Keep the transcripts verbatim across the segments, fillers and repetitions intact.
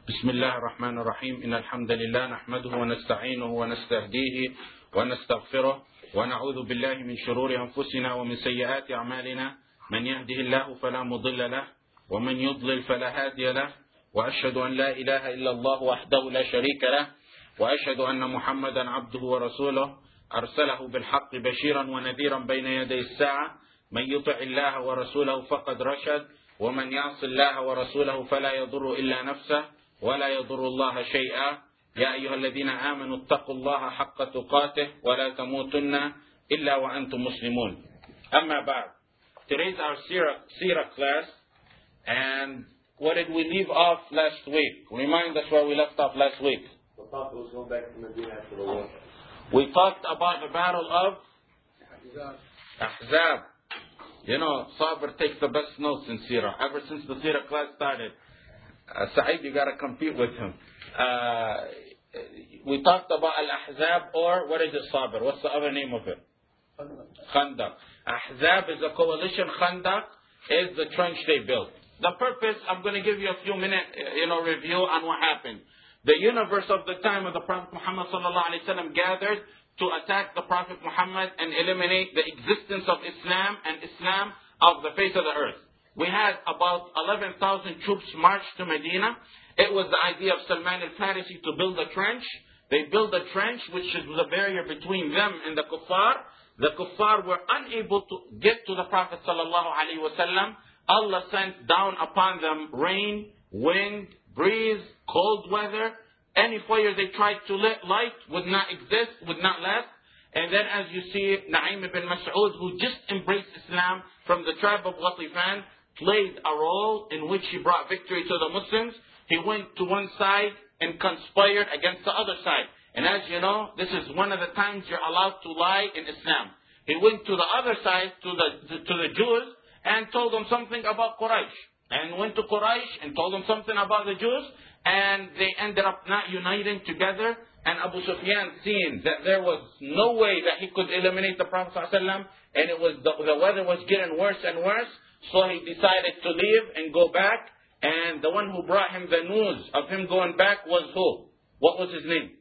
بسم الله الرحمن الرحيم إن الحمد لله نحمده ونستعينه ونستهديه ونستغفره ونعوذ بالله من شرور أنفسنا ومن سيئات أعمالنا من يهده الله فلا مضل له ومن يضلل فلا هادي له وأشهد أن لا إله إلا الله وحده لا شريك له وأشهد أن محمدا عبده ورسوله أرسله بالحق بشيرا ونذيرا بين يدي الساعة من يطع الله ورسوله فقد رشد ومن يعص الله ورسوله فلا يضر إلا نفسه ولا يضر الله شيئا يا أيها الذين آمنوا اتقوا الله حق تقاته ولا تموتن إلا وأنتم مسلمون. أما بعد, today's our Sirah, Sirah class, and what did we leave off last week? Remind us where we left off last week. The Prophet was going back to Medina after the war. We talked about the battle of Ahzab. You know, Sabr takes the best notes in Sirah. Ever since the Sirah class started, uh, Sa'id, you got to compete with him. Uh, we talked about Al-Ahzab, or what is it, Sabr? What's the other name of it? Khandaq. Ahzab is a coalition. Khandaq is the trench they built. The purpose, I'm going to give you a few minute, you know, review on what happened. The universe of the time of the Prophet Muhammad sallallahu alaihi wasallam gathered to attack the Prophet Muhammad and eliminate the existence of Islam and Islam of the face of the earth. We had about eleven thousand troops march to Medina. It was the idea of Salman al-Farisi to build a trench. They built a trench which is the barrier between them and the kuffar. The kuffar were unable to get to the Prophet sallallahu alaihi wasallam. Allah sent down upon them rain, wind, breeze, cold weather. Any fire they tried to light would not exist, would not last. And then as you see, Na'im ibn Mas'ud, who just embraced Islam from the tribe of Ghatifan, played a role in which he brought victory to the Muslims. He went to one side and conspired against the other side. And as you know, this is one of the times you're allowed to lie in Islam. He went to the other side, to the, to, to the Jews, and told them something about Quraysh. And went to Quraysh and told them something about the Jews. And they ended up not uniting together. And Abu Sufyan, seeing that there was no way that he could eliminate the Prophet ﷺ, and it was the, the weather was getting worse and worse, so he decided to leave and go back. And the one who brought him the news of him going back was who? What was his name?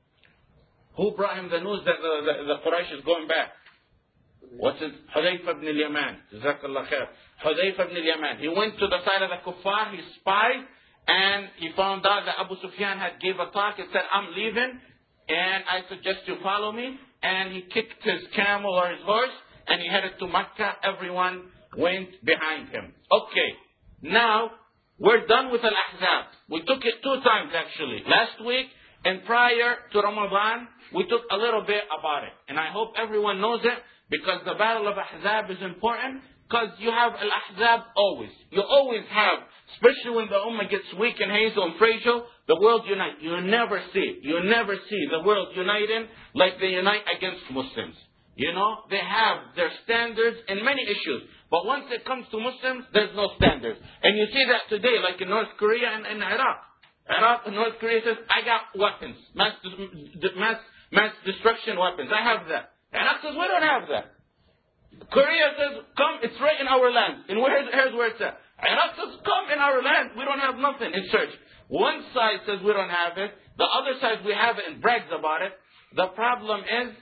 Who brought him the news that the, the, the Quraysh is going back? What's his? Hudayfa ibn al-Yaman. Jazakallah khair. Hudayfa ibn al-Yaman. He went to the side of the kuffar, he spied, and he found out that Abu Sufyan had gave a talk and said, I'm leaving, and I suggest you follow me. And he kicked his camel or his horse, and he headed to Mecca. Everyone went behind him. Okay, now we're done with Al-Ahzab. We took it two times actually. Last week and prior to Ramadan, we took a little bit about it. And I hope everyone knows it, because the battle of Ahzab is important, because you have Al-Ahzab always. You always have, especially when the Ummah gets weak and hazel and fragile, the world unite. You never see, you never see the world uniting like they unite against Muslims. You know, they have their standards in many issues. But once it comes to Muslims, there's no standards. And you see that today, like in North Korea and in Iraq. Iraq and North Korea says, I got weapons, mass, mass, mass destruction weapons. I have that. Iraq says, we don't have that. Korea says, come, it's right in our land. And where's, here's where it's at. Iraq says, come in our land. We don't have nothing in search. One side says we don't have it. The other side, we have it and brags about it. The problem is,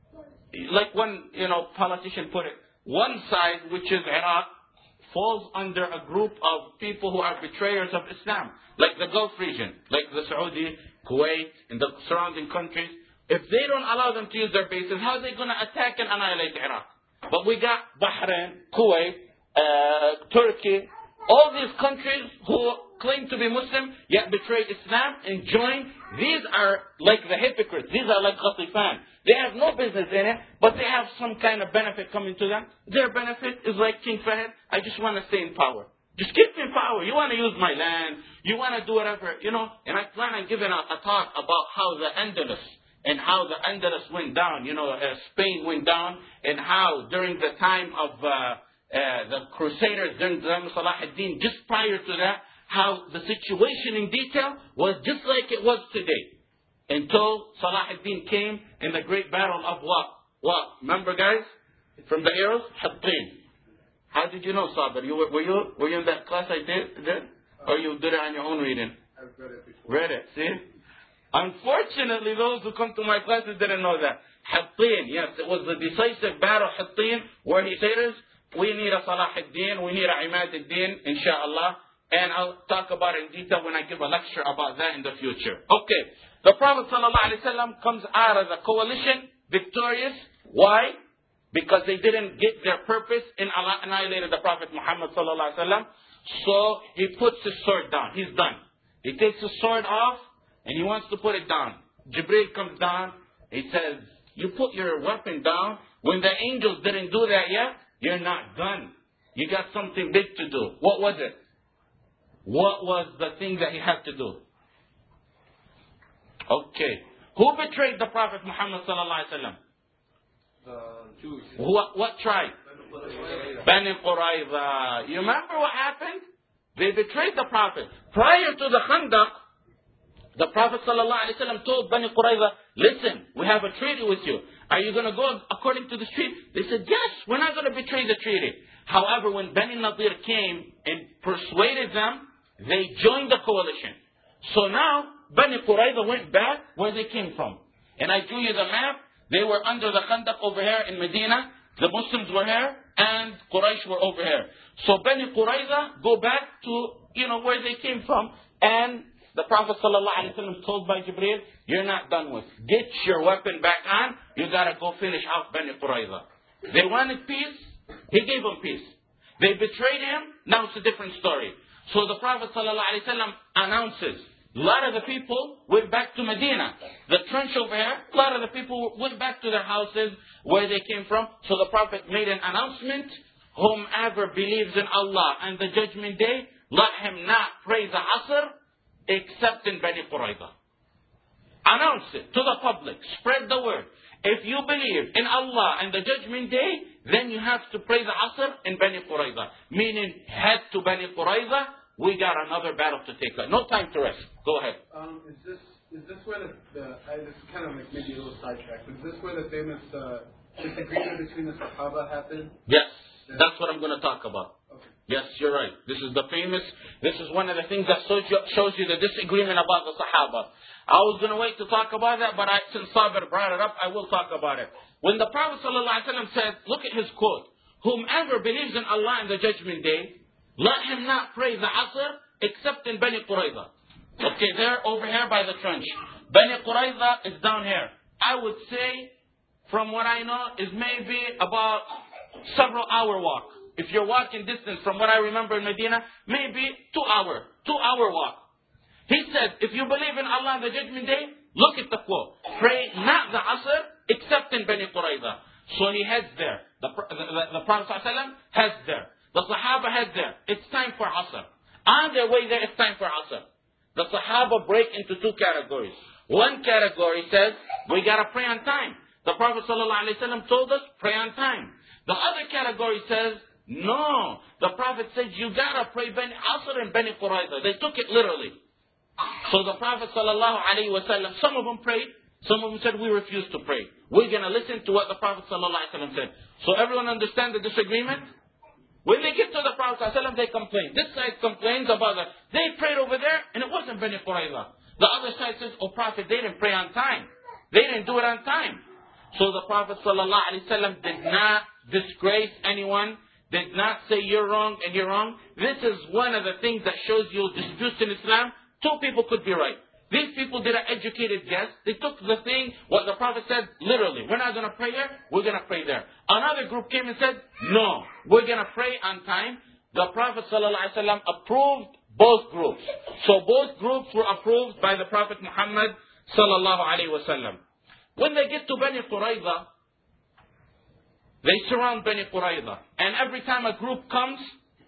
like one, you know, politician put it, one side, which is Iraq, falls under a group of people who are betrayers of Islam, like the Gulf region, like the Saudi, Kuwait, and the surrounding countries. If they don't allow them to use their bases, how are they going to attack and annihilate Iraq? But we got Bahrain, Kuwait, uh, Turkey, all these countries who claim to be Muslim, yet betray Islam and join. These are like the hypocrites. These are like Ghatifan. They have no business in it, but they have some kind of benefit coming to them. Their benefit is like King Fahd. I just want to stay in power. Just keep me in power. You want to use my land. You want to do whatever, you know. And I plan on giving a, a talk about how the Andalus and how the Andalus went down. You know, uh, Spain went down, and how during the time of uh, uh, the Crusaders, during the time of Salah ad-Din, just prior to that, how the situation in detail was just like it was today. Until Salah ad-Din came in the great battle of what? What? Remember, guys? From the arrows? Hattin. How did you know, Sabir? You were, were you were you in that class I did? did? Or you did it on your own reading? I've read it before. Read it, see? Unfortunately, those who come to my classes didn't know that. Hattin, yes, it was the decisive battle, Hattin, where he says, we need a Salah ad-Din, we need a Imad ad-Din, inshallah. And I'll talk about it in detail when I give a lecture about that in the future. Okay, the Prophet ﷺ comes out of the coalition victorious. Why? Because they didn't get their purpose and Allah annihilated the Prophet Muhammad ﷺ. So he puts his sword down. He's done. He takes his sword off and he wants to put it down. Jibreel comes down. He says, you put your weapon down. When the angels didn't do that yet, you're not done. You got something big to do. What was it? What was the thing that he had to do? Okay. Who betrayed the Prophet Muhammad sallallahu alaihi wasallam? The Jews. What, what tribe? Bani Qurayza. You remember what happened? They betrayed the Prophet. Prior to the Khandaq, the Prophet sallallahu alaihi wasallam told Bani Qurayza, listen, we have a treaty with you. Are you going to go according to this treaty? They said, yes, we're not going to betray the treaty. However, when Bani Nadir came and persuaded them, they joined the coalition. So now, Bani Qurayza went back where they came from. And I drew you the map. They were under the Khandaq over here in Medina. The Muslims were here and Quraysh were over here. So Bani Qurayza go back to, you know, where they came from. And the Prophet ﷺ told by Jibreel, you're not done with. Get your weapon back on. You got to go finish off Bani Qurayza. They wanted peace. He gave them peace. They betrayed him. Now it's a different story. So the Prophet ﷺ announces, a lot of the people went back to Medina. The trench over here, a lot of the people went back to their houses where they came from. So the Prophet made an announcement, whomever believes in Allah and the judgment day, let him not pray the Asr except in Bani Qurayza. Announce it to the public. Spread the word. If you believe in Allah and the judgment day, then you have to pray the Asr in Bani Qurayza. Meaning, head to Bani Qurayza. We got another battle to take on. No time to rest. Go ahead. Um, is this is this where the, the I, this is kind of like maybe a little sidetrack. Is this where the famous uh, disagreement between the Sahaba happened? Yes, that's what I'm going to talk about. Okay. Yes, you're right. This is the famous. This is one of the things that shows you, shows you the disagreement about the Sahaba. I was going to wait to talk about that, but I, since Sabir brought it up, I will talk about it. When the Prophet ﷺ said, look at his quote, whomever believes in Allah and the judgment day, let him not pray the Asr except in Bani Qurayza. Okay, they're over here by the trench. Bani Qurayza is down here. I would say, from what I know, is maybe about several hour walk. If you're walking distance from what I remember in Medina, maybe two hour, two hour walk. He said, if you believe in Allah and the judgment day, look at the quote. Pray not the Asr except in Bani Qurayza. So he heads there. The, the, the, the Prophet ﷺ heads there. The Sahaba head there. It's time for Asr. On their way there, it's time for Asr. The Sahaba break into two categories. One category says, we got to pray on time. The Prophet ﷺ told us, pray on time. The other category says, no. The Prophet said, you got to pray Bani Asr and Bani Qurayza. They took it literally. So the Prophet ﷺ, some of them prayed. Some of them said, we refuse to pray. We're going to listen to what the Prophet ﷺ said. So everyone understand the disagreement? When they get to the Prophet ﷺ, they complain. This side complains about that. They prayed over there, and it wasn't Bani Qurayza. The other side says, oh Prophet, they didn't pray on time. They didn't do it on time. So the Prophet ﷺ did not disgrace anyone, did not say you're wrong and you're wrong. This is one of the things that shows you disputes in Islam. Two people could be right. These people did an educated guess. They took the thing, what the Prophet said, literally. We're not going to pray here, we're going to pray there. Another group came and said, no, we're going to pray on time. The Prophet ﷺ approved both groups. So both groups were approved by the Prophet Muhammad sallallahu alaihi wasallam. When they get to Bani Qurayza, they surround Bani Qurayza. And every time a group comes,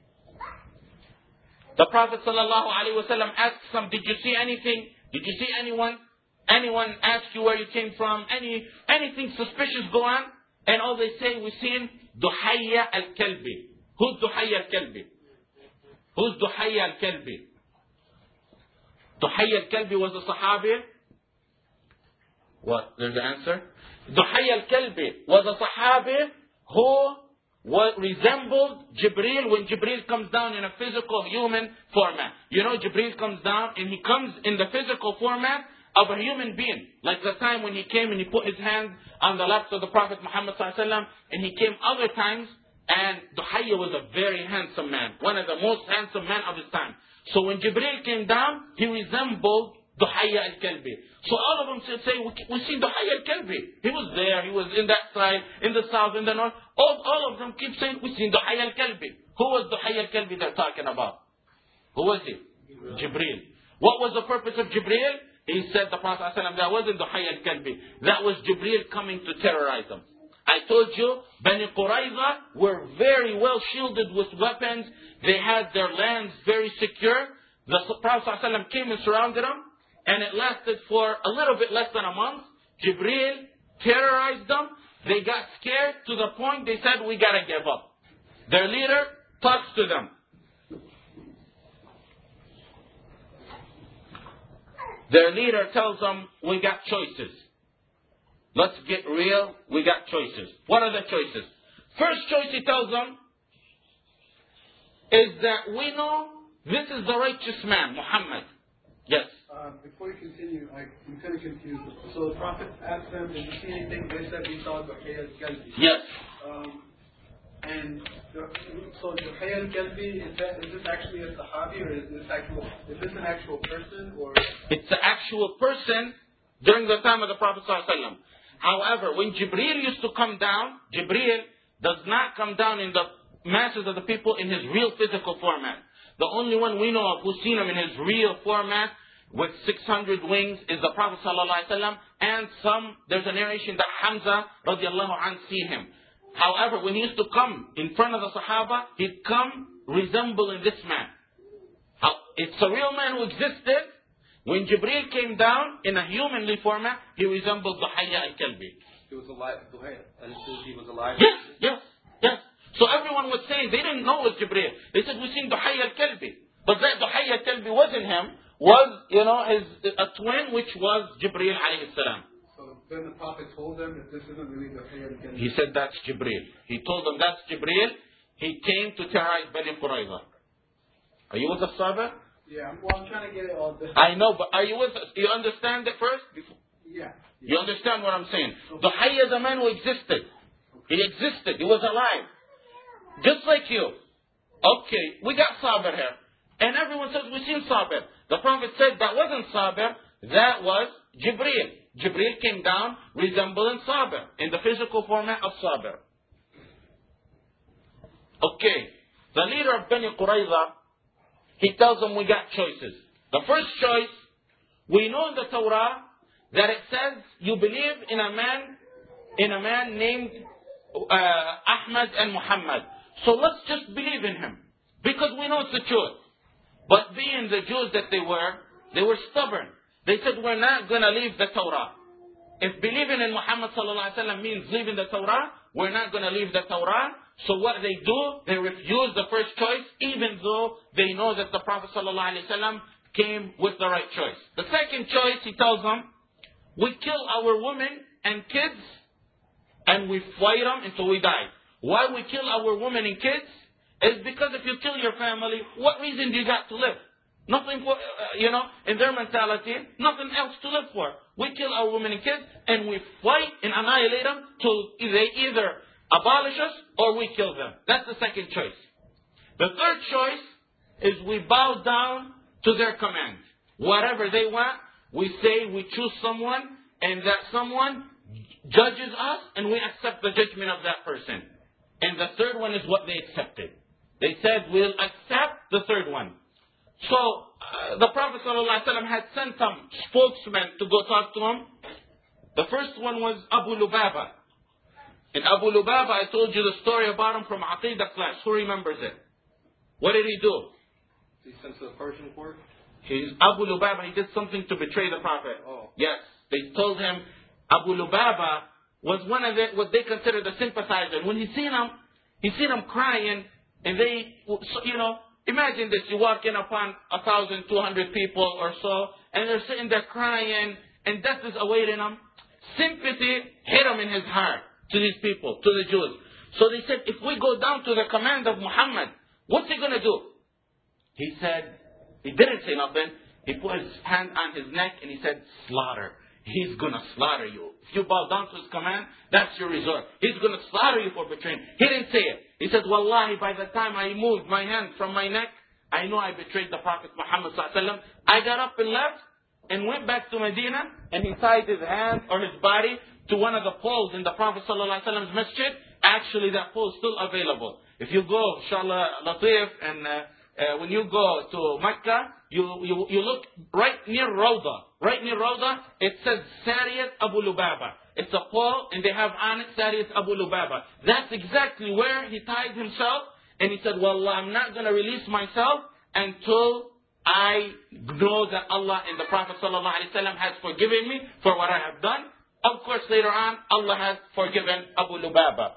the Prophet sallallahu alaihi wasallam asks them, did you see anything? Did you see anyone? Anyone ask you where you came from? Any anything suspicious go on? And all they say, we've seen Duhayya al-Kalbi. Who's Duhayya al-Kalbi? Who's Duhayya al-Kalbi? Duhayya al-Kalbi was a Sahabi. What? There's the answer. Duhayya al-Kalbi was a Sahabi who what resembled Jibreel when Jibreel comes down in a physical human format. You know, Jibreel comes down and he comes in the physical format of a human being. Like the time when he came and he put his hand on the laps of the Prophet Muhammad sallallahu alaihi wasallam, and he came other times, and Duhayya was a very handsome man, one of the most handsome men of his time. So when Jibreel came down, he resembled Duhayya al-Kalbi. So all of them said, say, we, we see Duhayya al-Kalbi. He was there, he was in that side, in the south, in the north. All, all of them keep saying, we see Duhayya al-Kalbi. Who was Duhayya al-Kalbi they're talking about? Who was he? Jibreel. What was the purpose of Jibreel? He said, the Prophet ﷺ, that wasn't Duhayya al-Kalbi. That was Jibreel coming to terrorize them. I told you, Bani Qurayza were very well shielded with weapons. They had their lands very secure. The Prophet ﷺ came and surrounded them. And it lasted for a little bit less than a month. Jibreel terrorized them. They got scared to the point they said, we got to give up. Their leader talks to them. Their leader tells them, we got choices. Let's get real. We got choices. What are the choices? First choice he tells them is that we know this is the righteous man, Muhammad. Yes. Uh, before you continue, I, I'm kind of confused. So the Prophet asked them, did you see anything? They said we saw Duhayya al-Kalbi. Yes. Um, and the, so Duhayya al-Kalbi, is, that, is this actually a Sahabi, or is this actual? Is this an actual person, or? It's an actual person during the time of the Prophet ﷺ. However, when Jibreel used to come down, Jibreel does not come down in the masses of the people in his real physical format. The only one we know of who's seen him in his real format with six hundred wings is the Prophet ﷺ, and some, there's a narration that Hamza radiallahu anh see him. However, when he used to come in front of the Sahaba, he'd come resembling this man. It's a real man who existed. When Jibreel came down in a humanly format, he resembled Duhayya al-Kalbi. He was alive, Duhayya. And he was alive. Yes, yes, yes. So everyone was saying, they didn't know it was Jibreel. They said, we've seen Duhayya al-Kalbi. But that Duhayya al-Kalbi wasn't him. Was, you know, his, a twin, which was Jibreel alayhi salam. So then the Prophet told them that this isn't really Duhayya al-Kalbi. He said, that's Jibreel. He told them, that's Jibreel. He came to terrorize Bani Qurayza. Are you with us, Sahaba? Yeah, I'm, well, I'm trying to get it all this. I know, but are you with us? You understand it first? Yeah. yeah. You understand what I'm saying? Duhayya is a man who existed. He existed. He was alive. Just like you. Okay, we got Sabir here. And everyone says, we've seen Sabir. The Prophet said that wasn't Sabir. That was Jibreel. Jibreel came down resembling Sabir in the physical format of Sabir. Okay. The leader of Bani Qurayza, he tells them we got choices. The first choice, we know in the Torah that it says you believe in a man, in a man named uh, Ahmad and Muhammad. So let's just believe in him. Because we know it's the truth. But being the Jews that they were, they were stubborn. They said, we're not going to leave the Torah. If believing in Muhammad sallallahu alaihi wasallam means leaving the Torah, we're not going to leave the Torah. So what they do, they refuse the first choice, even though they know that the Prophet sallallahu alaihi wasallam came with the right choice. The second choice, he tells them, we kill our women and kids, and we fight them until we die. Why we kill our women and kids? Is because if you kill your family, what reason do you got to live? Nothing for, uh, you know, in their mentality, nothing else to live for. We kill our women and kids, and we fight and annihilate them till they either abolish us or we kill them. That's the second choice. The third choice is we bow down to their command. Whatever they want, we say we choose someone, and that someone judges us, and we accept the judgment of that person. And the third one is what they accepted. They said, we'll accept the third one. So, uh, the Prophet ﷺ had sent some spokesmen to go talk to him. The first one was Abu Lubaba. And Abu Lubaba, I told you the story about him from Aqidah class. Who remembers it? What did he do? He sent to the Persian court? He's Abu Lubaba, he did something to betray the Prophet. Oh. Yes. They told him Abu Lubaba was one of the, what they consider the sympathizer. When he seen him, he seen him crying, and they, you know, imagine this, you walk in upon a thousand, two hundred people or so, and they're sitting there crying, and death is awaiting them. Sympathy hit him in his heart to these people, to the Jews. So they said, if we go down to the command of Muhammad, what's he going to do? He said, he didn't say nothing. He put his hand on his neck and he said, slaughter. He's going to slaughter you. If you bow down to his command, that's your resort. He's going to slaughter you for betraying. He didn't say it. He said, Wallahi, by the time I moved my hand from my neck, I know I betrayed the Prophet Muhammad sallallahu alaihi wasallam. I got up and left and went back to Medina, and he tied his hand or his body to one of the poles in the Prophet sallallahu alaihi wasallam's masjid. Actually, that pole is still available. If you go, inshallah, Latif, and uh, uh, when you go to Mecca, you, you, you look right near Rawda. Right near Rawda, it says Sariyat Abu Lubaba. It's a pole, and they have on it Sariyat Abu Lubaba. That's exactly where he tied himself. And he said, Wallah, I'm not going to release myself until I know that Allah and the Prophet sallallahu alaihi wasallam has forgiven me for what I have done. Of course, later on, Allah has forgiven Abu Lubaba.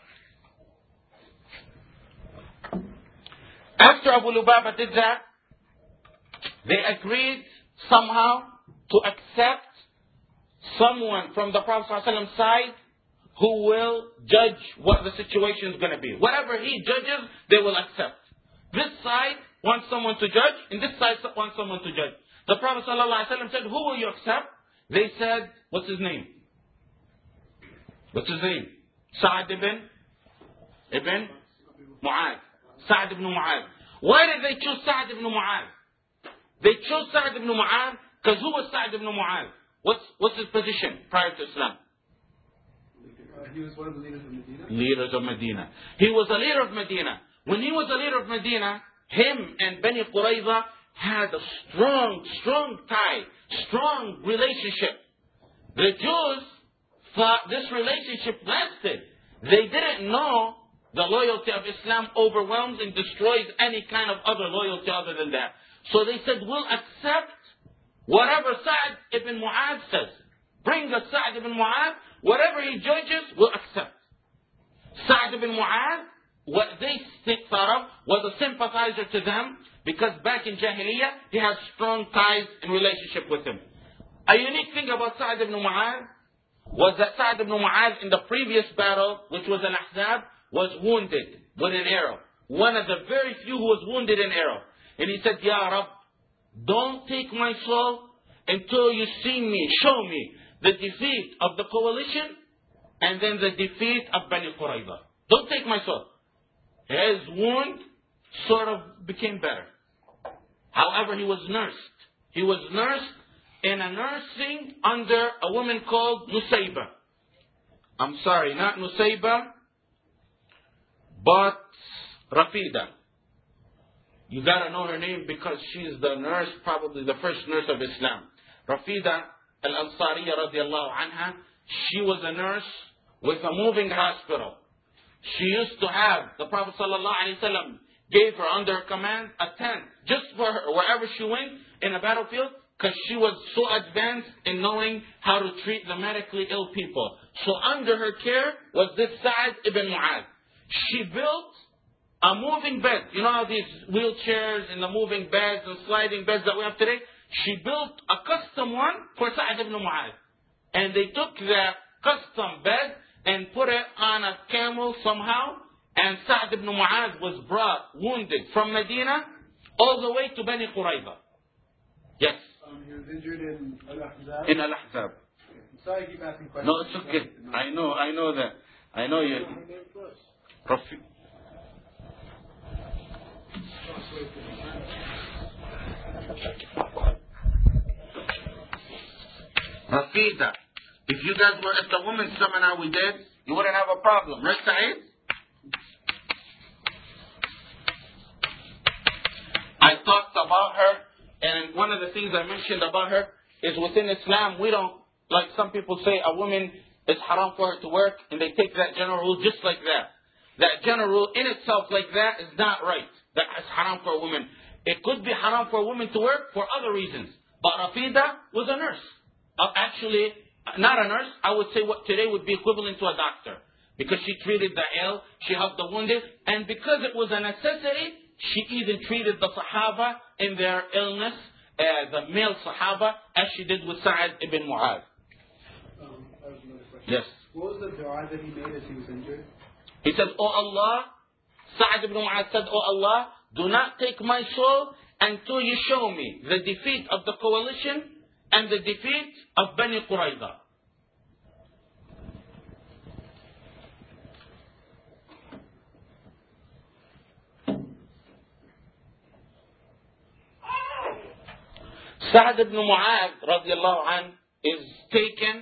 After Abu Lubaba did that, they agreed somehow to accept someone from the Prophet sallallahu alaihi wasallam's side who will judge what the situation is going to be. Whatever he judges, they will accept. This side wants someone to judge, and this side wants someone to judge. The Prophet ﷺ said, who will you accept? They said, what's his name? What's his name? Sa'ad ibn, ibn Mu'adh. Sa'ad ibn Mu'adh. Why did they choose Sa'ad ibn Mu'adh? They chose Sa'ad ibn Mu'adh because who was Sa'ad ibn Mu'adh? What's, what's his position prior to Islam? Uh, he was one of the leaders of Medina. Leaders of Medina. He was a leader of Medina. When he was a leader of Medina, him and Bani Qurayza had a strong, strong tie, strong relationship. The Jews thought this relationship lasted. They didn't know the loyalty of Islam overwhelms and destroys any kind of other loyalty other than that. So they said, we'll accept whatever Sa'ad ibn Mu'adh says. Bring us Sa'ad ibn Mu'adh. Whatever he judges, we'll accept. Sa'ad ibn Mu'adh, what they thought of, was a sympathizer to them, because back in Jahiliyyah, he had strong ties and relationship with them. A unique thing about Sa'ad ibn Mu'adh was that Sa'ad ibn Mu'adh in the previous battle, which was Al-Ahzab, was wounded with an arrow. One of the very few who was wounded in arrow. And he said, Ya Rab, don't take my soul until you see me, show me the defeat of the coalition and then the defeat of Bani Qurayza. Don't take my soul. His wound sort of became better. However, he was nursed. He was nursed in a nursing under a woman called Nusayba. I'm sorry, not Nusayba, but Rafida. You gotta know her name because she's the nurse, probably the first nurse of Islam. Rafida al-Ansariya radiallahu anha, she was a nurse with a moving hospital. She used to have, the Prophet sallallahu alaihi wasallam gave her under her command a tent, just for her, wherever she went in a battlefield, because she was so advanced in knowing how to treat the medically ill people. So under her care was this Sa'ad ibn Mu'adh. She built a moving bed. You know how these wheelchairs and the moving beds and sliding beds that we have today? She built a custom one for Sa'ad ibn Mu'adh. And they took that custom bed and put it on a camel somehow. And Sa'ad ibn Mu'adh was brought wounded from Medina all the way to Bani Qurayza. Yes. Um, he was injured in Al-Ahzab. In Al-Ahzab. I'm sorry I keep asking questions. No, it's okay. I know, I know that. I know you. Rafi- Rafida, if you guys were at the women's seminar we did, you wouldn't have a problem, right, Saeed? I talked about her, and one of the things I mentioned about her is within Islam, we don't, like some people say, a woman is haram for her to work, and they take that general rule just like that. That general rule in itself like that is not right. That is haram for a woman. It could be haram for a woman to work for other reasons. But Rafida was a nurse. Uh, actually, not a nurse. I would say what today would be equivalent to a doctor. Because she treated the ill, she helped the wounded, and because it was a necessity, she even treated the Sahaba in their illness, uh, the male Sahaba, as she did with Sa'ad ibn Mu'adh. Um, that was another question. Yes. What was the dua that he made as he was injured? He said, "Oh Allah," Sa'd ibn Mu'adh said, "Oh Allah, do not take my soul until you show me the defeat of the coalition and the defeat of Bani Qurayza." Sa'd ibn Mu'adh radiallahu anh is taken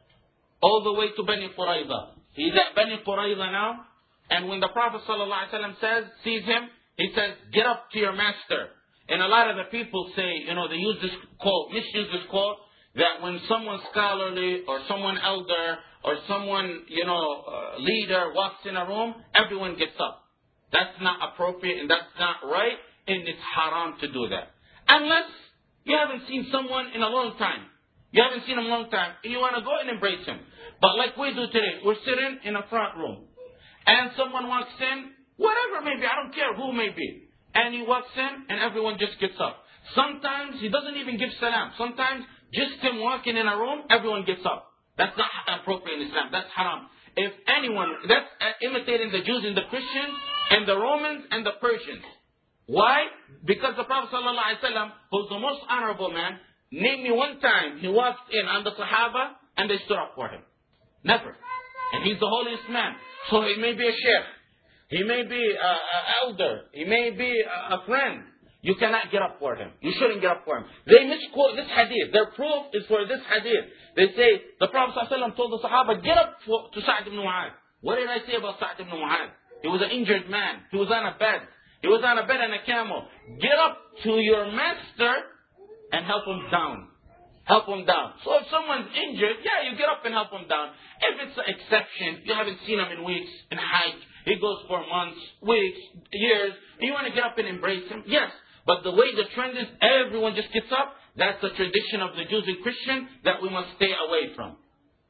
all the way to Bani Qurayza. He's at Bani Qurayza now, and when the Prophet sallallahu alaihi wasallam says, sees him, he says, "Get up to your master." And a lot of the people say, you know, they use this quote, misuse this quote, that when someone scholarly or someone elder or someone, you know, uh, leader walks in a room, everyone gets up. That's not appropriate and that's not right, and it's haram to do that. Unless you haven't seen someone in a long time. You haven't seen him in a long time, and you want to go and embrace him. But like we do today, we're sitting in a front room, and someone walks in, whatever may be, I don't care who may be. And he walks in and everyone just gets up. Sometimes he doesn't even give salam. Sometimes just him walking in a room, everyone gets up. That's not appropriate in Islam. That's haram. If anyone, that's imitating the Jews and the Christians and the Romans and the Persians. Why? Because the Prophet ﷺ, who's the most honorable man, named me one time he walked in on the Sahaba and they stood up for him. Never. And he's the holiest man. So he may be a sheikh. He may be an elder. He may be a friend. You cannot get up for him. You shouldn't get up for him. They misquote this hadith. Their proof is for this hadith. They say, the Prophet ﷺ told the Sahaba, get up for, to Sa'd ibn Mu'adh. What did I say about Sa'd ibn Mu'adh? He was an injured man. He was on a bed. He was on a bed and a camel. Get up to your master and help him down. Help him down. So if someone's injured, yeah, you get up and help him down. If it's an exception, you haven't seen him in weeks, in Hajj, he goes for months, weeks, years, and you want to get up and embrace him, yes. But the way the trend is, everyone just gets up, that's the tradition of the Jews and Christians that we must stay away from.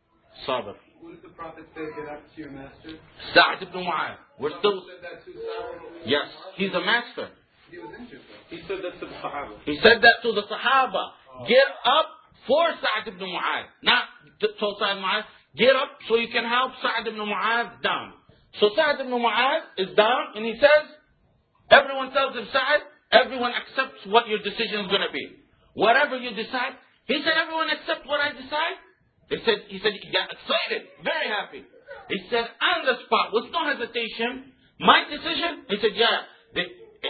Sabr. What did the Prophet say, get up to your master? Sa'd ibn Mu'adh. We're still... Said that to Sa'd? Yes, he's a master. He was injured though. He said that to the Sahaba. He said that to the Sahaba. Get up for Sa'd ibn Mu'adh. Not told Sa'd ibn Mu'adh. Get up so you can help Sa'd ibn Mu'adh down. So Sa'd ibn Mu'adh is down and he says, everyone tells him, Sa'd, everyone accepts what your decision is going to be. Whatever you decide. He said, everyone accept what I decide? They said, he said, he got excited, very happy. He said, on the spot, with no hesitation, my decision? He said, yeah. They,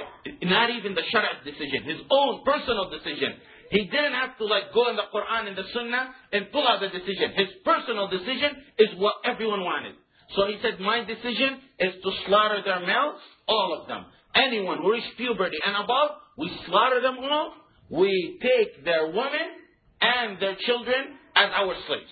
not even the Shara decision, his own personal decision. He didn't have to like go in the Quran and the Sunnah and pull out the decision. His personal decision is what everyone wanted. So he said, my decision is to slaughter their males, all of them. Anyone who reached puberty and above, we slaughter them all. We take their women and their children as our slaves.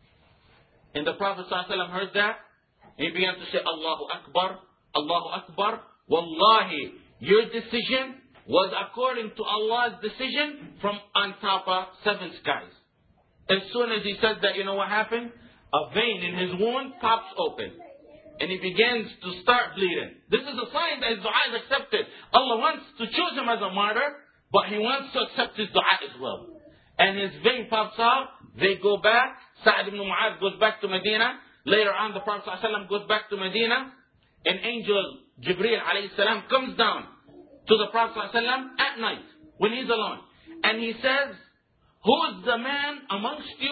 And the Prophet ﷺ heard that. He began to say, Allahu Akbar, Allahu Akbar. Wallahi, your decision was according to Allah's decision from on top of seven skies. As soon as he said that, you know what happened? A vein in his wound pops open. And he begins to start bleeding. This is a sign that his dua is accepted. Allah wants to choose him as a martyr, but he wants to accept his dua as well. And his vein pops out. They go back. Sa'd ibn Mu'adh goes back to Medina. Later on, the Prophet ﷺ goes back to Medina. An angel, Jibreel alayhi salam, comes down to the Prophet ﷺ at night when he's alone. And he says, who is the man amongst you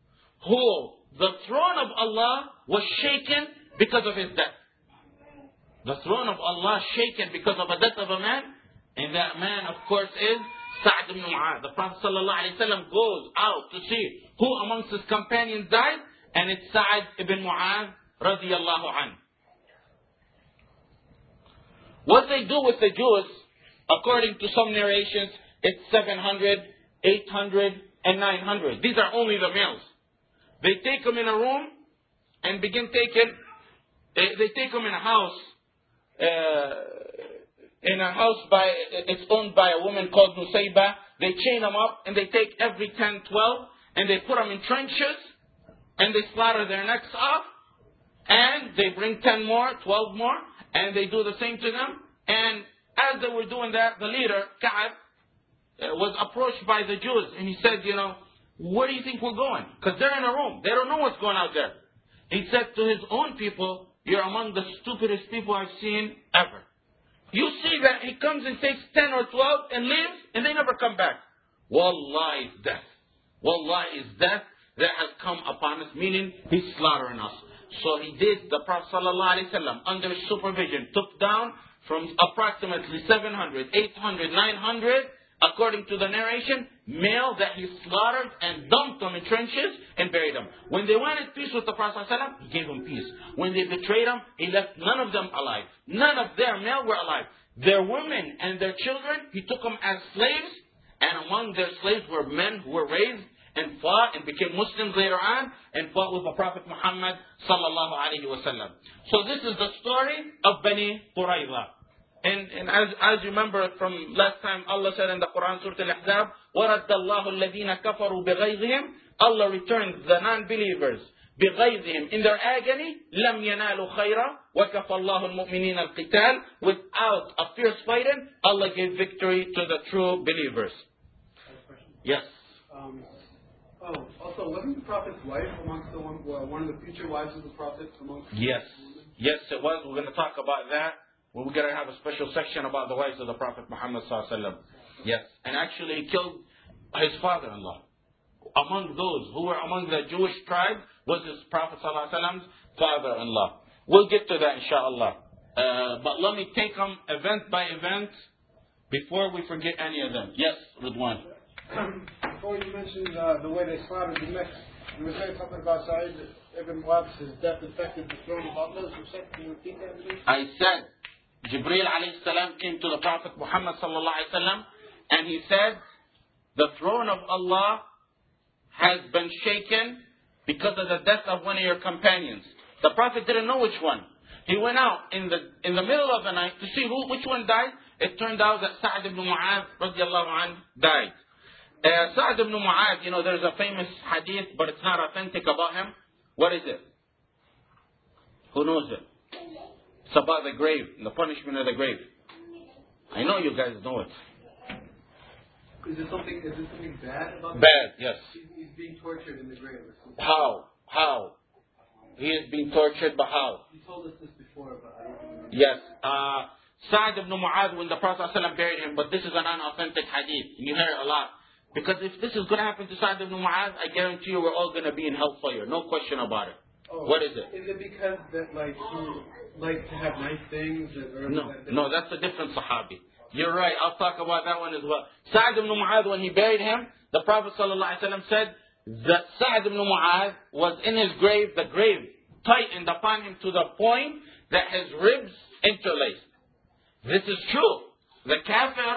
who the throne of Allah was shaken because of his death? The throne of Allah shaken because of the death of a man. And that man, of course, is Sa'd ibn Mu'adh. The Prophet ﷺ goes out to see who amongst his companions died. And it's Sa'd ibn Mu'adh radiyallahu anhu. What they do with the Jews, according to some narrations, it's seven hundred, eight hundred, and nine hundred. These are only the males. They take them in a room and begin taking, they, they take them in a house, uh, in a house by, it's owned by a woman called Nusayba. They chain them up and they take every ten, twelve and they put them in trenches and they slaughter their necks off and they bring ten more, twelve more and they do the same to them. And as they were doing that, the leader, Ka'ab, uh, was approached by the Jews and he said, you know, where do you think we're going? Because they're in a room. They don't know what's going out there. He said to his own people, you're among the stupidest people I've seen ever. You see that he comes and takes ten or twelve and leaves, and they never come back. Wallah is death. Wallah is death that has come upon us, meaning he's slaughtering us. So he did, the Prophet ﷺ, under his supervision, took down from approximately seven hundred, eight hundred, nine hundred, according to the narration, male that he slaughtered and dumped them in trenches and buried them. When they wanted peace with the Prophet ﷺ, he gave them peace. When they betrayed him, he left none of them alive. None of their male were alive. Their women and their children, he took them as slaves, and among their slaves were men who were raised and fought and became Muslims later on and fought with the Prophet Muhammad sallallahu alaihi wasallam. So this is the story of Bani Qurayza. And, and as, as you remember from last time, Allah said in the Quran, Surah Al-Ahzab, وَرَدَّ اللَّهُ الَّذِينَ كَفَرُوا بِغَيْظِهِمْ, Allah returned the non-believers بِغَيْظِهِمْ, in their agony, لَمْ يَنَالُوا خَيْرًا وَكَفَى اللَّهُ الْمُؤْمِنِينَ الْقِتَالِ, without a fierce fighting, Allah gave victory to the true believers. Yes. Um, oh, also, wasn't the Prophet's wife amongst the one, well, one of the future wives of the Prophet amongst Yes. the women? Yes, it was. We're going to talk about that. We're going to have a special section about the wives of the Prophet Muhammad sallallahu alaihi wasallam. Yes. And actually he killed his father-in-law. Among those who were among the Jewish tribe was his Prophet sallallahu alaihi wasallam's father-in-law. We'll get to that inshallah. Uh, but let me take them event by event before we forget any of them. Yes, Ridwan. Before you mentioned uh, the way they slaughtered the mix, you were saying something about Sa'id ibn Mu'adh's death affected the throne of Allah. Can you repeat that, please? I said, Jibreel alayhi salam came to the Prophet Muhammad sallallahu alayhi wasallam and he said, the throne of Allah has been shaken because of the death of one of your companions. The Prophet didn't know which one. He went out in the in the middle of the night to see who which one died. It turned out that Sa'd ibn Mu'adh radiallahu anhu died. Uh, Sa'd ibn Mu'adh, you know, there's a famous hadith, but it's not authentic about him. What is it? Who knows it? It's about the grave, the punishment of the grave. I know you guys know it. Is there something, is there something bad about Bad, yes. He's, he's being tortured in the grave or something. How? How? He is being tortured, but how? You told us this before, but I don't remember. Yes. Uh, Sa'd ibn Mu'adh, when the Prophet ﷺ buried him, but this is an unauthentic hadith. You hear it a lot. Because if this is going to happen to Sa'd ibn Mu'adh, I guarantee you we're all going to be in hellfire. No question about it. Oh, what is it? Is it because that, like, you like to have nice things? Or No, that, no, that's a different Sahabi. You're right. I'll talk about that one as well. Sa'd ibn Mu'adh, when he buried him, the Prophet ﷺ said that Sa'd ibn Mu'adh was in his grave, the grave tightened upon him to the point that his ribs interlaced. This is true. The kafir,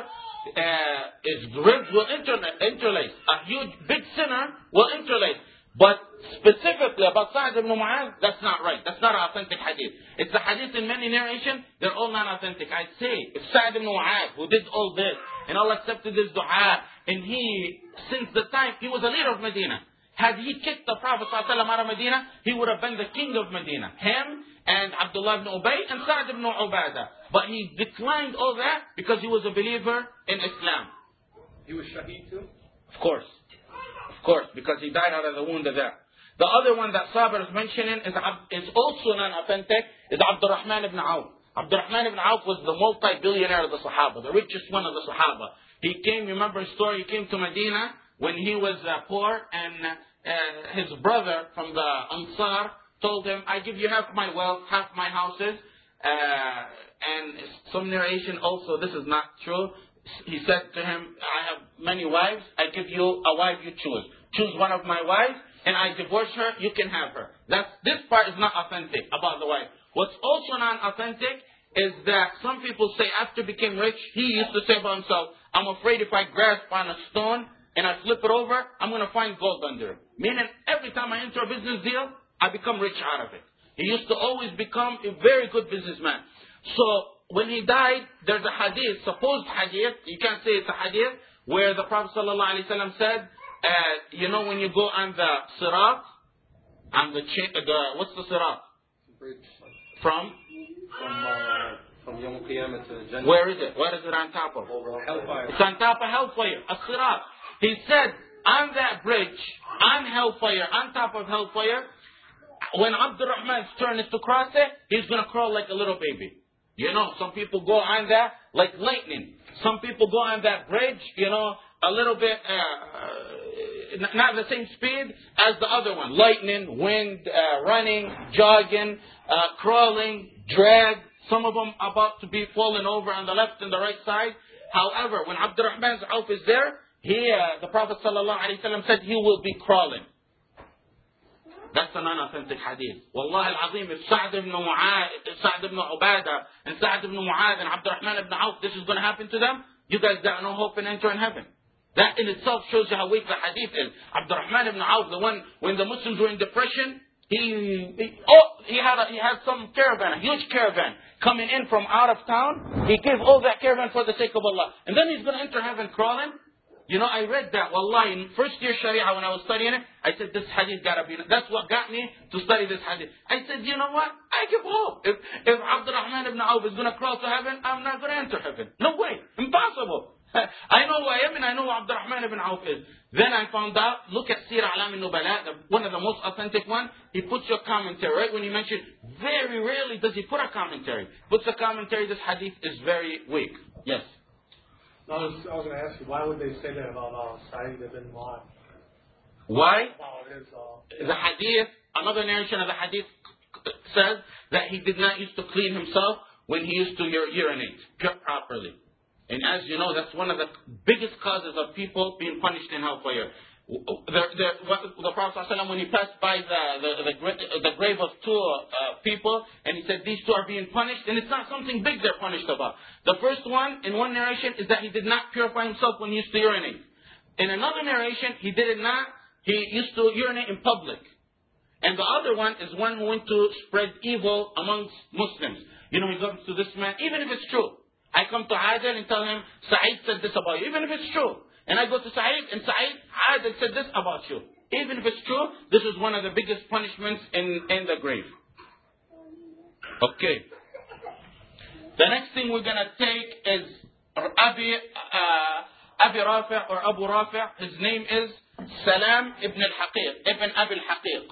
uh, his ribs will interla- interlace. A huge, big sinner will interlace. But specifically about Sa'd ibn Mu'adh, that's not right. That's not an authentic hadith. It's a hadith in many narrations. They're all not authentic. I'd say if Sa'd ibn Mu'adh, who did all this, and Allah accepted his dua, and he, since the time, he was a leader of Medina. Had he kicked the Prophet ﷺ out of Medina, he would have been the king of Medina. Him and Abdullah ibn Ubay and Sa'd ibn Ubadah. But he declined all that because he was a believer in Islam. He was shaheed too? Of course. Of course, because he died out of the wound of that. The other one that Sabir is mentioning is, is also non-authentic, is Abdurrahman ibn Auf. Abdurrahman ibn Auf was the multi-billionaire of the Sahaba, the richest one of the Sahaba. He came, you remember his story, he came to Medina when he was uh, poor, and uh, his brother from the Ansar told him, I give you half my wealth, half my houses. Uh, and some narration also, this is not true. He said to him, I have many wives, I give you a wife you choose. Choose one of my wives, and I divorce her, you can have her. That's, this part is not authentic about the wife. What's also non-authentic is that some people say after he became rich, he used to say about himself, I'm afraid if I grasp on a stone and I flip it over, I'm going to find gold under it. Meaning every time I enter a business deal, I become rich out of it. He used to always become a very good businessman. So when he died, there's a hadith, supposed hadith, you can't say it's a hadith, where the Prophet ﷺ said, uh, you know when you go on the sirat, on the, cha- the what's the sirat? Bridge. From? From, uh, from Yom Qiyamah to the Jannah. Where is it? What is it on top of? Hellfire. It's on top of hellfire, a sirat. He said, on that bridge, on hellfire, on top of hellfire, when Abdurrahman's turn is to cross it, he's going to crawl like a little baby. You know, some people go on that like lightning. Some people go on that bridge, you know, a little bit, uh, not the same speed as the other one. Lightning, wind, uh, running, jogging, uh, crawling, drag. Some of them about to be falling over on the left and the right side. However, when Abdurrahman's Auf is there, he, uh, the Prophet ﷺ said he will be crawling. That's an unauthentic hadith. Wallahi al-Azim, if Sa'd ibn Mu'adh, Sa'd ibn Ubadah, and Sa'd ibn Mu'adh and Abdurrahman ibn Auf, this is going to happen to them, you guys got no hope in entering heaven. That in itself shows you how weak the hadith is. Abdurrahman ibn Auf, the one, when the Muslims were in depression, he, he oh, he had a, he had some caravan, a huge caravan, coming in from out of town. He gave all that caravan for the sake of Allah. And then he's going to enter heaven crawling. You know, I read that, wallahi, in first year Sharia when I was studying it, I said, this hadith gotta be, that's what got me to study this hadith. I said, you know what? I give hope. If, if Abdurrahman ibn Auf is gonna crawl to heaven, I'm not gonna enter heaven. No way. Impossible. I know who I am and I know who Abdurrahman ibn Auf is. Then I found out, look at Sirah Alam al-Nubala, one of the most authentic one, he puts your commentary, right? When he mentioned, very rarely does he put a commentary. Puts a commentary, this hadith is very weak. Yes. I was, I was going to ask you, why would they say that about uh, Sa'id ibn Mu'adh? Why? Wow, it is, uh, The hadith, another narration of the hadith says that he did not used to clean himself when he used to ur- urinate properly. And as you know, that's one of the biggest causes of people being punished in hellfire. The, the, the Prophet ﷺ, when he passed by the, the, the, the grave of two uh, people, and he said, these two are being punished, and it's not something big they're punished about. The first one, in one narration, is that he did not purify himself when he used to urinate. In another narration, he did it not, he used to urinate in public. And the other one is one who went to spread evil amongst Muslims. You know, he comes to this man, even if it's true. I come to Adil and tell him, Sa'id said this about you, even if it's true. And I go to Sa'id, and Sa'id, Adil said this about you. Even if it's true, this is one of the biggest punishments in, in the grave. Okay. The next thing we're going to take is Abi, uh, Abi Rafi' or Abu Rafi'. His name is Salam ibn al-Haqiq, ibn Abi al-Haqiq.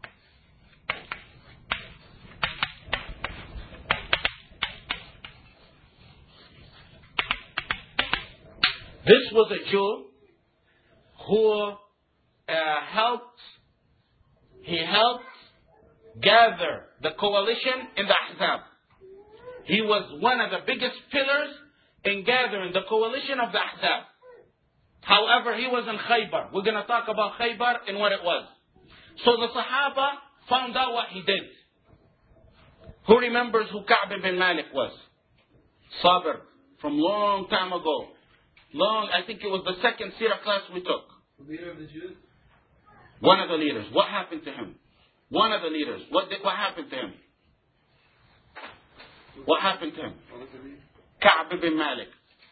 This was a Jew who uh, helped, he helped gather the coalition in the Ahzab. He was one of the biggest pillars in gathering the coalition of the Ahzab. However, he was in Khaybar. We're going to talk about Khaybar and what it was. So the Sahaba found out what he did. Who remembers who Ka'b ibn Malik was? Sabr, from long time ago. Long, I think it was the second Sirah class we took. The leader of the Jews? One of the leaders. What happened to him? One of the leaders. What did, what happened to him? What happened to him? Ka'b ibn Malik.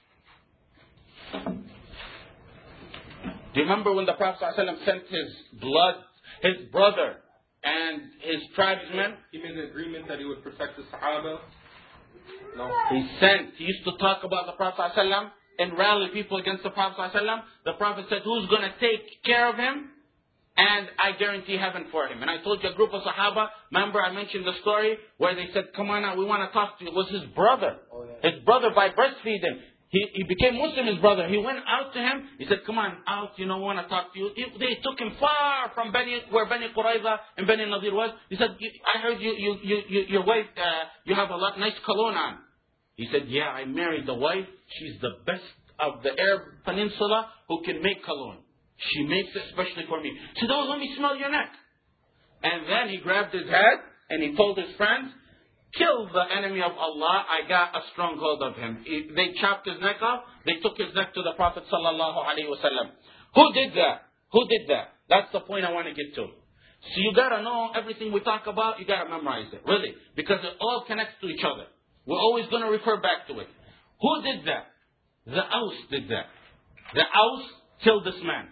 Do you remember when the Prophet ﷺ sent his blood, his brother, and his tribesmen? He made an agreement that he would protect the Sahaba. No. He sent, he used to talk about the Prophet ﷺ and rally people against the Prophet ﷺ. The Prophet said, who's going to take care of him? And I guarantee heaven for him. And I told you a group of Sahaba, remember I mentioned the story where they said, come on now, we want to talk to you. It was his brother. Oh, yeah. His brother by breastfeeding. He, he became Muslim, his brother. He went out to him. He said, come on, out, you know, we want to talk to you. He, they took him far from Bani, where Bani Qurayza and Bani Nadir was. He said, I heard you, you, you, you your wife, uh, you have a lot, nice cologne on. He said, yeah, I married the wife. She's the best of the Arab Peninsula who can make cologne. She makes it especially for me. He said, oh, let me smell your neck. And then he grabbed his head and he told his friends, kill the enemy of Allah. I got a stronghold of him. He, they chopped his neck off. They took his neck to the Prophet sallallahu alaihi wasallam. Who did that? Who did that? That's the point I want to get to. So you got to know everything we talk about. You got to memorize it. Really. Because it all connects to each other. We're always going to refer back to it. Who did that? The Aus did that. The Aus killed this man.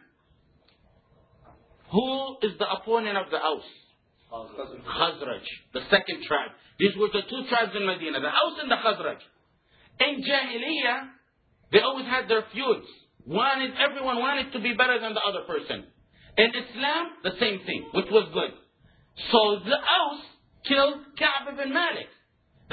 Who is the opponent of the Aus? Khazraj, the second tribe. These were the two tribes in Medina, the Aus and the Khazraj. In Jahiliyyah, they always had their feuds. Wanted, everyone wanted to be better than the other person. In Islam, the same thing, which was good. So the Aus killed Ka'b ibn Malik. The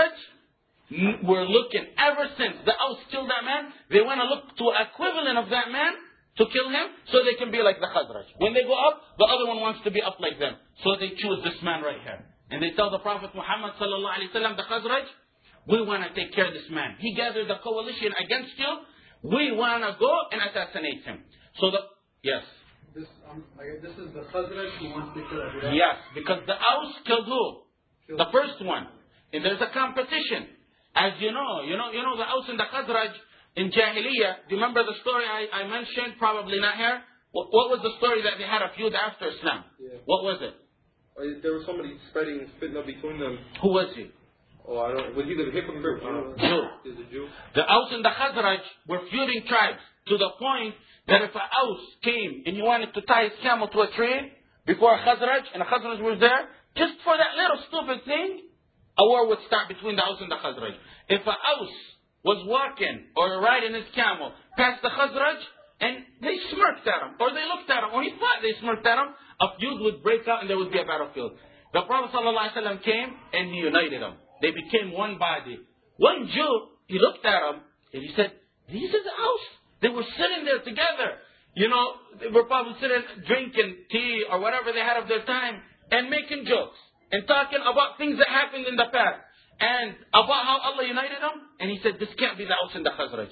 Khazraj were looking ever since the Aus killed that man. They want to look to equivalent of that man to kill him so they can be like the Khazraj. When they go up, the other one wants to be up like them. So they choose this man right here. And they tell the Prophet Muhammad sallallahu alaihi wasallam, the Khazraj, we want to take care of this man. He gathered a coalition against you. We want to go and assassinate him. So the, yes. This, um, I guess this is the Khazraj who wants to kill everyone. Yes, because the Aus killed who? Killed the first one. And there's a competition. As you know, you know, you know the Aus and the Khazraj in Jahiliyyah. Do you remember the story I, I mentioned? Probably not here. What, what was the story that they had a feud after Islam? Yeah. What was it? Uh, There was somebody spreading fitna between them. Who was he? Oh, I don't. Was he the hypocrite? Uh, Jew. Is a Jew? The Aus and the Khazraj were feuding tribes to the point that if a Aus came and he wanted to tie his camel to a tree before a Khazraj and a Khazraj was there, just for that little stupid thing, a war would start between the Aus and the Khazraj. If a Aus was walking or riding his camel past the Khazraj and they smirked at him or they looked at him or he thought they smirked at him, a feud would break out and there would be a battlefield. The Prophet ﷺ came and he united them. They became one body. One Jew, he looked at them and he said, these are the Aus. They were sitting there together. You know, they were probably sitting drinking tea or whatever they had of their time and making jokes and talking about things that happened in the past and about how Allah united them. And he said, this can't be the Aus and the Khazraj.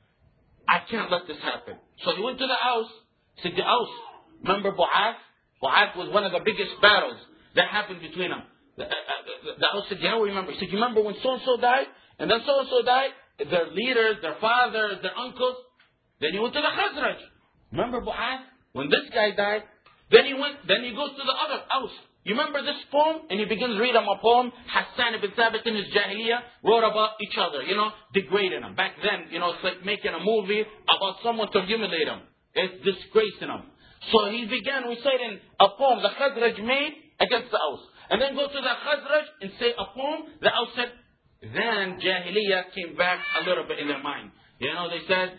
I can't let this happen. So he went to the Aus. He said, the Aus, remember Bu'ath? Bu'ath was one of the biggest battles that happened between them. The, uh, the, the Aus said, yeah, we remember. He said, you remember when so-and-so died? And then so-and-so died? Their leaders, their fathers, their uncles. Then he went to the Khazraj. Remember Bu'ath? When this guy died, then he went, then he goes to the other Aus. You remember this poem? And he begins reading a poem. Hassan ibn Thabit in his Jahiliyyah wrote about each other, you know, degrading them. Back then, you know, it's like making a movie about someone to humiliate them. It's disgracing them. So he began reciting a poem the Khazraj made against the Aus. And then go to the Khazraj and say a poem. The Aus said, then Jahiliyyah came back a little bit in their mind. You know, they said,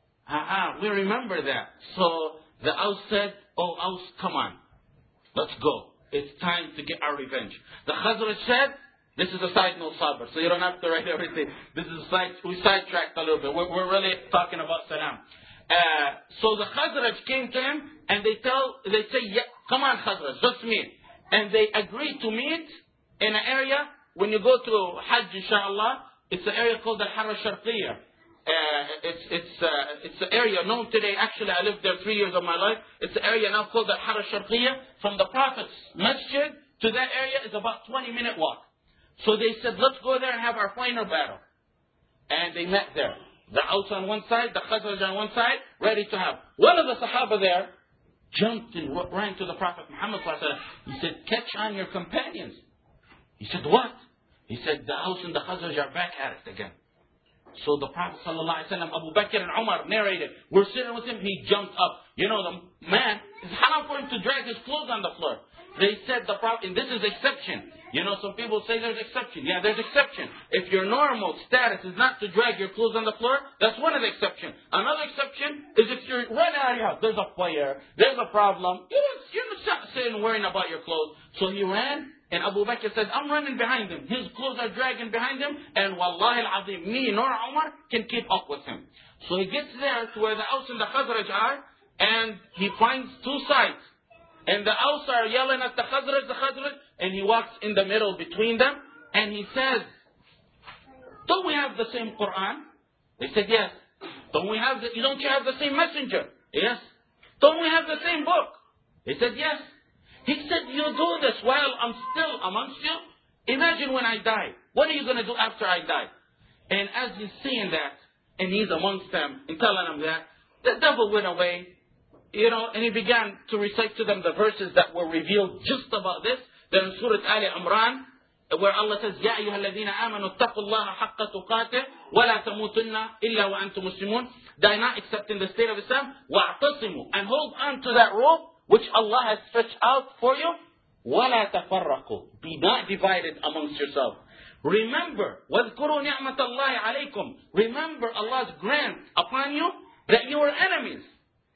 ah, we remember that. So the Aus said, oh, Aus, come on. Let's go. It's time to get our revenge. The Khazraj said, this is a side note, Sabr, so you don't have to write everything. This is a side, we sidetracked a little bit. We're, we're really talking about Salam. Uh, so the Khazraj came to him and they tell, they say, yeah, come on Khazraj, let's meet. And they agreed to meet in an area, when you go to Hajj, inshallah, it's an area called Al-Harra Sharqiyya. Uh, it's it's uh, it's an area known today. Actually, I lived there three years of my life. It's an area now called the Harra Sharqiyya. From the Prophet's masjid to that area is about twenty minute walk. So they said, let's go there and have our final battle. And they met there. The Aus on one side, the Khazraj on one side, ready to have. One of the Sahaba there jumped and ran to the Prophet Muhammad. He said, catch on your companions. He said, what? He said, the Aus and the Khazraj are back at it again. So the Prophet ﷺ, Abu Bakr and Umar narrated, we're sitting with him, he jumped up. You know, the man, it's haram for him to drag his clothes on the floor. They said the Prophet, and this is exception. You know, some people say there's exception. Yeah, there's exception. If your normal status is not to drag your clothes on the floor, that's one of the exceptions. Another exception is if you're running out of your house, there's a fire, there's a problem. You don't, you're not sitting worrying about your clothes. So he ran. And Abu Bakr says, I'm running behind him. His clothes are dragging behind him. And wallahi al-azim, me nor Umar can keep up with him. So he gets there to where the Aus and the Khazraj are. And he finds two sides. And the Aus are yelling at the Khazraj, the Khazraj. And he walks in the middle between them. And he says, don't we have the same Quran? They said, yes. Don't we have the, don't you have the same messenger? Yes. Don't we have the same book? They said, yes. He said, you do this while I'm still amongst you? Imagine when I die. What are you going to do after I die? And as he's seeing that, and he's amongst them, and telling them that, the devil went away, you know, and he began to recite to them the verses that were revealed just about this. Then in Surah Ali Imran, where Allah says, يَا أَيُّهَا الَّذِينَ آمَنُوا اتَّقُوا اللَّهَ حَقَّ تُقَاتِهِ وَلَا تَمُوتُنَّ إِلَّا وَأَنْتُمْ مُسْلِمُونَ. Die not except in the state of Islam. وَاعْتَصِمُوا. And hold on to that rope which Allah has stretched out for you. وَلَا تَفَرَّقُوا. Be not divided amongst yourselves. Remember, وَاذْكُرُوا نِعْمَةَ اللَّهِ عَلَيْكُمْ. Remember Allah's grant upon you that you were enemies.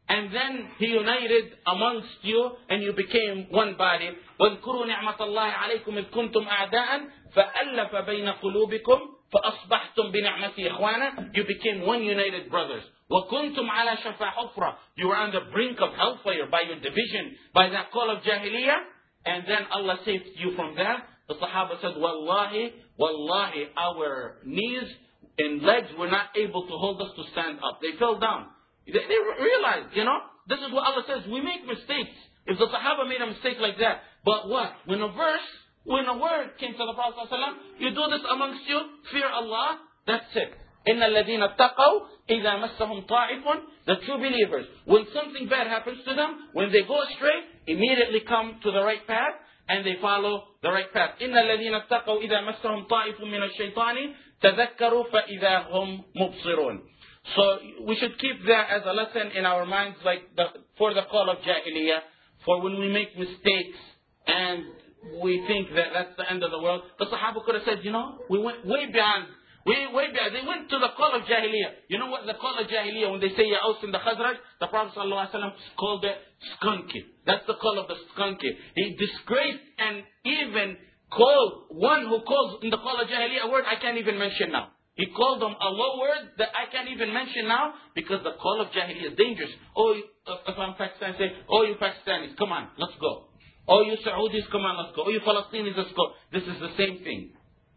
And then He united amongst you and you became one body. وَاذْكُرُوا نِعْمَةَ اللَّهِ عَلَيْكُمْ إِذْ كُنْتُمْ أَعْدَاءً فَأَلَّفَ بَيْنَ قُلُوبِكُمْ فَأَصْبَحْتُمْ بِنِعْمَتِهِ إِخْوَانًا. You became one united brothers. وَكُنْتُمْ عَلَى شَفَا حُفْرَةٍ. You were on the brink of hellfire by your division, by that call of Jahiliyyah. And then Allah saved you from that. The Sahaba said, Wallahi, Wallahi, our knees and legs were not able to hold us to stand up. They fell down. They, they realized, you know, this is what Allah says. We make mistakes. If the Sahaba made a mistake like that. But what? When a verse, when a word came to the Prophet ﷺ, you do this amongst you, fear Allah, that's it. إِنَّ الَّذِينَ اتَّقَوْا إِذَا مَسَّهُمْ طَائِفٌ. The true believers, when something bad happens to them, when they go astray, immediately come to the right path and they follow the right path. إِنَّ الَّذِينَ اتَّقَوْا إِذَا مَسَّهُمْ طَائِفٌ مِنَ الشَّيْطَانِ تَذَكَّرُوا فَإِذَا هُمْ مُبْصِرُونَ. So we should keep that as a lesson in our minds, like the, for the call of Jahiliyyah, for when we make mistakes and we think that that's the end of the world. The Sahaba could have said, you know, we went way beyond. We way beyond. They went to the call of Jahiliyyah. You know what the call of Jahiliyyah, when they say Ya Aus and the Khazraj, the Prophet ﷺ called it skunky. That's the call of the skunky. He disgraced and even called one who calls in the call of Jahiliyyah a word I can't even mention now. He called them a low word that I can't even mention now because the call of Jahiliyyah is dangerous. Oh, if I'm Pakistan, say, oh, you Pakistanis, come on, let's go. Oh, you Saudis, come on, let's go. Oh, you Palestinians, let's go. This is the same thing.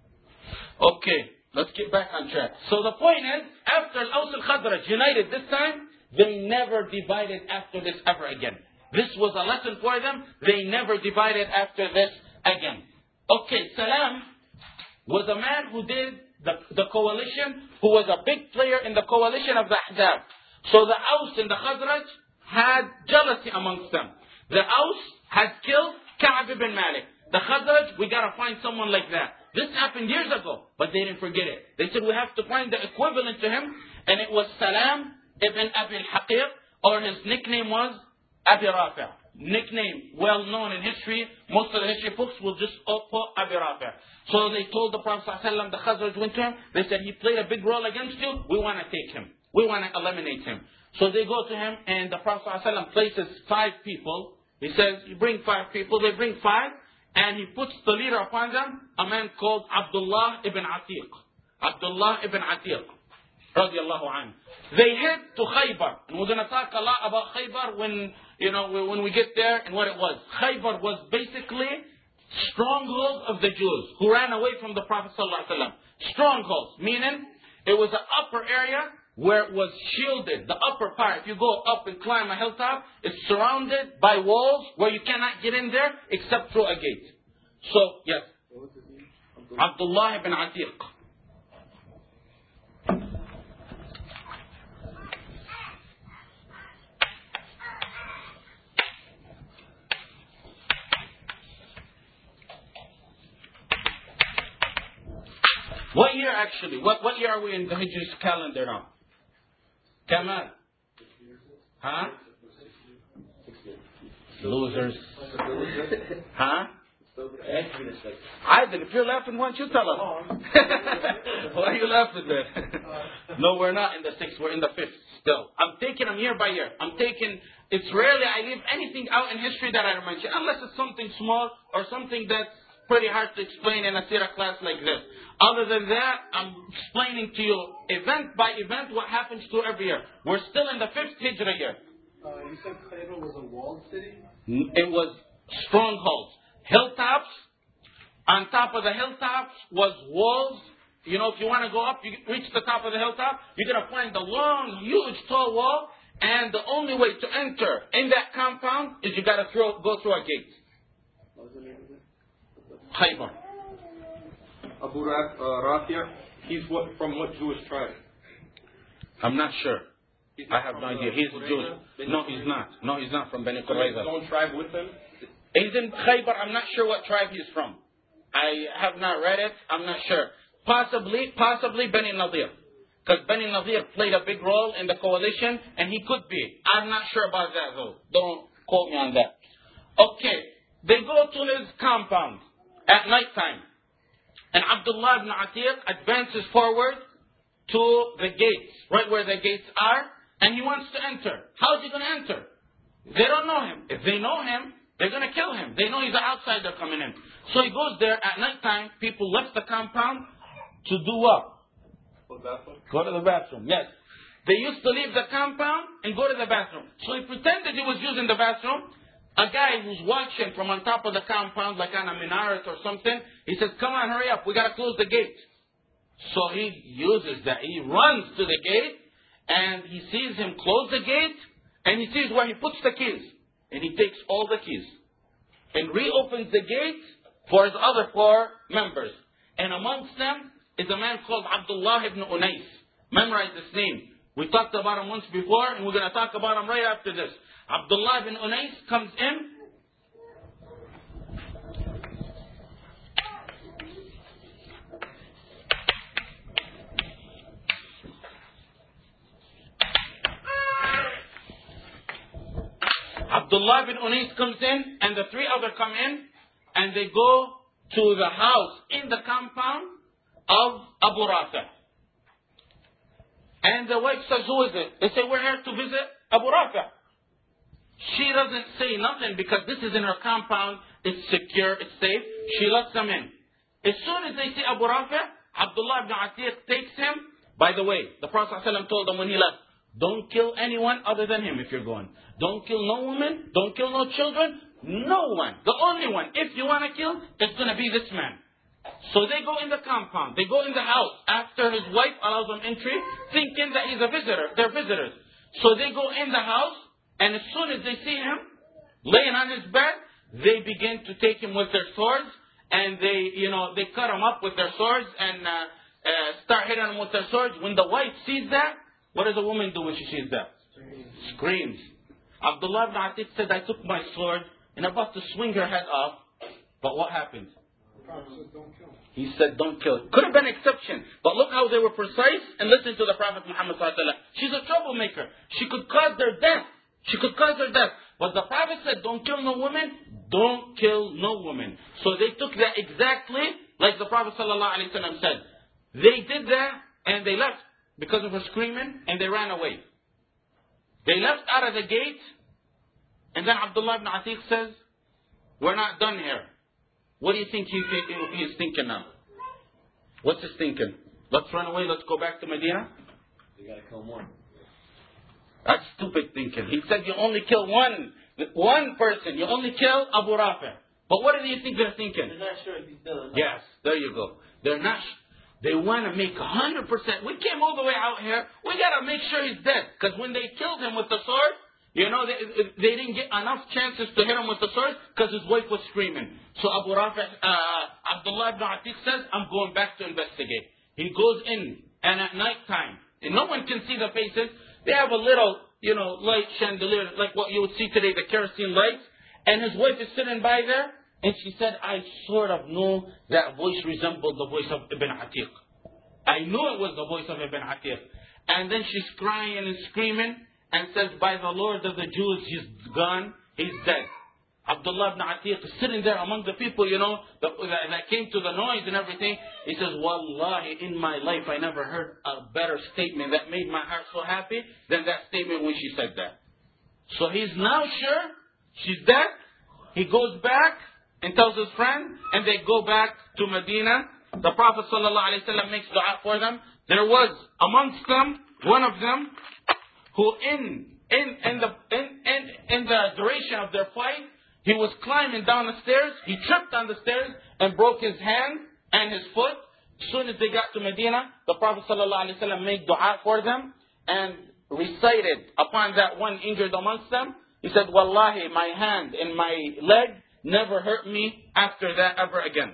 Okay, let's get back on track. So the point is, after Al-Aws al-Khazraj united this time, they never divided after this ever again. This was a lesson for them. They never divided after this again. Okay, Salam was a man who did The, the coalition, who was a big player in the coalition of the Ahzab. So the Aus and the Khazraj had jealousy amongst them. The Aus had killed Ka'b ibn Malik. The Khazraj, we gotta find someone like that. This happened years ago, but they didn't forget it. They said we have to find the equivalent to him, and it was Salam ibn Abi al-Haqiq, or his nickname was Abi Rafi'. Nickname well known in history. Most of the history books will just put Abi Rafi'. So they told the Prophet ﷺ, the Khazraj went to him. They said, he played a big role against you. We want to take him. We want to eliminate him. So they go to him and the Prophet ﷺ places five people. He says, you bring five people. They bring five. And he puts the leader upon them, a man called Abdullah ibn Atiq. Abdullah ibn Atiq. Radiallahu anhu. They head to Khaybar. And we're going to talk a lot about Khaybar when, you know, when we get there and what it was. Khaybar was basically stronghold of the Jews who ran away from the Prophet ﷺ. Strongholds, meaning it was an upper area where it was shielded. The upper part, if you go up and climb a hilltop, it's surrounded by walls where you cannot get in there except through a gate. So, yes. Abdullah ibn Atiq. What year actually? What what year are we in the Hijri calendar now? Kamal? Huh? Losers. Huh? Either if you're laughing, why don't you tell us? Why are you laughing then? No, we're not in the sixth. We're in the fifth still. I'm taking them year by year. I'm taking. It's rarely I leave anything out in history that I mention, unless it's something small or something that's pretty hard to explain in a Sirah class like this. Other than that, I'm explaining to you event by event what happens to every year. We're still in the fifth Hijra year. Uh, you said Khaybar was a walled city? It was strongholds. Hilltops. On top of the hilltops was walls. You know, if you want to go up, you reach the top of the hilltop, you're going to find the long, huge, tall wall. And the only way to enter in that compound is you got to throw, go through a gate. What was the name of it? Khaybar. Abu Ra- uh, Rafi', he's what, from what Jewish tribe? I'm not sure. He's I have no from, idea. uh, He's Qurayza? Jewish. Beni No, Qurayza? he's not. No, he's not from Beni So he has his Qurayza. own tribe with him? He's in Khaybar. I'm not sure what tribe he's from. I have not read it. I'm not sure. Possibly, possibly Beni Nadir. Because Beni Nadir played a big role in the coalition, and he could be. I'm not sure about that, though. Don't quote me on that. Okay. They go to his compound at night time. And Abdullah ibn Atiq advances forward to the gates, right where the gates are. and he wants to enter. How is he going to enter? They don't know him. If they know him, they're going to kill him. They know he's an outsider coming in. So he goes there at nighttime. People left the compound to do what? Go to the bathroom. Yes. They used to leave the compound and go to the bathroom. So he pretended he was using the bathroom. A guy who's watching from on top of the compound, like on a minaret or something, he says, come on, hurry up. We got to close the gate. So he uses that. He runs to the gate and he sees him close the gate and he sees where he puts the keys. And he takes all the keys and reopens the gate for his other four members. And amongst them is a man called Abdullah ibn Unais. Memorize this name. We talked about him once before, and we're going to talk about him right after this. Abdullah ibn Unais comes in. Abdullah ibn Unais comes in, and the three other come in, and they go to the house in the compound of Abu Rafi. And the wife says, who is it? They say, we're here to visit Abu Rafi. She doesn't say nothing because this is in her compound. It's secure, it's safe. She lets them in. As soon as they see Abu Rafi, Abdullah ibn Atiq takes him. By the way, the Prophet ﷺ told them when he left, don't kill anyone other than him if you're going. Don't kill no women. Don't kill no children. No one. The only one, if you want to kill, it's going to be this man. So they go in the compound. They go in the house after his wife allows them entry, thinking that he's a visitor. They're visitors. So they go in the house, and as soon as they see him laying on his bed, they begin to take him with their swords, and they, you know, they cut him up with their swords and uh, uh, start hitting him with their swords. When the wife sees that, what does a woman do when she sees that? Screams. Abdullah ibn Atiq said, I took my sword and about to swing her head off, but what happened? He said, don't kill. Could have been an exception. But look how they were precise and listen to the Prophet Muhammad sallallahu alaihi wasallam. She's a troublemaker. She could cause their death. She could cause their death. But the Prophet said, don't kill no woman. Don't kill no woman. So they took that exactly like the Prophet sallallahu alaihi wasallam said. They did that and they left because of her screaming and they ran away. They left out of the gate and then Abdullah ibn Atiq says, we're not done here. What do you think he, he, he's thinking now? What's his thinking? Let's run away, let's go back to Medina? You gotta kill more. That's stupid thinking. He said you only kill one, one person. You only kill Abu Rafi. But what do you think they're thinking? They're not sure if he's still alive. Yes, there you go. They're not. They want to make one hundred percent. We came all the way out here. We got to make sure he's dead. Because when they killed him with the sword, you know, they, they didn't get enough chances to hit him with the sword because his wife was screaming. So Abu Rafi, uh, Abdullah ibn Atiq says, I'm going back to investigate. He goes in, and at night time, and no one can see the faces. They have a little, you know, light chandelier, like what you would see today, the kerosene lights. And his wife is sitting by there. And she said, I sort of knew that voice resembled the voice of Ibn Atiq. I knew it was the voice of Ibn Atiq. And then she's crying and screaming and says, by the Lord of the Jews, he's gone, he's dead. Abdullah ibn Atiq is sitting there among the people, you know, that, that came to the noise and everything. He says, Wallahi, in my life, I never heard a better statement that made my heart so happy than that statement when she said that. So he's now sure she's dead. He goes back and tells his friend, and they go back to Medina. The Prophet ﷺ makes dua for them. There was amongst them, one of them, who in in in the in, in, in the duration of their fight, he was climbing down the stairs. He tripped on the stairs and broke his hand and his foot. As soon as they got to Medina, the Prophet ﷺ made dua for them and recited upon that one injured amongst them. He said, Wallahi, my hand and my leg never hurt me after that ever again.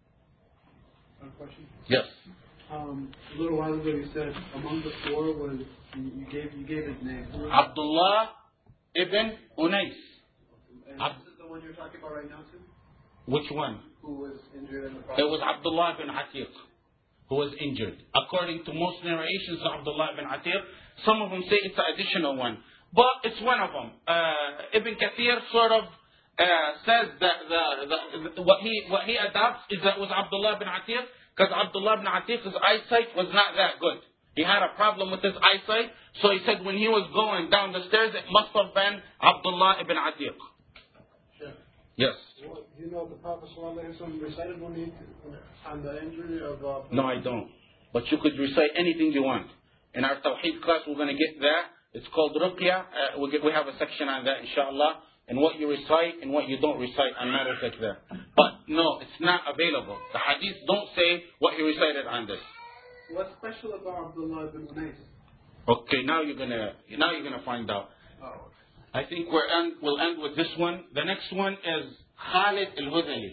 One question. Yes. Um, a little while ago you said among the four was, you gave you gave his name. Abdullah ibn Unais. And Ab- this is the one you're talking about right now too? Which one? Who was injured in the It process? was Abdullah ibn Atiq who was injured. According to most narrations of Abdullah ibn Atiq, some of them say it's an additional one. But it's one of them. Uh, Ibn Kathir sort of uh, says that the, the, the, what he what he adopts is that it was Abdullah ibn Atiq, because Abdullah ibn Atiq's eyesight was not that good. He had a problem with his eyesight. So he said when he was going down the stairs, it must have been Abdullah ibn Atiq. Sure. Yes. Well, do you know what the Prophet ﷺ recited when he, on the injury of... Uh, No, I don't. But you could recite anything you want. In our Tawheed class, we're going to get that. It's called Ruqya. Uh, we, get, we have a section on that, inshallah. And what you recite and what you don't recite on matters like that. But no, it's not available. The hadith don't say what he recited on this. What's special about Abdullah ibn Unais? Okay, now you're gonna now you're gonna find out. Oh. I think we're end, we'll end with this one. The next one is Khalid al-Hudhali.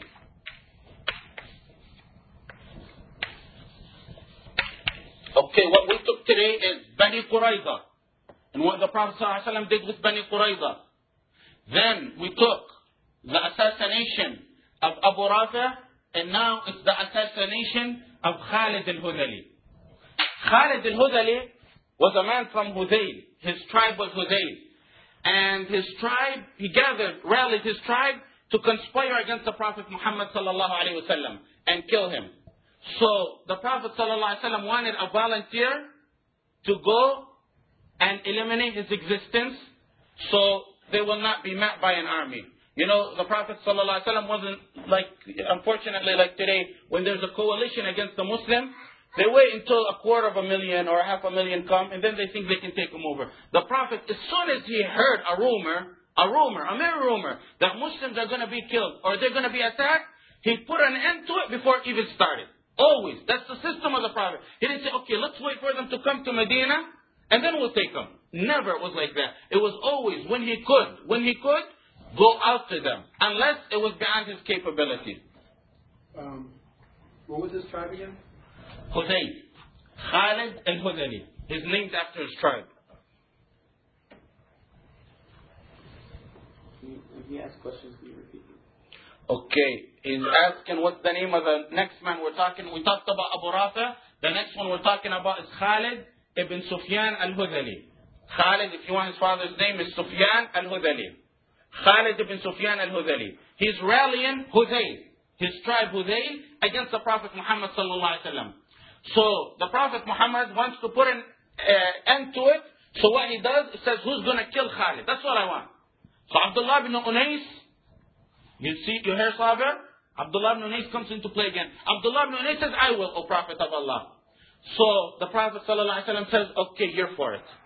Okay, what we took today is Bani Qurayza. And what the Prophet ﷺ did with Bani Qurayza. Then we took the assassination of Abu Rafi, and now it's the assassination of Khalid al-Hudhali. Khalid al-Hudhali was a man from Hudayl. His tribe was Hudayl. And his tribe, he gathered, rallied his tribe to conspire against the Prophet Muhammad sallallahu alaihi wasallam and kill him. So the Prophet sallallahu alaihi wasallam wanted a volunteer to go and eliminate his existence, so they will not be met by an army. You know, the Prophet sallallahu alaihi wasallam wasn't like, unfortunately, like today, when there's a coalition against the Muslim, they wait until a quarter of a million or half a million come, and then they think they can take them over. The Prophet, as soon as he heard a rumor, a rumor, a mere rumor, that Muslims are going to be killed or they're going to be attacked, he put an end to it before it even started. Always. That's the system of the Prophet. He didn't say, okay, let's wait for them to come to Medina, and then we'll take them. Never was like that. It was always, when he could, when he could, go out to them, unless it was beyond his capability. Um, what was his tribe again? Hudayl. Khalid al-Hudhali. He's named after his tribe. When he asks questions, can you repeat them? Okay. He's asking what's the name of the next man we're talking. We talked about Abu Rafi. The next one we're talking about is Khalid ibn Sufyan al-Hudhali. Khalid, if you want his father's name, is Sufyan al-Hudhali. Khalid ibn Sufyan al-Hudhali. He's rallying Hudayl, his tribe Hudayl, against the Prophet Muhammad sallallahu alaihi wasallam. So the Prophet Muhammad wants to put an uh, end to it. So what he does, he says, who's going to kill Khalid? That's what I want. So Abdullah ibn Unais, you see, you hear Sabir? Abdullah ibn Unais comes into play again. Abdullah ibn Unais says, I will, O Prophet of Allah. So the Prophet sallallahu alaihi wasallam says, okay, you're for it.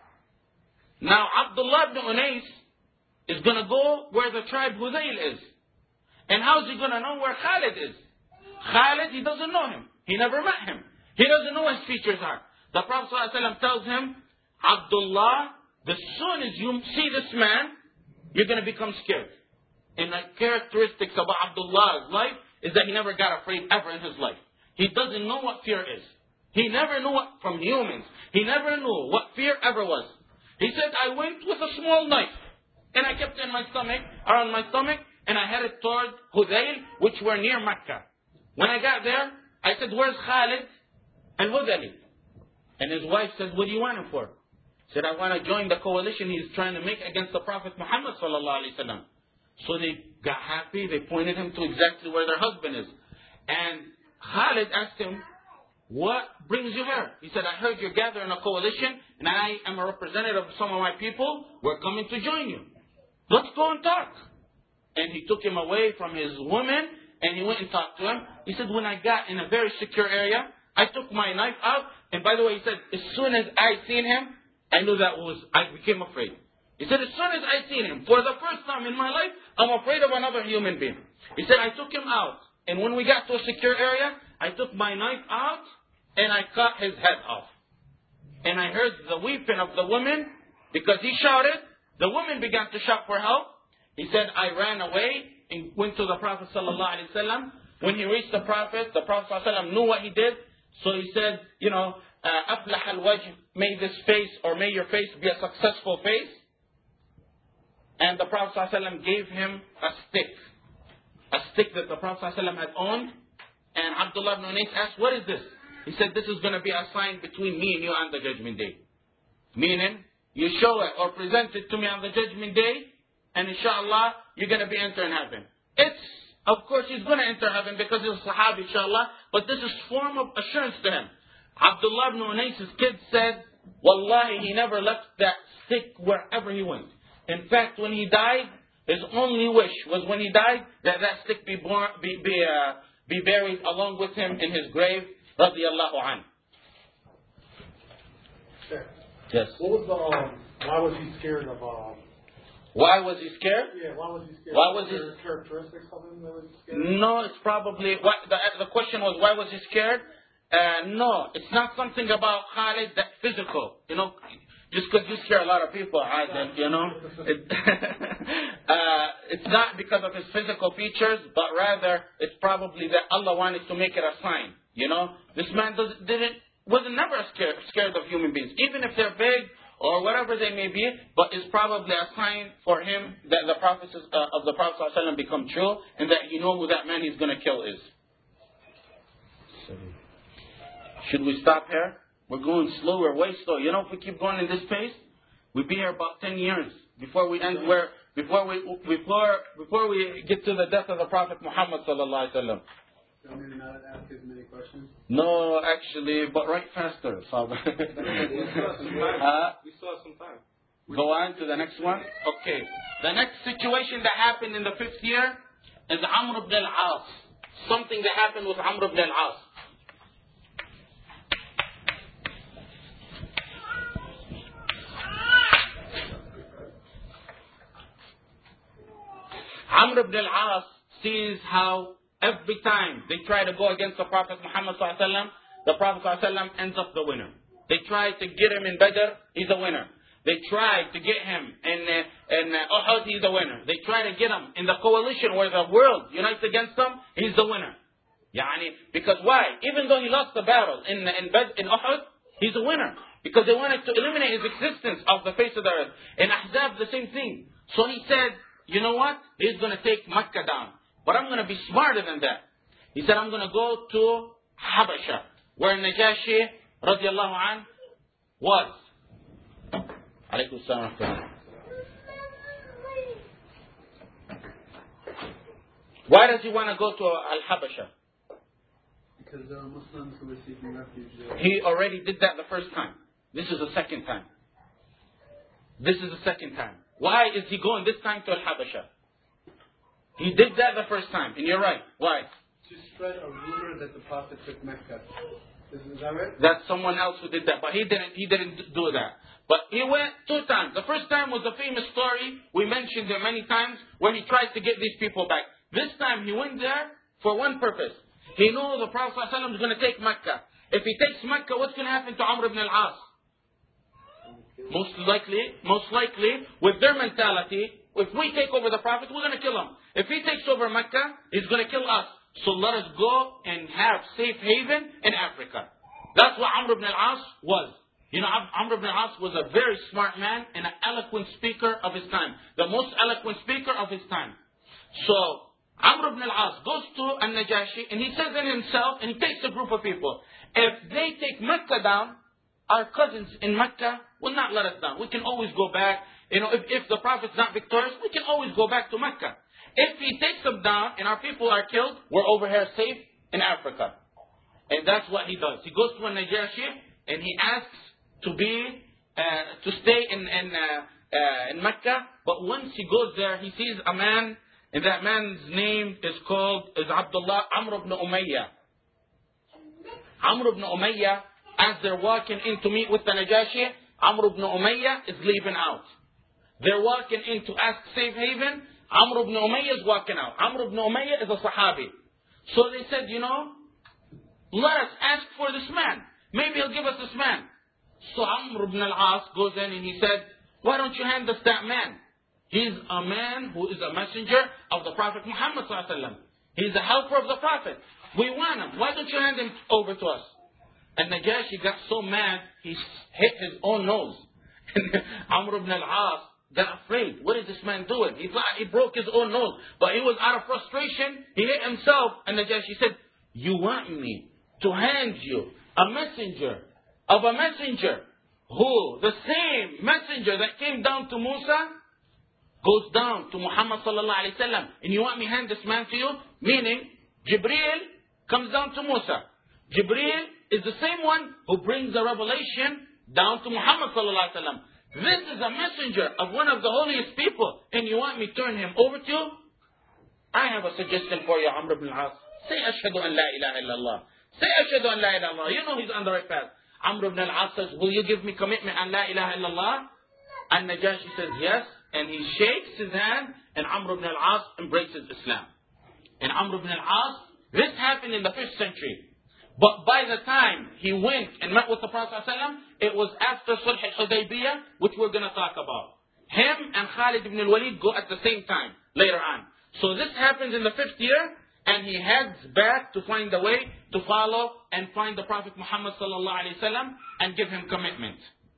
Now Abdullah ibn Unais is going to go where the tribe Hudayl is. And how is he going to know where Khalid is? Khalid, he doesn't know him. He never met him. He doesn't know what his features are. The Prophet ﷺ tells him, Abdullah, as soon as you see this man, you're going to become scared. And the characteristics about Abdullah's life is that he never got afraid ever in his life. He doesn't know what fear is. He never knew it from humans. He never knew what fear ever was. He said, I went with a small knife, and I kept it in my stomach, around my stomach, and I headed toward Hudayl, which were near Mecca. When I got there, I said, where's Khalid al-Hudhali? And his wife said, what do you want him for? He said, I want to join the coalition he's trying to make against the Prophet Muhammad sallallahu alaihi wasallam. So they got happy. They pointed him to exactly where their husband is. And Khalid asked him, what brings you here? He said, I heard you're gathering a coalition, and I am a representative of some of my people. We're coming to join you. Let's go and talk. And he took him away from his woman, and he went and talked to him. He said, when I got in a very secure area, I took my knife out. And by the way, he said, as soon as I seen him, I knew that was, I became afraid. He said, as soon as I seen him, for the first time in my life, I'm afraid of another human being. He said, I took him out. And when we got to a secure area, I took my knife out, and I cut his head off. And I heard the weeping of the woman, because he shouted. The woman began to shout for help. He said, I ran away and went to the Prophet sallallahu alaihi wasallam. When he reached the Prophet, the Prophet sallallahu alaihi wasallam knew what he did. So he said, you know, aflah al-wajh, may this face or may your face be a successful face. And the Prophet sallallahu alaihi wasallam gave him a stick. A stick that the Prophet sallallahu alaihi wasallam had owned. And Abdullah ibn Unais asked, what is this? He said, this is going to be a sign between me and you on the judgment day. Meaning, you show it or present it to me on the judgment day, and inshallah, you're going to be entering heaven. It's, of course, he's going to enter heaven because he's a Sahabi, inshallah, but this is form of assurance to him. Abdullah ibn Unais' kid said, Wallahi, he never left that stick wherever he went. In fact, when he died, his only wish was when he died that that stick be born, be be, uh, be buried along with him in his grave. Radiyallahu anhu. Yes. What was the, um, why was he scared of, um, Why was he scared? yeah, why was he scared? Why was there he- characteristics of him that was scared? No, it's probably, what, the, the question was, why was he scared? Uh, no, it's not something about Khalid that physical. You know, just because you scare a lot of people, Adil, you know. It, uh, it's not because of his physical features, but rather it's probably that Allah wanted to make it a sign. You know, this man does, didn't, wasn't never scared, scared of human beings, even if they're big or whatever they may be, but it's probably a sign for him that the prophecies uh, of the Prophet ﷺ become true, and that you know who that man he's going to kill is. Should we stop here? We're going slow, we're way slow. You know, if we keep going in this pace, we'll be here about ten years before we end where, before we, before, before we get to the death of the Prophet Muhammad sallallahu alaihi wasallam. So maybe not ask as many questions. No, actually, but write faster. Sabr. We still have some time. Uh, We still have some time. Go on to the next one. Okay. The next situation that happened in the fifth year is Amr ibn al-As. Something that happened with Amr ibn al-As. Amr ibn al-As sees how every time they try to go against the Prophet Muhammad sallallahu alaihi wasallam, the Prophet sallallahu alaihi wasallam ends up the winner. They try to get him in Badr, he's a winner. They try to get him in uh, in uh, Uhud, he's a winner. They try to get him in the coalition where the world unites against him, he's the winner. Yani, because why? Even though he lost the battle in in Badr, in Uhud, he's a winner. Because they wanted to eliminate his existence off the face of the earth. In Ahzab, the same thing. So he said, you know what? He's going to take Mecca down. But I'm going to be smarter than that. He said, I'm going to go to Habasha, where Najashi, radiallahu anh, was. Alaykum salam. Why does he want to go to Al-Habasha? Because there are Muslims who were seeking refuge there. He already did that the first time. This is the second time. This is the second time. Why is he going this time to Al-Habasha? He did that the first time, and you're right. Why? To spread a rumor that the Prophet took Mecca. Is, is that right? That's someone else who did that, but he didn't. He didn't do that. But he went two times. The first time was a famous story. We mentioned it many times, where he tried to get these people back. This time he went there for one purpose. He knew the Prophet ﷺ was going to take Mecca. If he takes Mecca, what's going to happen to Amr ibn al-As? Most likely, most likely, with their mentality, if we take over the Prophet, we're going to kill him. If he takes over Mecca, he's going to kill us. So let us go and have safe haven in Africa. That's what Amr ibn al-As was. You know, Amr ibn al-As was a very smart man and an eloquent speaker of his time. The most eloquent speaker of his time. So, Amr ibn al-As goes to An-Najashi and he says in himself, and he takes a group of people, if they take Mecca down, our cousins in Mecca will not let us down. We can always go back. You know, if, if the Prophet's not victorious, we can always go back to Mecca. If he takes them down and our people are killed, we're over here safe in Africa. And that's what he does. He goes to a Najashi and he asks to be, uh, to stay in, in, uh, uh, in Mecca. But once he goes there, he sees a man, and that man's name is called, is Abdullah Amr ibn Umayyah. Amr ibn Umayyah, as they're walking in to meet with the Najashi, Amr ibn Umayyah is leaving out. They're walking in to ask safe haven. Amr ibn Umayyah is walking out. Amr ibn Umayyah is a Sahabi. So they said, you know, let us ask for this man. Maybe he'll give us this man. So Amr ibn al-As goes in and he said, why don't you hand us that man? He's a man who is a messenger of the Prophet Muhammad sallallahu alaihi wasallam. He's a helper of the Prophet. We want him. Why don't you hand him over to us? And Najashi got so mad, he hit his own nose. Amr ibn al-As got afraid. What is this man doing? He thought he broke his own nose. But he was out of frustration. He hit himself. And Najashi said, you want me to hand you a messenger of a messenger who, the same messenger that came down to Musa, goes down to Muhammad sallallahu alaihi wasallam, and you want me to hand this man to you? Meaning, Jibreel comes down to Musa. Jibreel is the same one who brings the revelation down to Muhammad sallallahu alaihi wasallam. This is a messenger of one of the holiest people, and you want me to turn him over to you? I have a suggestion for you, Amr ibn al-As. Say ashhadu an la ilaha illallah. Say ashhadu an la ilaha illallah. You know he's on the right path. Amr ibn al-As says, will you give me commitment on la ilaha illallah? And Najashi says yes, and he shakes his hand, and Amr ibn al-As embraces Islam. And Amr ibn al-As, this happened in the fifth century. But by the time he went and met with the Prophet ﷺ, it was after Sulh al-Hudaybiyah, which we're going to talk about. Him and Khalid ibn al-Walid go at the same time, later on. So this happens in the fifth year, and he heads back to find a way to follow and find the Prophet Muhammad sallallahu alaihi wasallam and give him commitment.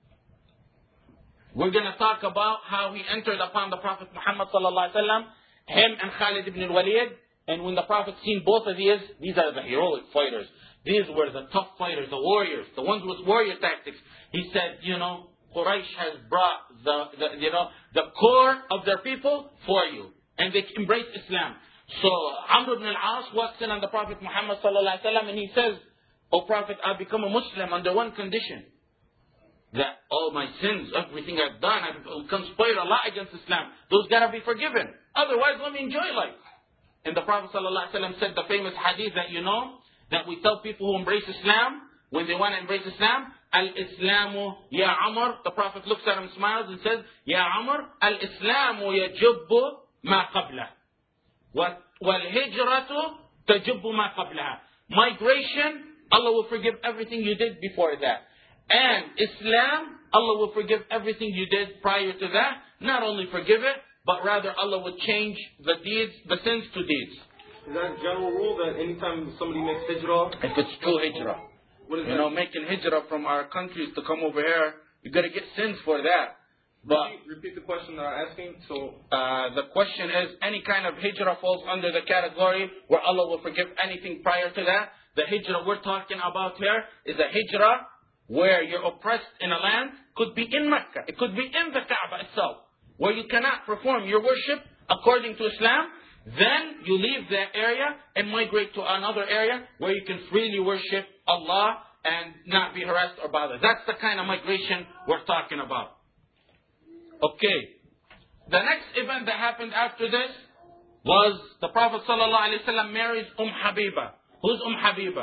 We're going to talk about how he entered upon the Prophet Muhammad sallallahu alaihi wasallam, him and Khalid ibn al-Walid, and when the Prophet seen both of these, these are the heroic fighters. These were the tough fighters, the warriors, the ones with warrior tactics. He said, you know, Quraysh has brought the, the you know, the core of their people for you. And they embrace Islam. So Amr ibn al-As walks in on the Prophet Muhammad sallallahu alaihi wasallam, and he says, "O Prophet, I've become a Muslim under one condition. That all my sins, everything I've done, I've conspired a lot against Islam. Those gotta be forgiven. Otherwise, let me enjoy life." And the Prophet sallallahu alaihi wasallam said the famous hadith that you know, that we tell people who embrace Islam, when they want to embrace Islam, Al-Islamu ya Amr. The Prophet looks at him, smiles, and says, Ya Amr, Al-Islamu yajubbu ma qablah. Wal-Hijratu tajubbu ma qablaha. Migration, Allah will forgive everything you did before that. And Islam, Allah will forgive everything you did prior to that. Not only forgive it, but rather Allah will change the deeds, the sins to deeds. Is that a general rule that anytime somebody makes hijrah? If it's true hijrah. What is you that? know, making hijrah from our countries to come over here, you got to get sins for that. But repeat, repeat the question that I'm asking. So uh, the question is, any kind of hijrah falls under the category where Allah will forgive anything prior to that. The hijrah we're talking about here is a hijrah where you're oppressed in a land. Could be in Mecca. It could be in the Kaaba itself, where you cannot perform your worship according to Islam. Then you leave that area and migrate to another area where you can freely worship Allah and not be harassed or bothered. That's the kind of migration we're talking about. Okay. The next event that happened after this was the Prophet ﷺ marries Umm Habiba. Who's Umm Habiba?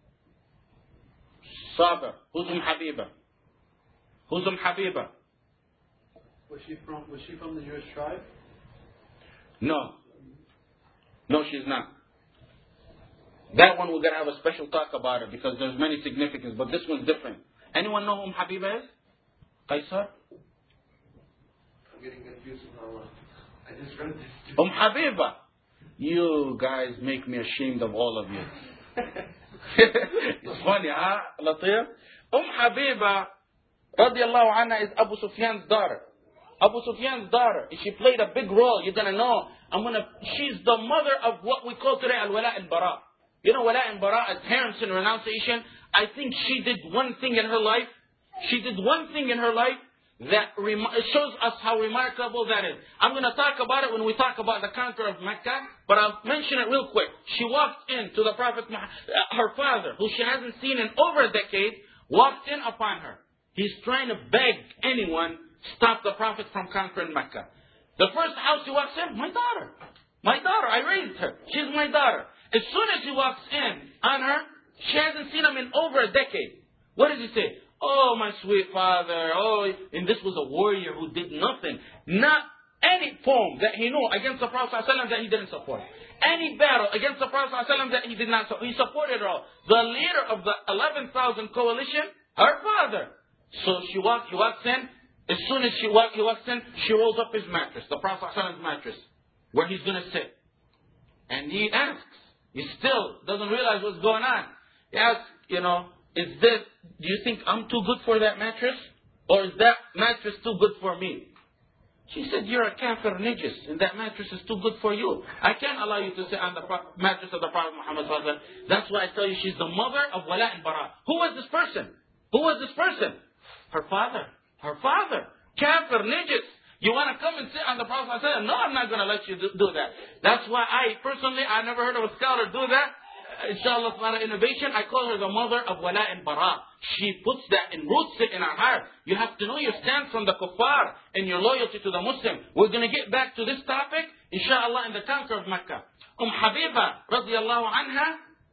Sabr. Who's Umm Habiba? Who's Umm Habiba? Was she from was she from the Jewish tribe? No. No, she's not. That one we're going to have a special talk about it because there's many significance, but this one's different. Anyone know who Umm Habiba is? Qaisar? I'm getting confused with Allah. I just read this. Umm Habiba. You guys make me ashamed of all of you. It's funny, huh, Latif? Umm Habiba, radiallahu anha, is Abu Sufyan's daughter. Abu Sufyan's daughter. She played a big role. You're going to know. I'm gonna. She's the mother of what we call today al-wala al-bara. You know, wala al-bara, adherence and renunciation. I think she did one thing in her life. She did one thing in her life that rem- shows us how remarkable that is. I'm going to talk about it when we talk about the conquer of Mecca, but I'll mention it real quick. She walked in to the Prophet, her father, who she hasn't seen in over a decade, walked in upon her. He's trying to beg anyone stop the Prophet from conquering Mecca. The first house he walks in, my daughter. My daughter, I raised her. She's my daughter. As soon as he walks in on her, she hasn't seen him in over a decade. What does he say? Oh, my sweet father. Oh, and this was a warrior who did nothing. Not any poem that he knew against the Prophet ﷺ that he didn't support. Any battle against the Prophet ﷺ that he did not support. He supported her all. The leader of the eleven thousand coalition, her father. So she walks, he walks in. As soon as she walk, he walks in, she rolls up his mattress, the Prophet ﷺ's mattress, where he's going to sit. And he asks, he still doesn't realize what's going on. He asks, you know, is this, do you think I'm too good for that mattress? Or is that mattress too good for me? She said, you're a kafir najis, and that mattress is too good for you. I can't allow you to sit on the mattress of the Prophet Muhammad ﷺ. That's why I tell you, she's the mother of wala and bara. Who was this person? Who was this person? Her father. Her father, kafir, najis. You want to come and sit on the Prophet? I said, no, I'm not going to let you do, do that. That's why I, personally, I never heard of a scholar do that. inshallah, it's not an innovation. I call her the mother of wala and bara. She puts that and roots it in our heart. You have to know your stance from the kuffar and your loyalty to the Muslim. We're going to get back to this topic, inshallah, in the conquer of Mecca. Umm Habiba, radiallahu anha,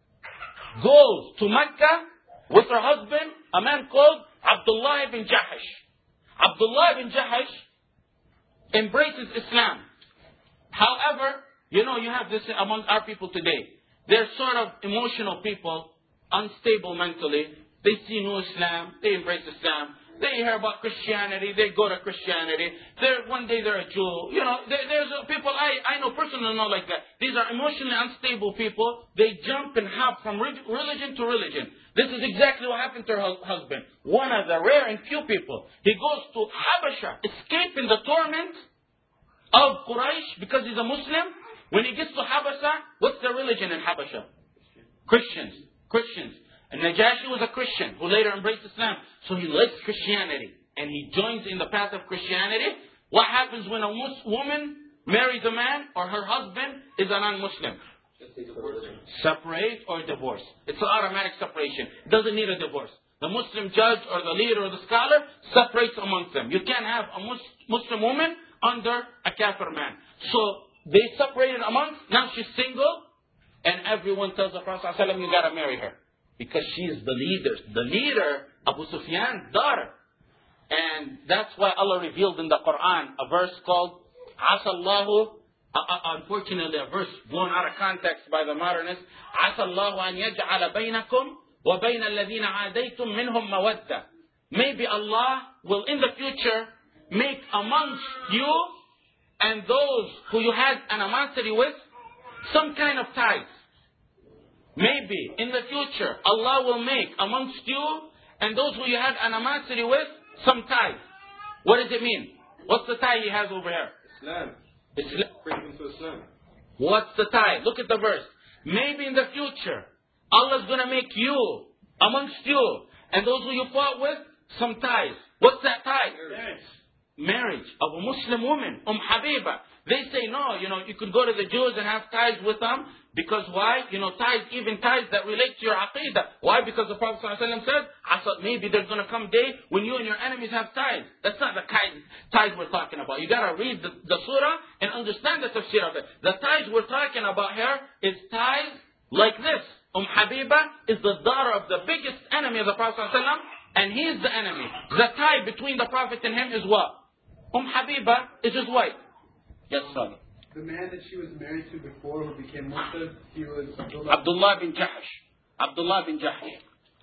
goes to Mecca with her husband, a man called Abdullah ibn Jahash. Abdullah ibn Jahash embraces Islam. However, you know, you have this among our people today. They're sort of emotional people, unstable mentally. They see new Islam. They embrace Islam. They hear about Christianity. They go to Christianity. They're, one day they're a Jew. You know, there, there's people I, I know personally know like that. These are emotionally unstable people. They jump and hop from religion to religion. This is exactly what happened to her husband. One of the rare and few people. He goes to Habasha, escaping the torment of Quraysh because he's a Muslim. When he gets to Habasha, what's the religion in Habasha? Christians. Christians. And Najashi was a Christian who later embraced Islam. So he likes Christianity. And he joins in the path of Christianity. What happens when a Mus- woman marries a man or her husband is a non-Muslim? Separate or divorce. It's an automatic separation. It doesn't need a divorce. The Muslim judge or the leader or the scholar separates amongst them. You can't have a Mus- Muslim woman under a Kafir man. So they separated amongst. Now she's single. And everyone tells the Prophet ﷺ, you got to marry her. Because she is the leader. The leader, Abu Sufyan's daughter. And that's why Allah revealed in the Quran a verse called Asallahu, uh, uh, unfortunately a verse blown out of context by the modernists. Asallahu an yaj'ala baynakum wa bayna alladhina adaytum minhum mawadda. Maybe Allah will in the future make amongst you and those who you had animosity with some kind of ties. Maybe in the future, Allah will make amongst you and those who you had animosity with some ties. What does it mean? What's the tie he has over here? Islam. Islam. Bring them to Islam. What's the tie? Look at the verse. Maybe in the future, Allah's going to make you amongst you and those who you fought with some ties. What's that tie? Marriage. Marriage of a Muslim woman, Umm Habiba. They say, no, you know, you could go to the Jews and have ties with them. Because why? You know, ties, even ties that relate to your aqidah. Why? Because the Prophet ﷺ said, I thought maybe there's going to come a day when you and your enemies have ties. That's not the ties, ties we're talking about. You got to read the, the surah and understand the tafsir of it. The ties we're talking about here is ties like this. Umm Habiba is the daughter of the biggest enemy of the Prophet ﷺ, and he is the enemy. The tie between the Prophet and him is what? Umm Habiba is his wife. Yes, son. The man that she was married to before who became Muslim, he was Abdullah. Abdullah bin Jahash. Abdullah bin Jahash.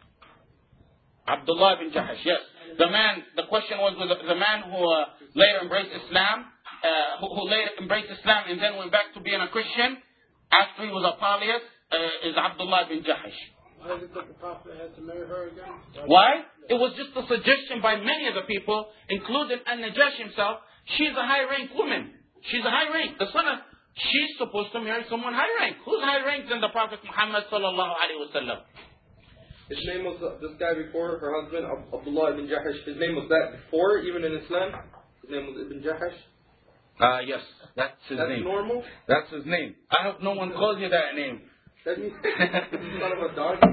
Abdullah bin Jahash, yes. The man, the question was, was the man who uh, later embraced Islam, uh, who, who later embraced Islam and then went back to being a Christian after he was a polytheist, uh, is Abdullah bin Jahash. Why did the Prophet had to marry her again? Why? It was just a suggestion by many of the people, including An-Najash himself. She's a high-ranked woman. She's a high rank. The son of, she's supposed to marry someone high rank. Who's high ranked than the Prophet Muhammad sallallahu alaihi wasallam? His name was, uh, this guy before, her husband, Ab- Abdullah ibn Jahash, his name was that before, even in Islam? His name was Ibn Jahash? Uh, yes, that's his That's name. normal? That's his name. I hope no one calls you that name. That means he's son of a dog?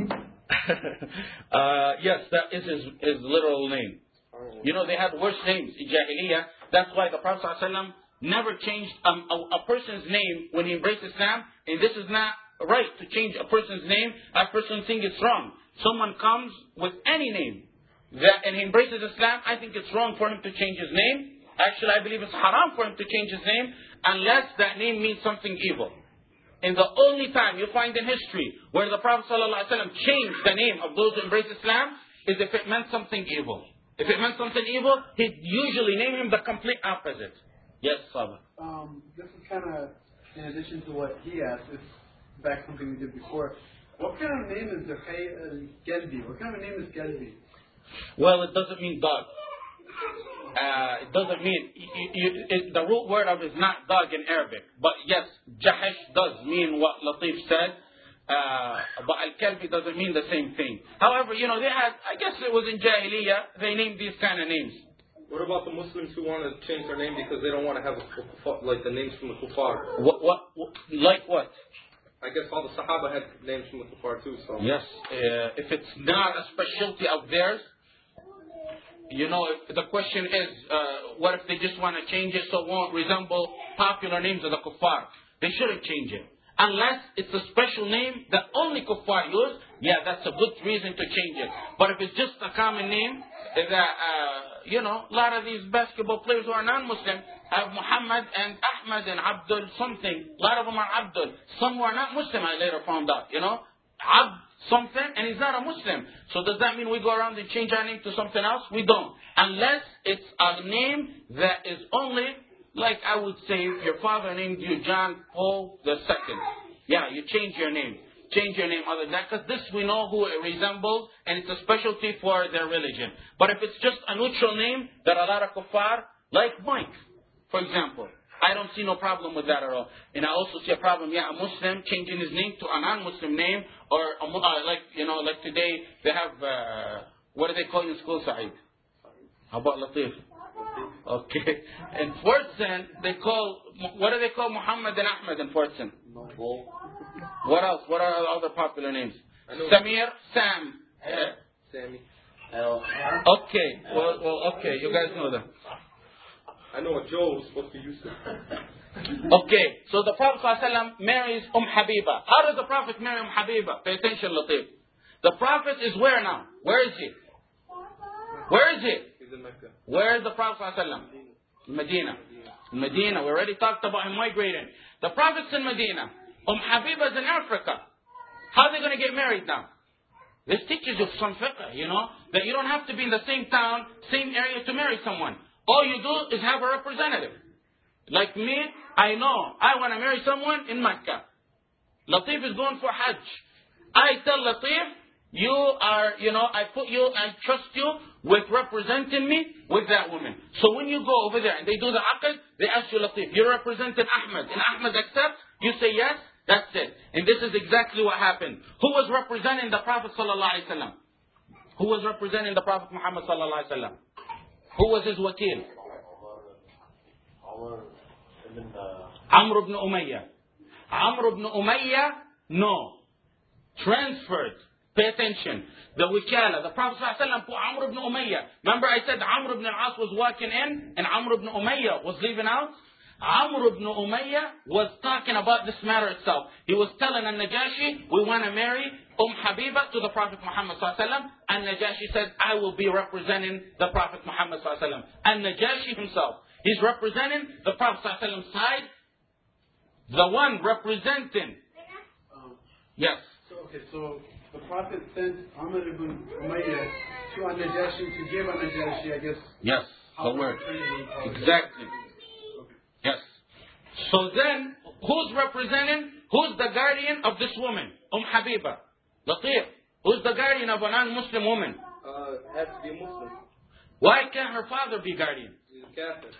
uh, yes, that is his, his literal name. Oh. You know, they had worse names in Jahiliyyah. That's why the Prophet sallallahu alaihi wasallam never changed um, a, a person's name when he embraced Islam. And this is not right to change a person's name. A person thinks it's wrong. Someone comes with any name that and he embraces Islam, I think it's wrong for him to change his name. Actually, I believe it's haram for him to change his name unless that name means something evil. And the only time you find in history where the Prophet ﷺ changed the name of those who embrace Islam is if it meant something evil. If it meant something evil, he'd usually name him the complete opposite. Yes, Sabah. Um, this is kind of in addition to what he asked. It's back something we did before. What kind of name is the uh, Gelbi? What kind of name is Gelbi? Well, it doesn't mean dog. Uh, it doesn't mean you, you, it, the root word of it is not dog in Arabic. But yes, Jahash does mean what Latif said. Uh, but Al-Kalbi doesn't mean the same thing. However, you know, they had, I guess it was in Jahiliyyah, they named these kind of names. What about the Muslims who want to change their name because they don't want to have a, like the names from the kuffar? What, what, what, like what? I guess all the Sahaba had names from the Kuffar too, so. Yes, uh, if it's not a specialty of theirs, you know, if the question is, uh, what if they just want to change it so it won't resemble popular names of the kuffar? They shouldn't change it. Unless it's a special name that only kuffar use, yeah, that's a good reason to change it. But if it's just a common name, that, uh, you know, a lot of these basketball players who are non-Muslim have Muhammad and Ahmad and Abdul something. A lot of them are Abdul. Some who are not Muslim, I later found out, you know. Abd something, and he's not a Muslim. So does that mean we go around and change our name to something else? We don't. Unless it's a name that is only, like I would say, if your father named you John Paul the Second. Yeah, you change your name. Change your name other than that, because this we know who it resembles, and it's a specialty for their religion. But if it's just a neutral name that a lot of kuffar, like Mike, for example, I don't see no problem with that at all. And I also see a problem, yeah, a Muslim changing his name to a non-Muslim name, or a, uh, like, you know, like today they have, uh, what do they call you in school, Saeed? How about Latif? Okay. In Fortson, they call, what do they call Muhammad and Ahmed in Fortson? What else? What are other popular names? Samir, Sam. Uh, Sammy. Okay. Well, well, okay. You guys know that. I know what Joe was supposed to use. Okay, so the Prophet ﷺ marries Umm Habiba. How does the Prophet marry Umm Habiba? Pay attention, Latif. The Prophet is where now? Where is he? Where is he? He's in Mecca. Where is the Prophet ﷺ? Medina. Medina. We already talked about him migrating. The Prophet's in Medina. Umm Habiba's in Africa. How are they going to get married now? This teaches you some fiqh, you know, that you don't have to be in the same town, same area to marry someone. All you do is have a representative. Like me, I know I want to marry someone in Mecca. Latif is going for Hajj. I tell Latif, you are, you know, I put you and trust you with representing me with that woman. So when you go over there and they do the aqd, they ask you, Latif, you're representing Ahmed. And Ahmed accepts, you say yes, that's it. And this is exactly what happened. Who was representing the Prophet sallallahu alaihi wasallam? Who was representing the Prophet Muhammad sallallahu alaihi wasallam? Who was his wakil? Amr ibn Umayyah. Amr ibn Umayyah, no. Transferred. Pay attention. The wikala, the Prophet ﷺ put Amr ibn Umayyah. Remember I said Amr ibn al-As was walking in and Amr ibn Umayyah was leaving out? Amr ibn Umayyah was talking about this matter itself. He was telling An-Najashi, we want to marry Umm Habiba to the Prophet Muhammad sallallahu alaihi wasallam. An-Najashi said, I will be representing the Prophet Muhammad sallallahu alaihi wasallam. An-Najashi himself, he's representing the Prophet sallallahu alaihi wasallam's side. The one representing. Um, yes. So, okay, so the Prophet sent Amr ibn Umayyah to An-Najashi to give An-Najashi, I guess. Yes, the word. Exactly. Yes. So then, who's representing? Who's the guardian of this woman? Umm Habiba. Latif. Who's the guardian of a non-Muslim woman? Uh, has to be a Muslim. Why can't her father be guardian? He's a Catholic.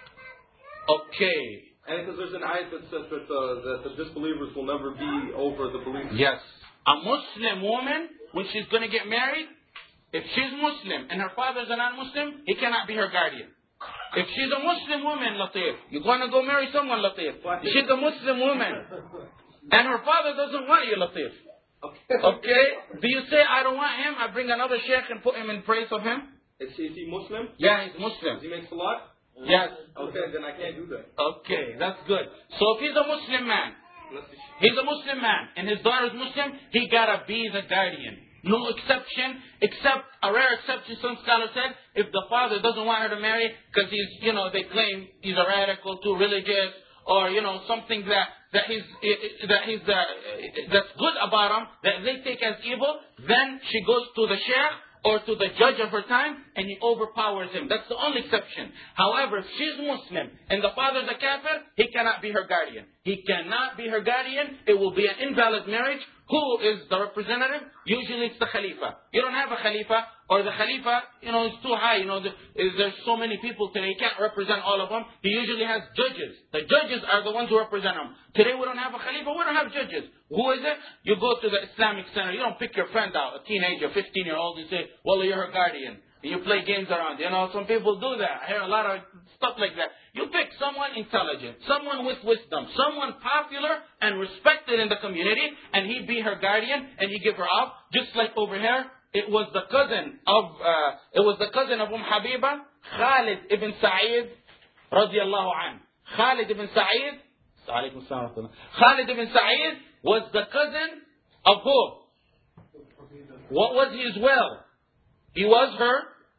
Okay. And because there's an ayat that says that, uh, that the disbelievers will never be over the believers. Yes. A Muslim woman, when she's going to get married, if she's Muslim and her father's a non-Muslim, he cannot be her guardian. If she's a Muslim woman, Latif, you're going to go marry someone, Latif. She's a Muslim woman. And her father doesn't want you, Latif. Okay? Do you say, I don't want him, I bring another sheikh and put him in praise of him? Is he, is he Muslim? Yeah, he's Muslim. Does he make salat? Yes. Okay, then I can't do that. Okay, that's good. So if he's a Muslim man, Unless he- he's a Muslim man, and his daughter's Muslim, he gotta be the guardian. No exception, except a rare exception, some scholars said, if the father doesn't want her to marry because he's, you know, they claim he's a radical, too religious, or, you know, something that, that he's, that he's, uh, that's good about him, that they take as evil, then she goes to the sheikh or to the judge of her time, and he overpowers him. That's the only exception. However, if she's Muslim and the father's a kafir, he cannot be her guardian. He cannot be her guardian. It will be an invalid marriage. Who is the representative? Usually it's the Khalifa. You don't have a Khalifa, or the Khalifa, you know, is too high. You know, the, is, there's so many people today, he can't represent all of them. He usually has judges. The judges are the ones who represent them. Today we don't have a Khalifa, we don't have judges. Who is it? You go to the Islamic Center, you don't pick your friend out, a teenager, fifteen year old, and say, well, you're her guardian. You play games around. You know, some people do that. I hear a lot of stuff like that. You pick someone intelligent, someone with wisdom, someone popular and respected in the community, and he be her guardian, and he give her up. Just like over here, it was the cousin of, uh, it was the cousin of Umm Habiba, Khalid ibn Sa'id, radiallahu anhu. Khalid ibn Sa'id, Khalid ibn Sa'id was the cousin of who? What was his will? He was her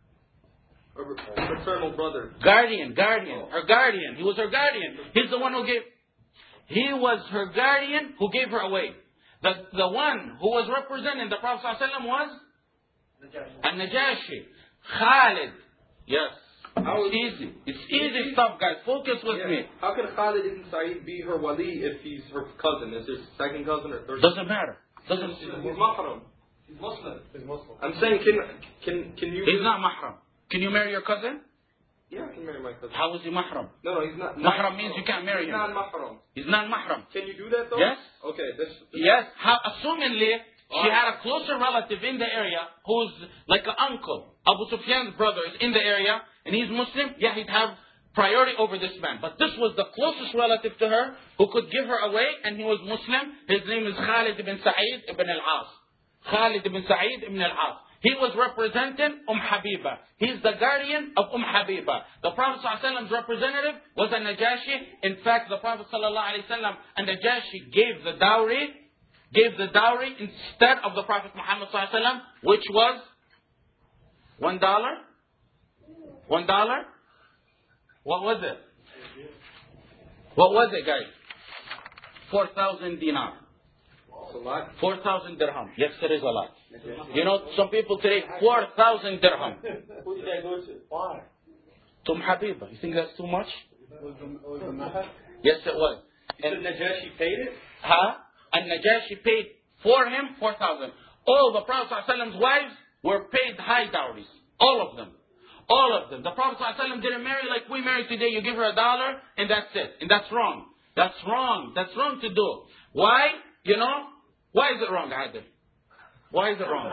Paternal brother. guardian, guardian, her guardian. He was her guardian. He's the one who gave, he was her guardian who gave her away. The, the one who was representing the Prophet ﷺ was An-Najashi. Khalid. Yes. How It's easy. It's easy stuff, guys. Focus with Yeah. me. How can Khalid ibn Sa'id be her wali if he's her cousin? Is his second cousin or third? Doesn't matter. Doesn't. He's mahram. He's Muslim. He's Muslim. I'm saying, can can can you? He's not mahram. Can you marry your cousin? Yeah, I can marry my cousin. How is he mahram? No, no, he's not. Mahram means you can't marry He's him. not mahram. He's not mahram. Can you do that though? Yes. Okay. This. this Yes. How, assumingly, she had a closer relative in the area who's like an uncle. Abu Sufyan's brother is in the area and he's Muslim. Yeah, he'd have priority over this man. But this was the closest relative to her who could give her away, and he was Muslim. His name is Khalid ibn Sa'id ibn al-As. Khalid ibn Sa'id ibn al-As. He was representing Umm Habiba. He's the guardian of Umm Habiba. The Prophet ﷺ's representative was a Najashi. In fact, the Prophet ﷺ and Najashi gave the dowry, gave the dowry instead of the Prophet Muhammad ﷺ, which was one dollar. One dollar. What was it? What was it, guys? Four thousand dinar. That's a lot. Four thousand dirham. Yes, it is a lot. You know, some people today, four thousand dirham. Who did I go to? Why? To Umm Habiba. You think that's too much? Was the, was the mahar? Yes, it was. You said Najashi paid it? Huh? And Najashi paid for him four thousand. All the Prophet ﷺ's wives were paid high dowries. All of them. All of them. The Prophet ﷺ didn't marry like we marry today. You give her a dollar and that's it. And that's wrong. That's wrong. That's wrong to do. Why? You know? Why is it wrong, Adil? Why is it wrong?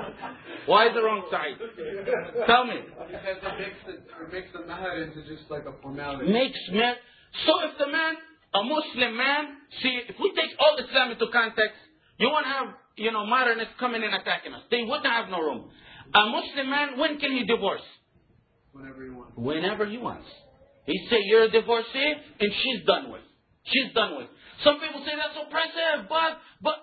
Why is it wrong, Saeed? Tell me. Because it makes the, it makes the mahar into just like a formality. Makes man. So if the man, a Muslim man, see, if we take all Islam into context, you won't have, you know, modernists coming and attacking us. They wouldn't have no room. A Muslim man, when can he divorce? Whenever you want. Whenever he wants. He say, you're a divorcee, and she's done with. She's done with. Some people say that's oppressive, but, but,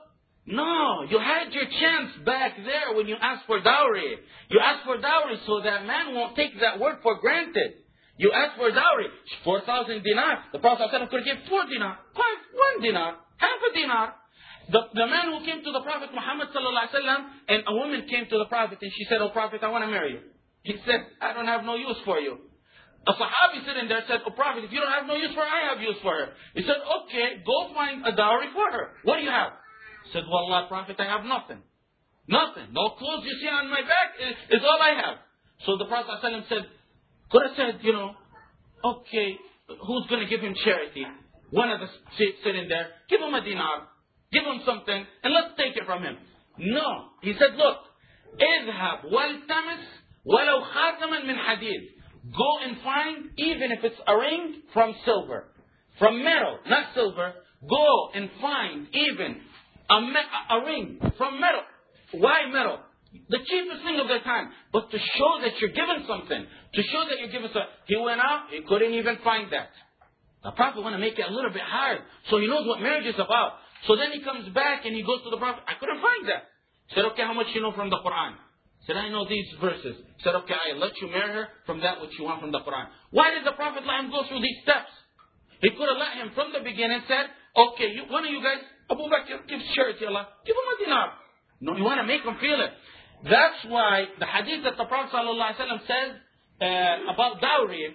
no, you had your chance back there when you asked for dowry. You asked for dowry so that man won't take that word for granted. You asked for dowry, four thousand dinar. The Prophet ﷺ could give four dinar, five, one dinar, half a dinar. The, the man who came to the Prophet Muhammad sallallahu alaihi wasallam, and a woman came to the Prophet and she said, "Oh Prophet, I want to marry you." He said, "I don't have no use for you." A Sahabi sitting there said, "Oh Prophet, if you don't have no use for her, I have use for her." He said, "Okay, go find a dowry for her. What do you have?" He said, "Wallah, Prophet, I have nothing. Nothing. No clothes you see on my back is, is all I have." So the Prophet ﷺ said, could have said, you know, okay, who's going to give him charity? One of the sitting there, give him a dinar, give him something, and let's take it from him. No. He said, look, اذهب والتمس ولو خاتما من حديد. Go and find, even if it's a ring from silver, from metal, not silver. Go and find even a, me- a ring from metal. Why metal? The cheapest thing of their time. But to show that you're given something, to show that you're given something. He went out, he couldn't even find that. The Prophet want to make it a little bit hard, so he knows what marriage is about. So then he comes back and he goes to the Prophet. I couldn't find that. He said, okay, how much you know from the Quran? He said, I know these verses. He said, okay, I'll let you marry her from that which you want from the Quran. Why did the Prophet let him go through these steps? He could have let him from the beginning and said, okay, you, one of you guys, Abu Bakr, gives charity to Allah. Give him a dinar. No, you want to make him feel it. That's why the hadith that the Prophet ﷺ says uh, about dowry,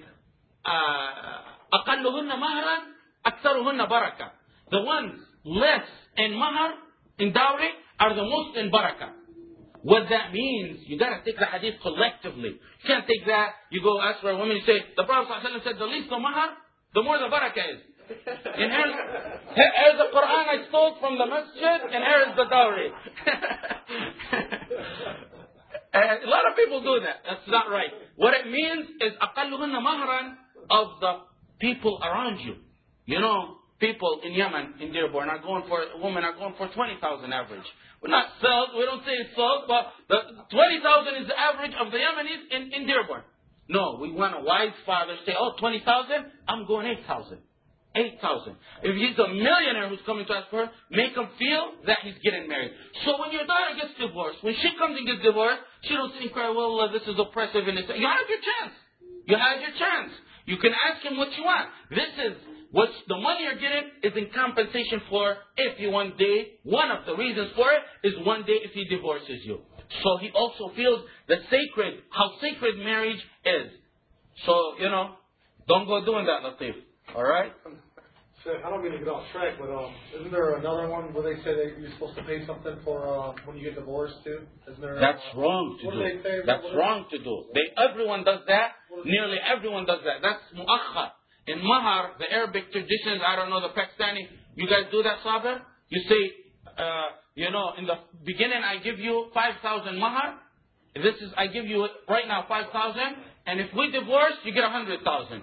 أَقَلُّهُنَّ مَهْرًا أَكْثَرُهُنَّ بَرَكَةً. The ones less in mahar, in dowry, are the most in barakah. What that means, you got to take the hadith collectively. You can't take that, you go ask for a woman, you say, the Prophet ﷺ said, the least the mahar, the more the barakah is. And here's, here's the Quran I stole from the masjid, and here is the dowry. uh, A lot of people do that. That's not right. What it means is أقلهن مهرا of the people around you. You know, people in Yemen, in Dearborn, are going for, women are going for twenty thousand average. We're not sold, we don't say it's sold, but the twenty thousand is the average of the Yemenis in, in Dearborn. No, we want a wise father say, oh, twenty thousand, I'm going eight thousand. eight thousand. If he's a millionaire who's coming to ask for her, make him feel that he's getting married. So when your daughter gets divorced, when she comes and gets divorced, she don't sit and cry, well, uh, this is oppressive. And it's, you have your chance. You have your chance. You can ask him what you want. This is, what the money you're getting is in compensation for if you one day, one of the reasons for it is one day if he divorces you. So he also feels the sacred, how sacred marriage is. So, you know, don't go doing that, Latif. All right? So, I don't mean to get off track, but um, isn't there another one where they say that you're supposed to pay something for uh, when you get divorced too? Isn't there? That's uh, wrong to what do. do they say? That's What wrong to do. They, everyone does that. Nearly everyone does that. That's mu'akhar. In mahar, the Arabic traditions, I don't know, the Pakistani, you guys do that, Sabir? You say, uh, you know, in the beginning I give you five thousand mahar. This is, I give you right now five thousand, and if we divorce, you get one hundred thousand.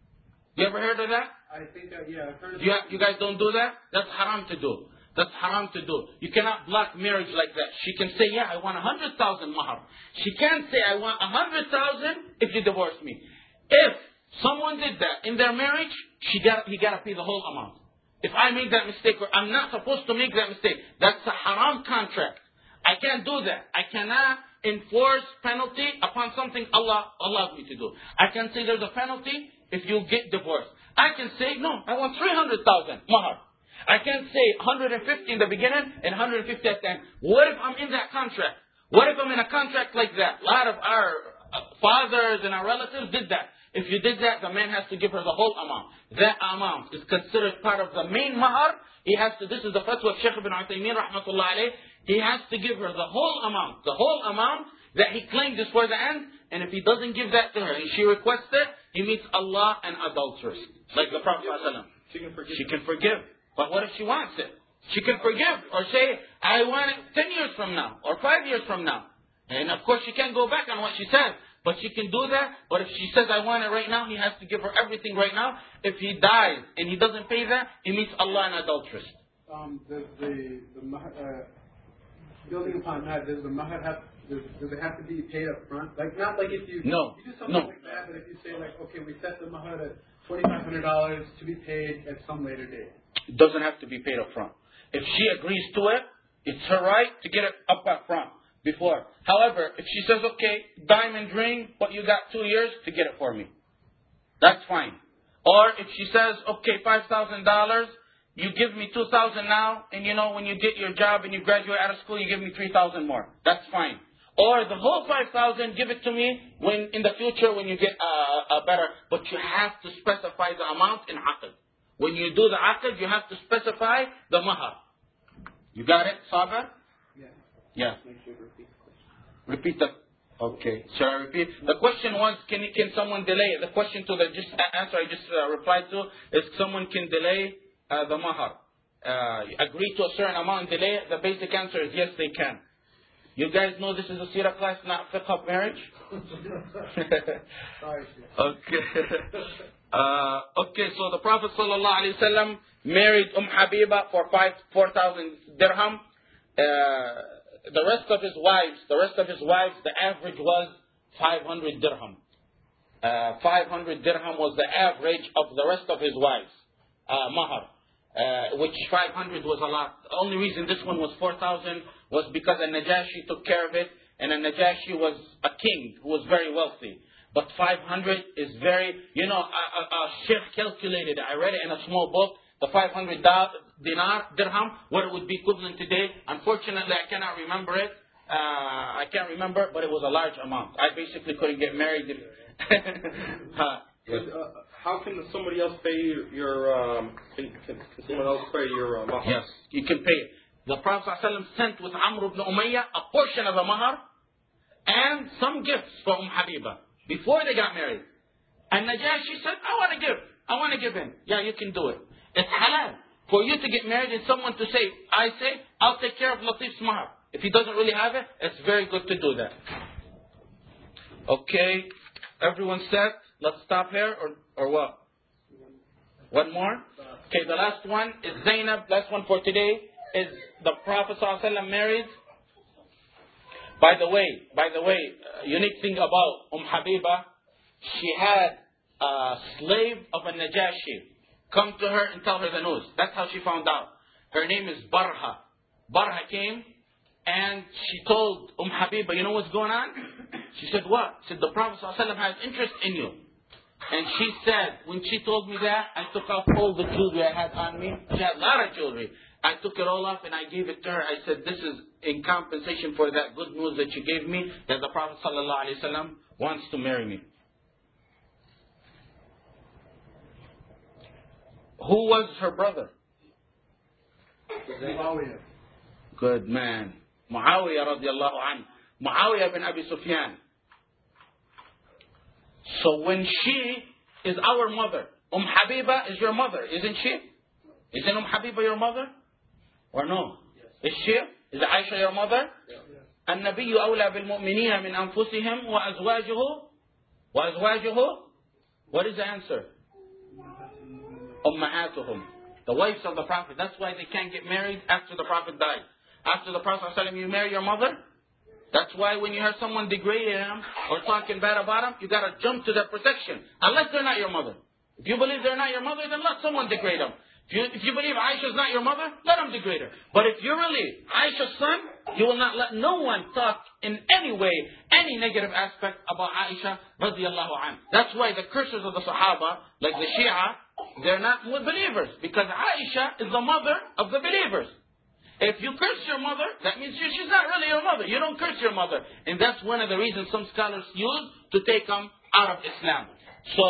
You ever heard of that? I think that, yeah, I've heard of You, that. you guys don't do that? That's haram to do. That's haram to do. You cannot block marriage like that. She can say, yeah, I want one hundred thousand mahar. She can't say, I want one hundred thousand if you divorce me. If someone did that in their marriage, she got, he got to pay the whole amount. If I made that mistake, or I'm not supposed to make that mistake, that's a haram contract. I can't do that. I cannot enforce penalty upon something Allah allowed me to do. I can say there's a penalty if you get divorced. I can say, no, I want three hundred thousand mahar. I can't say one hundred fifty in the beginning and one hundred fifty at the end. What if I'm in that contract? What if I'm in a contract like that? A lot of our fathers and our relatives did that. If you did that, the man has to give her the whole amount. That amount is considered part of the main mahar. He has to, this is the fatwa of Shaykh ibn Uthaymeen rahmatullah alayh. He has to give her the whole amount. The whole amount that he claimed is for the end. And if he doesn't give that to her and she requests it, he meets Allah and adulteress. Like the Prophet ﷺ. She can forgive. She can forgive. But what if she wants it? She can forgive or say, I want it ten years from now or five years from now. And of course she can't go back on what she said. But she can do that. But if she says, I want it right now, he has to give her everything right now. If he dies and he doesn't pay that, he meets Allah and adulteress. Um, the, the, the mahar, uh, building upon that, does the mahar have, does, does it have to be paid up front? Like, not like if you, No. you do something No. like that, but if you say like, okay, we set the mahar at twenty-five hundred dollars to be paid at some later date. It doesn't have to be paid up front. If she agrees to it, it's her right to get it up up front before. However, if she says, okay, diamond ring, but you got two years to get it for me, that's fine. Or if she says, okay, five thousand dollars, you give me two thousand dollars now, and you know, when you get your job and you graduate out of school, you give me three thousand dollars more. That's fine. Or the whole five thousand dollars, give it to me when in the future when you get uh, a better. But you have to specify the amount in aqd. When you do the aqd, you have to specify the mahar. You got it, Sabir? Yeah. Yeah. Repeat the. Okay. Shall I repeat? The question was, can can someone delay it? The question to the just answer I just uh, replied to is, someone can delay uh, the mahar. Uh, agree to a certain amount and delay it. The basic answer is yes, they can. You guys know this is a seerah class, not fiqh of marriage? Okay. Uh, okay, so the Prophet sallallahu alaihi wasallam married Umm Habiba for five, four thousand dirham. Uh, the rest of his wives, the rest of his wives, the average was five hundred dirham. Uh, five hundred dirham was the average of the rest of his wives. Uh, mahar. Uh, which five hundred was a lot. The only reason this one was four thousand was because An-Najashi took care of it, and An-Najashi was a king who was very wealthy. But five hundred is very, you know, a, a, a sheikh calculated it. I read it in a small book, the five hundred dinar, dirham, what it would be equivalent today. Unfortunately, I cannot remember it. Uh, I can't remember, but it was a large amount. I basically couldn't get married. If uh, But, uh, how can somebody else pay your, your um, can, can, can someone else pay your uh, mahar? Yes, you can pay it. The Prophet ﷺ sent with Amr ibn Umayyah a portion of the mahar and some gifts for Umm Habiba before they got married. And Najashi said, I want to give. I want to give in. Yeah, you can do it. It's halal for you to get married and someone to say, I say, I'll take care of Latif's mahar. If he doesn't really have it, it's very good to do that. Okay, everyone set? Let's stop here or, or what? One more? Okay, the last one is Zainab. Last one for today is the Prophet ﷺ married. By the way, by the way, uh, unique thing about Umm Habiba, she had a slave of a Najashi come to her and tell her the news. That's how she found out. Her name is Barha. Barha came and she told Umm Habiba, you know what's going on? She said, what? She said, the Prophet ﷺ has interest in you. And she said, when she told me that, I took off all the jewelry I had on me. She had a lot of jewelry. I took it all off and I gave it to her. I said, this is in compensation for that good news that you gave me, that the Prophet ﷺ wants to marry me. Who was her brother? Muawiyah. Good man. Muawiyah radiallahu anhu. Muawiyah bin Abi Sufyan. So when she is our mother, Umm Habiba is your mother, isn't she? Isn't Umm Habiba your mother? Or no? Is she? Is Aisha your mother? النبي أولى بالمؤمنين من أنفسهم وأزواجه وأزواجه. What is the answer? أمهاتهم. The wives of the Prophet. That's why they can't get married after the Prophet died. After the Prophet ﷺ, you marry your mother. That's why when you hear someone degrading them or talking bad about them, you got to jump to their protection. Unless they're not your mother. If you believe they're not your mother, then let someone degrade them. If you, if you believe Aisha's not your mother, let them degrade her. But if you're really Aisha's son, you will not let no one talk in any way, any negative aspect about Aisha radiallahu anha. That's why the cursors of the Sahaba, like the Shia, they're not believers. Because Aisha is the mother of the believers. If you curse your mother, that means she's not really your mother. You don't curse your mother. And that's one of the reasons some scholars use to take them out of Islam. So,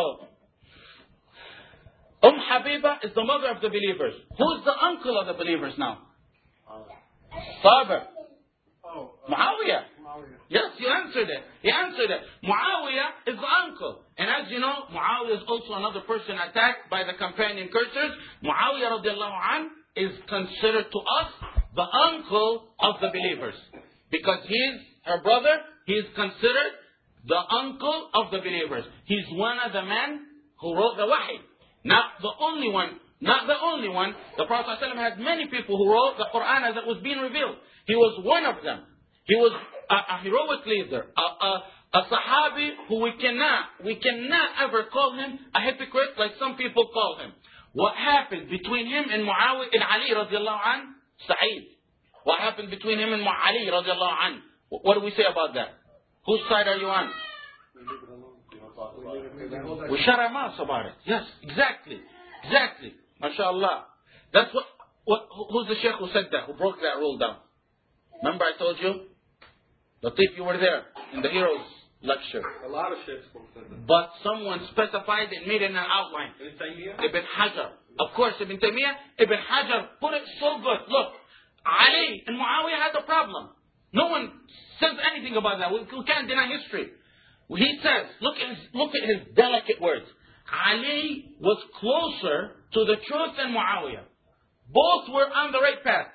Umm Habiba is the mother of the believers. Who's the uncle of the believers now? Sabr. Oh, uh, Muawiyah. Muawiyah. Yes, you answered it. You answered it. Muawiyah is the uncle. And as you know, Muawiyah is also another person attacked by the companion cursors. Muawiyah radiallahu anhu is considered to us the uncle of the believers. Because he's her brother, he is considered the uncle of the believers. He's one of the men who wrote the Wahy. Not the only one. Not the only one. The Prophet ﷺ had many people who wrote the Quran as it was being revealed. He was one of them. He was a, a heroic leader. A, a, a Sahabi who we cannot, we cannot ever call him a hypocrite like some people call him. What happened between him and Muawiyah and Ali radiallahu anhu? Sa'id. What happened between him and Ali radiallahu anhu? What do we say about that? Whose side are you on? We shut our mouths about it. Yes, exactly. Exactly. MashaAllah. That's what, what, who's the sheikh who said that? Who broke that rule down? Remember I told you? Latif, you were there in the Heroes lecture. A lot of sheikhs said that. But someone specified and made it an outline. Ibn Taymiyyah? Ibn Hajar. Of course, Ibn Taymiyyah, Ibn Hajar put it so good. Look, Ali and Muawiyah had a problem. No one says anything about that. We, we can't deny history. He says, look at his, look at his delicate words. Ali was closer to the truth than Muawiyah. Both were on the right path.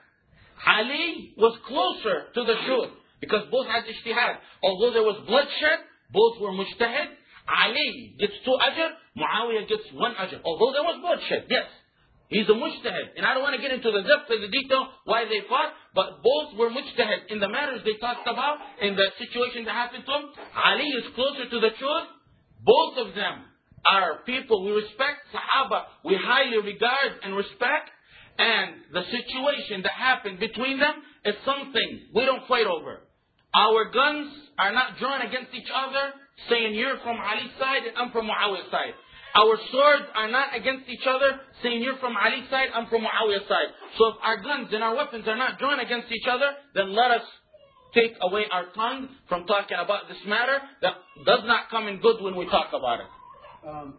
Ali was closer to the truth because both had ijtihad. Although there was bloodshed, both were mujtahid. Ali gets two ajr, Muawiyah gets one ajr. Although there was bloodshed, yes. He's a mujtahid. And I don't want to get into the depth of the detail why they fought, but both were mujtahid in the matters they talked about, in the situation that happened to them. Ali is closer to the truth. Both of them are people we respect, Sahaba we highly regard and respect. And the situation that happened between them is something we don't fight over. Our guns are not drawn against each other, saying you're from Ali's side and I'm from Muawiyah's side. Our swords are not against each other, saying you're from Ali's side, I'm from Muawiyah's side. So if our guns and our weapons are not drawn against each other, then let us take away our tongue from talking about this matter that does not come in good when we talk about it. Um,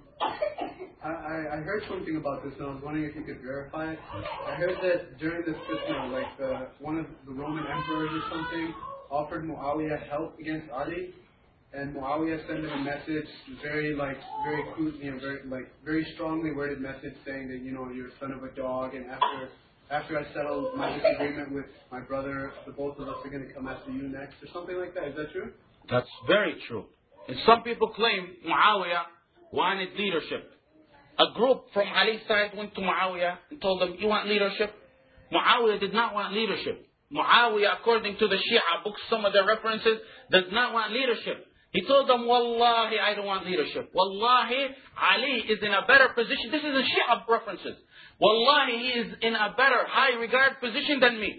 I, I heard something about this and I was wondering if you could verify it. I heard that during this fitna, like the, one of the Roman emperors or something offered Muawiyah help against Ali. And Muawiyah sent him a message, very like, very crude, you know, very like, very strongly worded message saying that, you know, you're a son of a dog, and after, after I settle my disagreement with my brother, the both of us are going to come after you next, or something like that. Is that true? That's very true. And some people claim Muawiyah wanted leadership. A group from Ali's side went to Muawiyah and told him, you want leadership? Muawiyah did not want leadership. Muawiyah, according to the Shia books, some of their references, does not want leadership. He told them, Wallahi, I don't want leadership. Wallahi, Ali is in a better position. This is the Shia references. Wallahi, he is in a better, high regard position than me.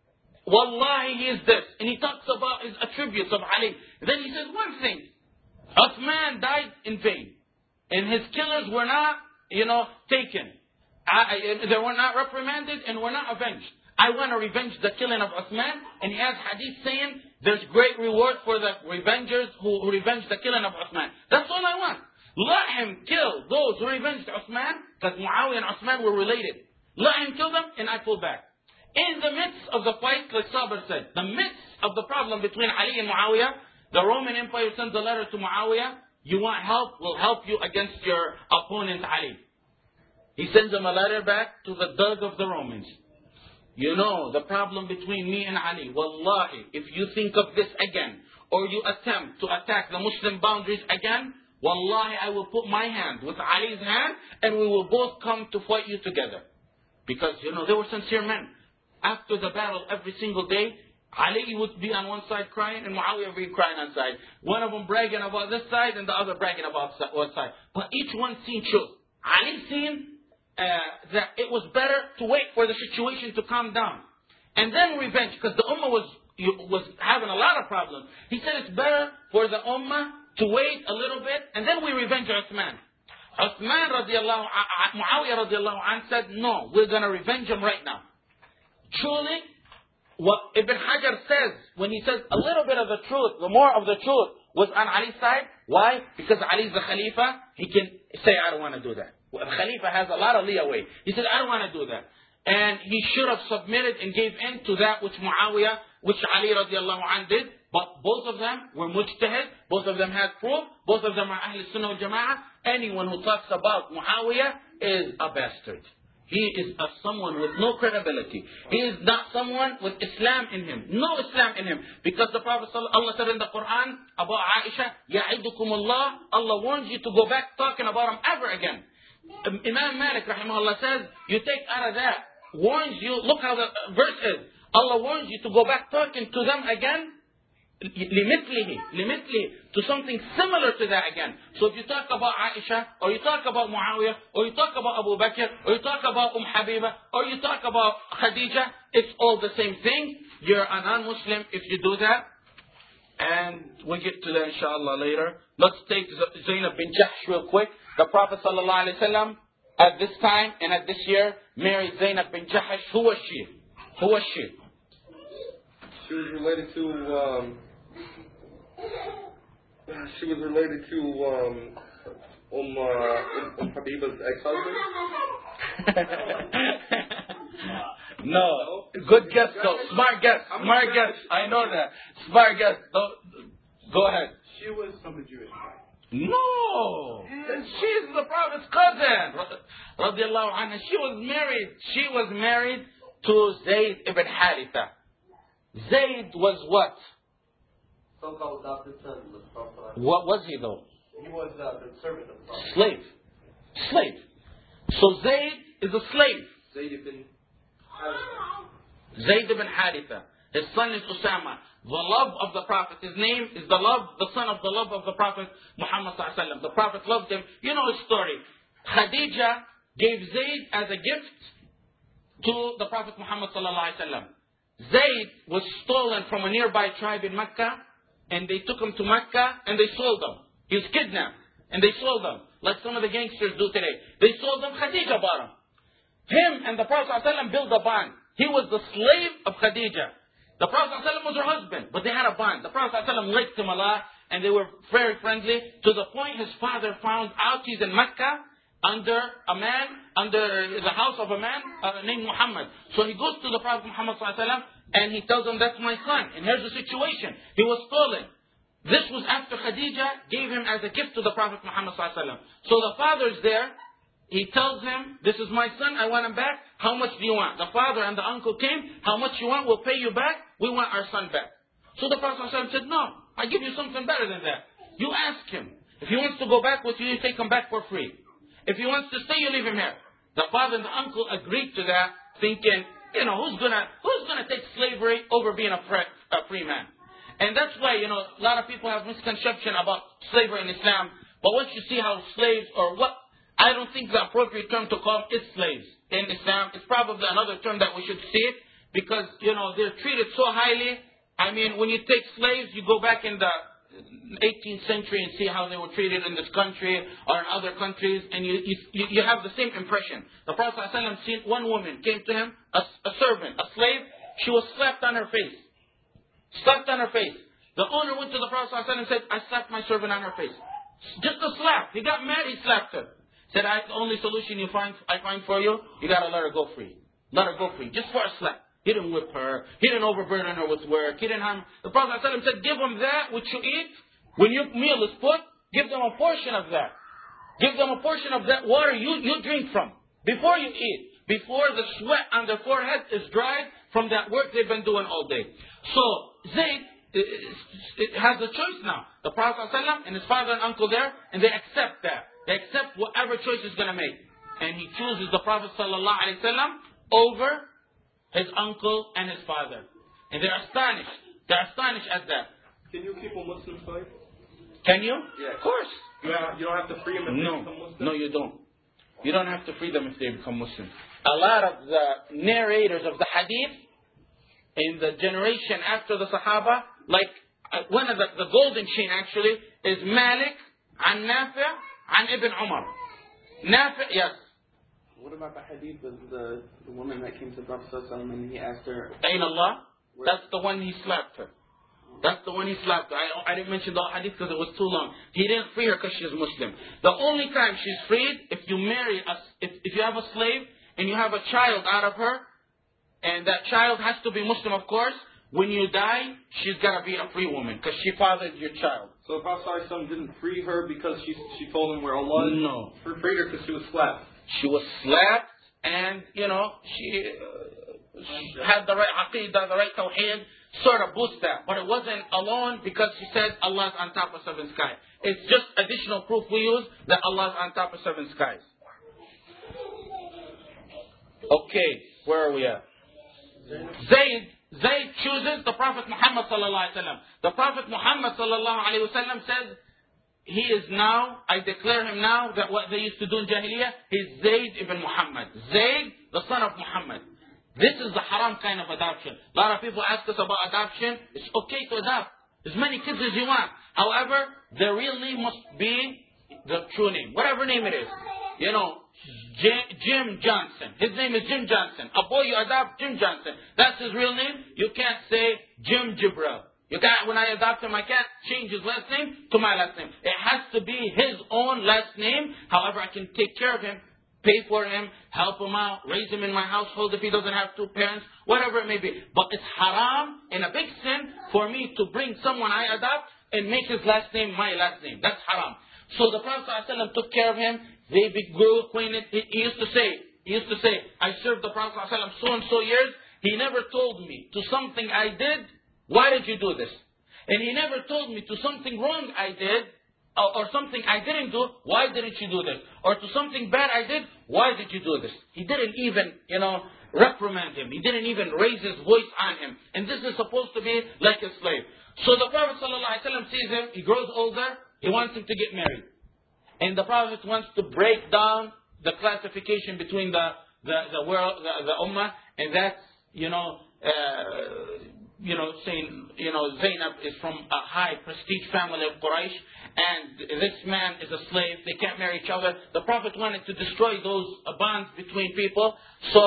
Wallahi, he is this. And he talks about his attributes of Ali. Then he says one thing. Uthman died in vain. And his killers were not, you know, taken. I, they were not reprimanded and were not avenged. I want to revenge the killing of Uthman. And he has hadith saying there's great reward for the revengers who, who revenge the killing of Uthman. That's all I want. Let him kill those who revenged Uthman, because Muawiyah and Uthman were related. Let him kill them and I pull back. In the midst of the fight, like Sabir said, the midst of the problem between Ali and Muawiyah, the Roman Empire sends a letter to Muawiyah. You want help? We'll help you against your opponent Ali. He sends him a letter back to the Doug of the Romans. You know, the problem between me and Ali. Wallahi, if you think of this again, or you attempt to attack the Muslim boundaries again, Wallahi, I will put my hand with Ali's hand, and we will both come to fight you together. Because, you know, they were sincere men. After the battle, every single day, Ali would be on one side crying, and Muawiyah would be crying on side. One of them bragging about this side, and the other bragging about one side. But each one seen truth. Ali seen uh, that it was better to wait for the situation to calm down. And then revenge, because the Ummah was, was having a lot of problems. He said it's better for the Ummah to wait a little bit, and then we revenge Uthman. Uthman radiallahu, Muawiyah radiallahu anh said, no, we're going to revenge him right now. Truly, what Ibn Hajar says, when he says a little bit of the truth, the more of the truth was on Ali's side. Why? Because Ali is the Khalifa. He can say, I don't want to do that. Well, the Khalifa has a lot of leeway. He said, I don't want to do that. And he should have submitted and gave in to that which Muawiyah, which Ali radiallahu anh did. But both of them were mujtahid. Both of them had proof. Both of them are Ahl Sunnah wal Jama'ah. Anyone who talks about Muawiyah is a bastard. He is a someone with no credibility. He is not someone with Islam in him. No Islam in him. Because the Prophet Allah said in the Quran about Aisha, Ya'idukum Allah, Allah warns you to go back talking about him ever again. Imam Malik rahimahullah says, you take out of that, warns you, look how the verse is. Allah warns you to go back talking to them again. Limitly, limitly to something similar to that again. So if you talk about Aisha, or you talk about Muawiyah, or you talk about Abu Bakr, or you talk about Umm Habiba, or you talk about Khadija, it's all the same thing. You're a non-Muslim if you do that. And we'll get to that inshallah later. Let's take Zainab bin Jahsh real quick. The Prophet sallallahu alaihi wasallam at this time and at this year married Zainab bin Jahsh. Who was she? Who was she? She was related to, um, she was related to, um, Um, uh, um Habiba's ex-husband? No. Good guess though. Smart guess. Smart guess. I know that. Smart guess. Don't, go ahead. She was from a Jewish family. No. She's the Prophet's cousin. Radiallahu anha. She was married. She was married to Zayd ibn Haritha. Zayd was what? So-called adopted son of the Prophet. What was he though? He was uh, the servant of the Prophet. Slave. Slave. So Zayd is a slave. Zayd ibn Zayd ibn Haritha. His son is Usama. The love of the Prophet. His name is the love, the son of the love of the Prophet Muhammad sallallahu alaihi wasallam. The Prophet loved him. You know his story. Khadija gave Zayd as a gift to the Prophet Muhammad sallallahu alaihi wasallam. Zayd was stolen from a nearby tribe in Mecca, and they took him to Mecca and they sold him. He was kidnapped and they sold him, like some of the gangsters do today. They sold him. Khadija bought him. Him and the Prophet sallallahu alaihi wasallam built a bond. He was the slave of Khadija. The Prophet sallallahu alaihi wasallam was her husband, but they had a bond. The Prophet sallallahu alaihi wasallam liked him a lot, and they were very friendly, to the point his father found out he's in Mecca under a man, under the house of a man uh, named Muhammad. So he goes to the Prophet Muhammad sallallahu alaihi wasallam, and he tells him, that's my son, and here's the situation. He was stolen. This was after Khadija gave him as a gift to the Prophet Muhammad sallallahu alaihi wasallam. So the father's there. He tells him, this is my son, I want him back. How much do you want? The father and the uncle came. How much you want? We'll pay you back. We want our son back. So the Prophet ﷺ said, no, I give you something better than that. You ask him. If he wants to go back with you, you take him back for free. If he wants to stay, you leave him here. The father and the uncle agreed to that, thinking, you know, who's gonna who's gonna take slavery over being a, free, a free man? And that's why, you know, a lot of people have misconception about slavery in Islam. But once you see how slaves, or what, I don't think the appropriate term to call is slaves in Islam. It's probably another term that we should see it, because, you know, they're treated so highly. I mean, when you take slaves, you go back in the eighteenth century and see how they were treated in this country or in other countries, and you you, you have the same impression. The Prophet ﷺ seen one woman, came to him, a, a servant, a slave. She was slapped on her face. Slapped on her face. The owner went to the Prophet ﷺ and said, I slapped my servant on her face. Just a slap. He got mad, he slapped her. Said, I, the only solution you find, I find for you, you got to let her go free. Let her go free. Just for a slap. He didn't whip her. He didn't overburden her with work. He didn't harm. The Prophet ﷺ said, give them that which you eat. When your meal is put, give them a portion of that. Give them a portion of that water you, you drink from. Before you eat. Before the sweat on their forehead is dried from that work they've been doing all day. So, Zayd it has a choice now. The Prophet ﷺ and his father and uncle there, and they accept that. They accept whatever choice he's going to make. And he chooses the Prophet ﷺ over his uncle and his father. And they're astonished. They're astonished at that. Can you keep a Muslim slave? Can you? Yeah. Of course. You, have, you don't have to free them if no. they become Muslim? No, you don't. You don't have to free them if they become Muslim. A lot of the narrators of the hadith in the generation after the Sahaba, like uh, one of the, the golden chain actually, is Malik, an Nafi', an Ibn Umar. Nafi', yes. What about the hadith of the, the woman that came to the Prophet ﷺ and he asked her, Ayn Allah? That's the one he slapped her. That's the one he slapped her. I, I didn't mention the hadith because it was too long. He didn't free her because she's Muslim. The only time she's freed, if you marry, a, if, if you have a slave and you have a child out of her, and that child has to be Muslim, of course, when you die, she's got to be a free woman because she fathered your child. So the Prophet ﷺ didn't free her because she she told him where Allah is? No. He freed her because she was slapped. She was slapped, and, you know, she, uh, she had the right aqidah, the right tawheed, sort of boost that. But it wasn't alone because she said Allah's on top of seven skies. It's just additional proof we use that Allah's on top of seven skies. Okay, where are we at? Zayd, Zayd chooses the Prophet Muhammad sallallahu alaihi wasallam. The Prophet Muhammad sallallahu alaihi wasallam says, he is now, I declare him now that what they used to do in Jahiliyyah, he's Zayd ibn Muhammad. Zayd, the son of Muhammad. This is the haram kind of adoption. A lot of people ask us about adoption. It's okay to adopt as many kids as you want. However, the real name must be the true name. Whatever name it is. You know, Jim, Jim Johnson. His name is Jim Johnson. A boy you adopt, Jim Johnson. That's his real name. You can't say Jim Jibril. You can't, when I adopt him, I can't change his last name to my last name. It has to be his own last name. However, I can take care of him, pay for him, help him out, raise him in my household if he doesn't have two parents, whatever it may be. But it's haram and a big sin for me to bring someone I adopt and make his last name my last name. That's haram. So the Prophet ﷺ took care of him. They grew acquainted. He, he used to say, he used to say, I served the Prophet ﷺ so and so years. He never told me to something I did, why did you do this? And he never told me to something wrong I did, or, or something I didn't do, why didn't you do this? Or to something bad I did, why did you do this? He didn't even, you know, reprimand him. He didn't even raise his voice on him. And this is supposed to be like a slave. So the Prophet ﷺ sees him, he grows older, he wants him to get married. And the Prophet wants to break down the classification between the, the, the world, the, the ummah, and that's, you know, uh, you know, saying, you know, Zainab is from a high prestige family of Quraysh, and this man is a slave. They can't marry each other. The Prophet wanted to destroy those uh, bonds between people. So,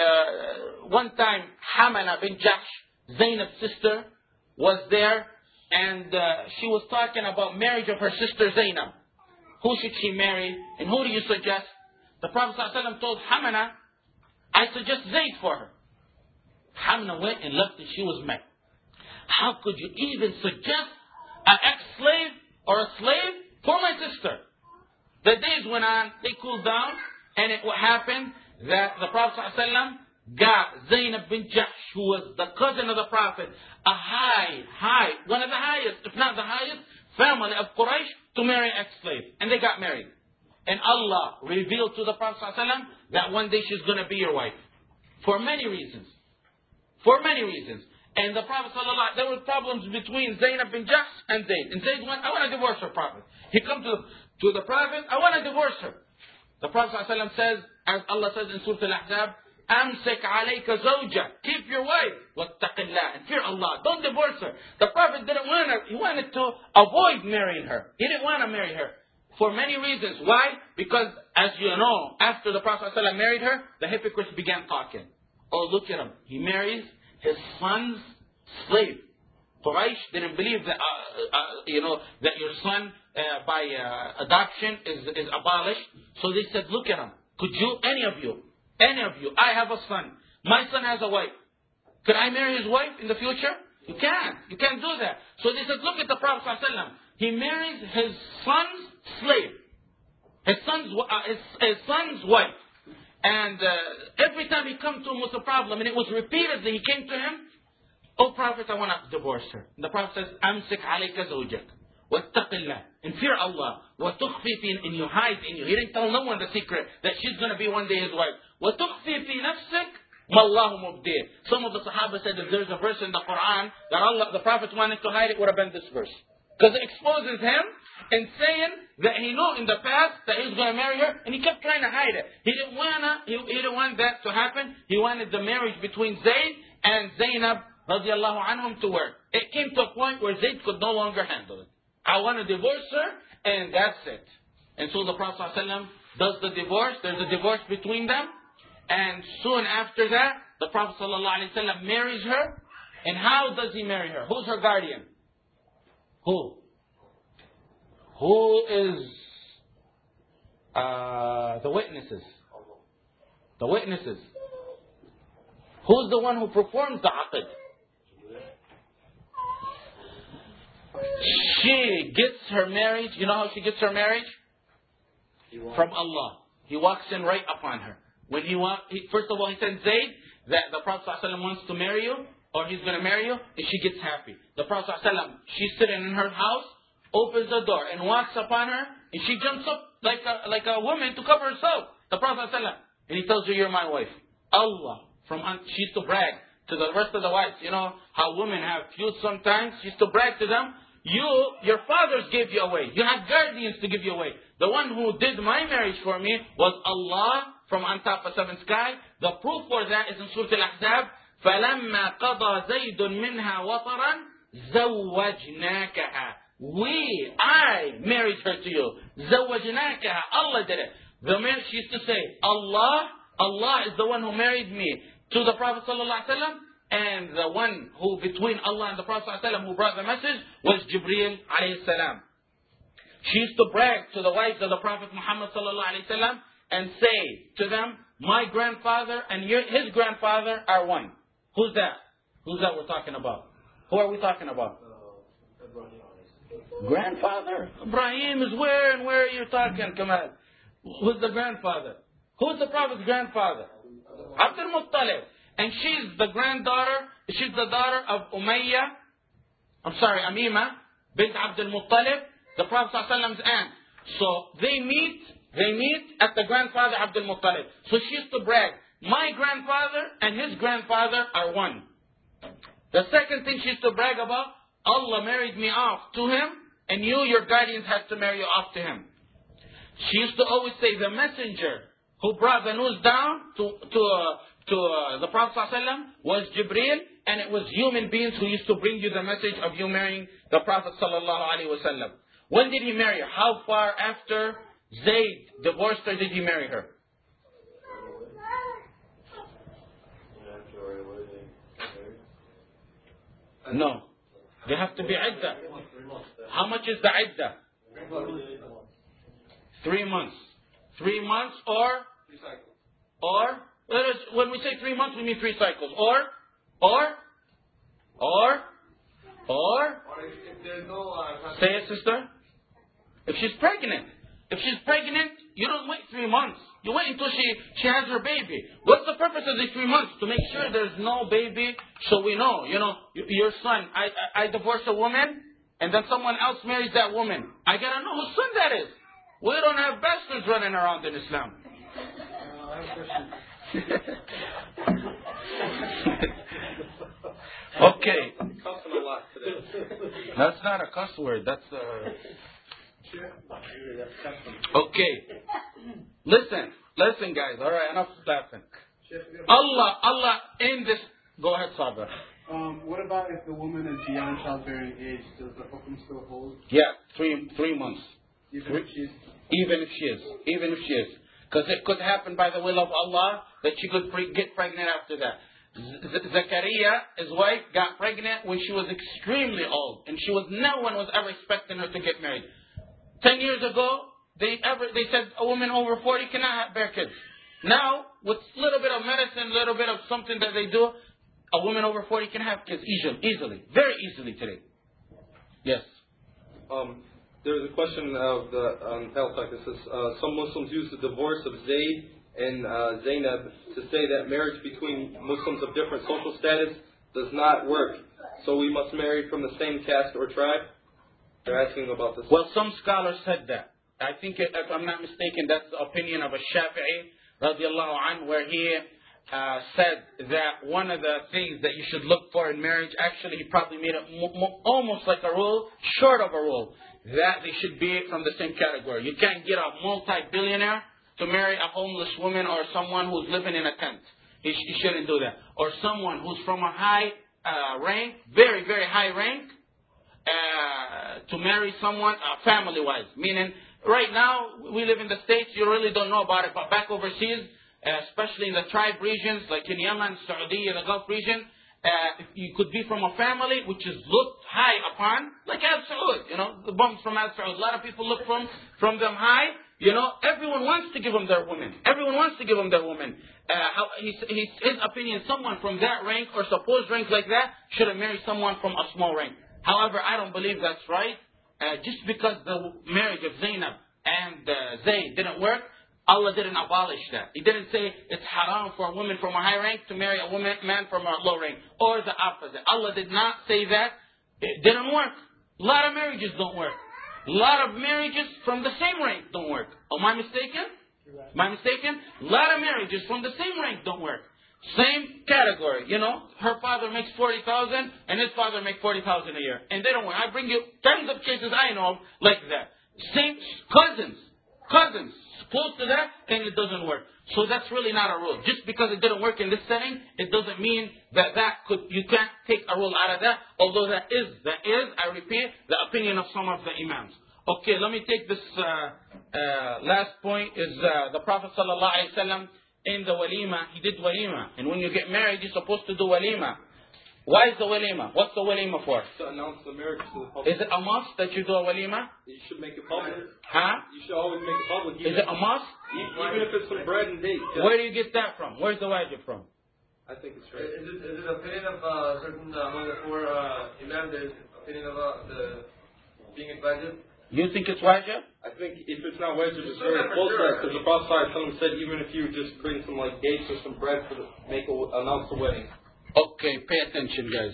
uh, one time, Hamana bin Jahsh, Zainab's sister, was there, and uh, she was talking about marriage of her sister Zainab. Who should she marry, and who do you suggest? The Prophet ﷺ told Hamana, I suggest Zayd for her. Hamna went and left and she was mad. How could you even suggest an ex-slave or a slave for my sister? The days went on, they cooled down, and it happened that the Prophet ﷺ got Zainab bin Jahsh, who was the cousin of the Prophet, a high, high, one of the highest, if not the highest, family of Quraysh to marry an ex-slave. And they got married. And Allah revealed to the Prophet ﷺ that one day she's going to be your wife. For many reasons. For many reasons. And the Prophet ﷺ, there were problems between Zainab bin Jahsh and Zayd. And Zayd went, I want to divorce her, Prophet. He comes to, to the Prophet, I want to divorce her. The Prophet ﷺ says, as Allah says in Surah Al-Ahzab, Amsik alayka zawja. Keep your wife. Wattaqillah. And fear Allah. Don't divorce her. The Prophet didn't want her. He wanted to avoid marrying her. He didn't want to marry her. For many reasons. Why? Because, as you know, after the Prophet ﷺ married her, the hypocrites began talking. Oh, look at him. He marries his son's slave. Quraysh didn't believe that, uh, uh, you know, that your son uh, by uh, adoption is, is abolished. So they said, look at him. Could you, any of you, any of you, I have a son. My son has a wife. Could I marry his wife in the future? You can't. You can't do that. So they said, look at the Prophet ﷺ. He marries his son's slave. His son's, uh, his, his son's wife. And uh, every time he comes to him with a problem, and it was repeatedly, he came to him, oh Prophet, I want to divorce her. And the Prophet says, Amsik alayka zawjak. Wattaqillah. And fear Allah. Watukhfi fi, and you hide in you. He didn't tell no one the secret that she's going to be one day his wife. Watukhfi fi nafsik. Wallahu mubdir. Some of the Sahaba said if there's a verse in the Quran that Allah, the Prophet wanted to hide, it would have been this verse. Because it exposes him and saying that he knew in the past that he was going to marry her, and he kept trying to hide it. He didn't wanna, he, he didn't want that to happen. He wanted the marriage between Zayd and Zainab radiallahu anhum to work. It came to a point where Zayd could no longer handle it. I want to divorce her, and that's it. And so the Prophet ﷺ does the divorce. There's a divorce between them, and soon after that, the Prophet ﷺ marries her. And how does he marry her? Who's her guardian? Who? Who is uh, the witnesses? The witnesses. Who's the one who performs the aqd? She gets her marriage. You know how she gets her marriage? From Allah. He walks in right upon her. When he, walk, he First of all, he sends Zayd that the Prophet ﷺ wants to marry you, or he's going to marry you, and she gets happy. The Prophet ﷺ, she's sitting in her house, opens the door and walks upon her, and she jumps up like a, like a woman to cover herself. The Prophet ﷺ, and he tells her, you're my wife. Allah, from she used to brag to the rest of the wives. You know how women have feuds sometimes? She used to brag to them, you, your fathers gave you away. You had guardians to give you away. The one who did my marriage for me was Allah from on top of seven sky. The proof for that is in Surah Al-Ahzab. فَلَمَّا قَضَى زَيْدٌ مِنْهَا وَطَرًا زَوَّجْنَاكَهَا. We, I married her to you. زَوَّجْنَاكَهَا. Allah did it. The marriage, she used to say, Allah, Allah is the one who married me to the Prophet sallallahu alaihi wasallam, and the one who between Allah and the Prophet sallallahu alaihi wasallam who brought the message was Jibreel alayhi salam. She used to brag to the wives of the Prophet Muhammad sallallahu alaihi wasallam and say to them, my grandfather and your, his grandfather are one. Who's that? Who's that we're talking about? Who are we talking about? Grandfather? Ibrahim is where and where are you talking, Kamal? Who's the grandfather? Who's the Prophet's grandfather? Abdul Muttalib. And she's the granddaughter, she's the daughter of Umayyah, I'm sorry, Amima, bint Abdul Muttalib, the Prophet ﷺ's aunt. So they meet, they meet at the grandfather Abdul Muttalib. So she used to brag, my grandfather and his grandfather are one. The second thing she used to brag about, Allah married me off to him, and you, your guardians, had to marry you off to him. She used to always say, the messenger who brought the news down to to uh, to uh, the Prophet ﷺ was Jibreel, and it was human beings who used to bring you the message of you marrying the Prophet ﷺ. When did he marry her? How far after Zayd divorced her did he marry her? No. They have to be iddah. How much is the iddah? Three months. Three months or? Or? When we say three months, we mean three cycles. Or? Or? Or? Or? Say it, sister. If she's pregnant. If she's pregnant, you don't wait three months. You wait until she, she has her baby. What's the purpose of these three months? To make sure there's no baby, so we know. You know, your son, I, I, I divorced a woman, and then someone else marries that woman, I gotta know whose son that is. We don't have bastards running around in Islam. Uh, I have a question. Okay. Cussing a lot today. That's not a cuss word. That's a... Okay. Listen. Listen, guys. All right. Enough laughing. Allah, Allah in this... Go ahead, Sabra. Um, what about if the woman is beyond childbearing age? Does the hukum still hold? Yeah. Three, three months. Even if she's... Even if she is. Even if she is. Because it could happen by the will of Allah that she could pre- get pregnant after that. Z- Zachariah, his wife, got pregnant when she was extremely old, and she was no one was ever expecting her to get married. Ten years ago, they ever they said a woman over forty cannot have bear kids. Now, with a little bit of medicine, a little bit of something that they do, a woman over forty can have kids easily, easily, very easily today. Yes. Um, there's a question of the um, Palestine that says uh, some Muslims use the divorce of Zayd and uh, Zainab to say that marriage between Muslims of different social status does not work. So we must marry from the same caste or tribe. They're asking about this. Well, some scholars said that. I think, if I'm not mistaken, that's the opinion of a Shafi'i, radiallahu anhu, where he uh, said that one of the things that you should look for in marriage, actually he probably made it mo- mo- almost like a rule, short of a rule, that they should be from the same category. You can't get a multi-billionaire to marry a homeless woman or someone who's living in a tent. He, sh- he shouldn't do that. Or someone who's from a high uh, rank, very, very high rank, uh, to marry someone uh, family-wise. Meaning, right now, we live in the States, you really don't know about it, but back overseas, uh, especially in the tribe regions, like in Yemen, Saudi, and the Gulf region, uh, you could be from a family which is looked high upon, like Al Saud, you know, the bums from Al Saud. A lot of people look from, from them high. You know, everyone wants to give them their women. Everyone wants to give them their women. Uh, how, he's, he's, his opinion, someone from that rank or supposed rank like that should have married someone from a small rank. However, I don't believe that's right. Uh, just because the marriage of Zainab and uh, Zayd didn't work, Allah didn't abolish that. He didn't say it's haram for a woman from a high rank to marry a woman, man from a low rank, or the opposite. Allah did not say that. It didn't work. A lot of marriages don't work. A lot of marriages from the same rank don't work. Am I mistaken? Am I mistaken? A lot of marriages from the same rank don't work. Same category, you know. Her father makes forty thousand and his father makes forty thousand a year, and they don't work. I bring you tons of cases I know of like that. Same cousins, cousins close to that, and it doesn't work. So that's really not a rule. Just because it didn't work in this setting, it doesn't mean that that could you can't take a rule out of that. Although that is that is, I repeat, the opinion of some of the imams. Okay, let me take this uh, uh, last point. Is uh, the Prophet sallallahu alaihi wasallam in the walima? He did walima, and when you get married, you're supposed to do walima. Why is the walima? What's the walima for? To announce the marriage to the public. Is it a must that you do a walima? You should make it public. Huh? You should always make it public. Is it a must? Even if it's some bread and dates. Yeah. Where do you get that from? Where's the wajib from? I think it's right. Is it, is it opinion of uh, certain uh, among the four uh, imams? There's opinion of uh, the being advised. You think it's wajib? I think if it's not wedges, it's It's very not for close to sure. that because the Prophet ﷺ said even if you just bring some like dates or some bread for the make a, announce the wedding. Okay, pay attention, guys.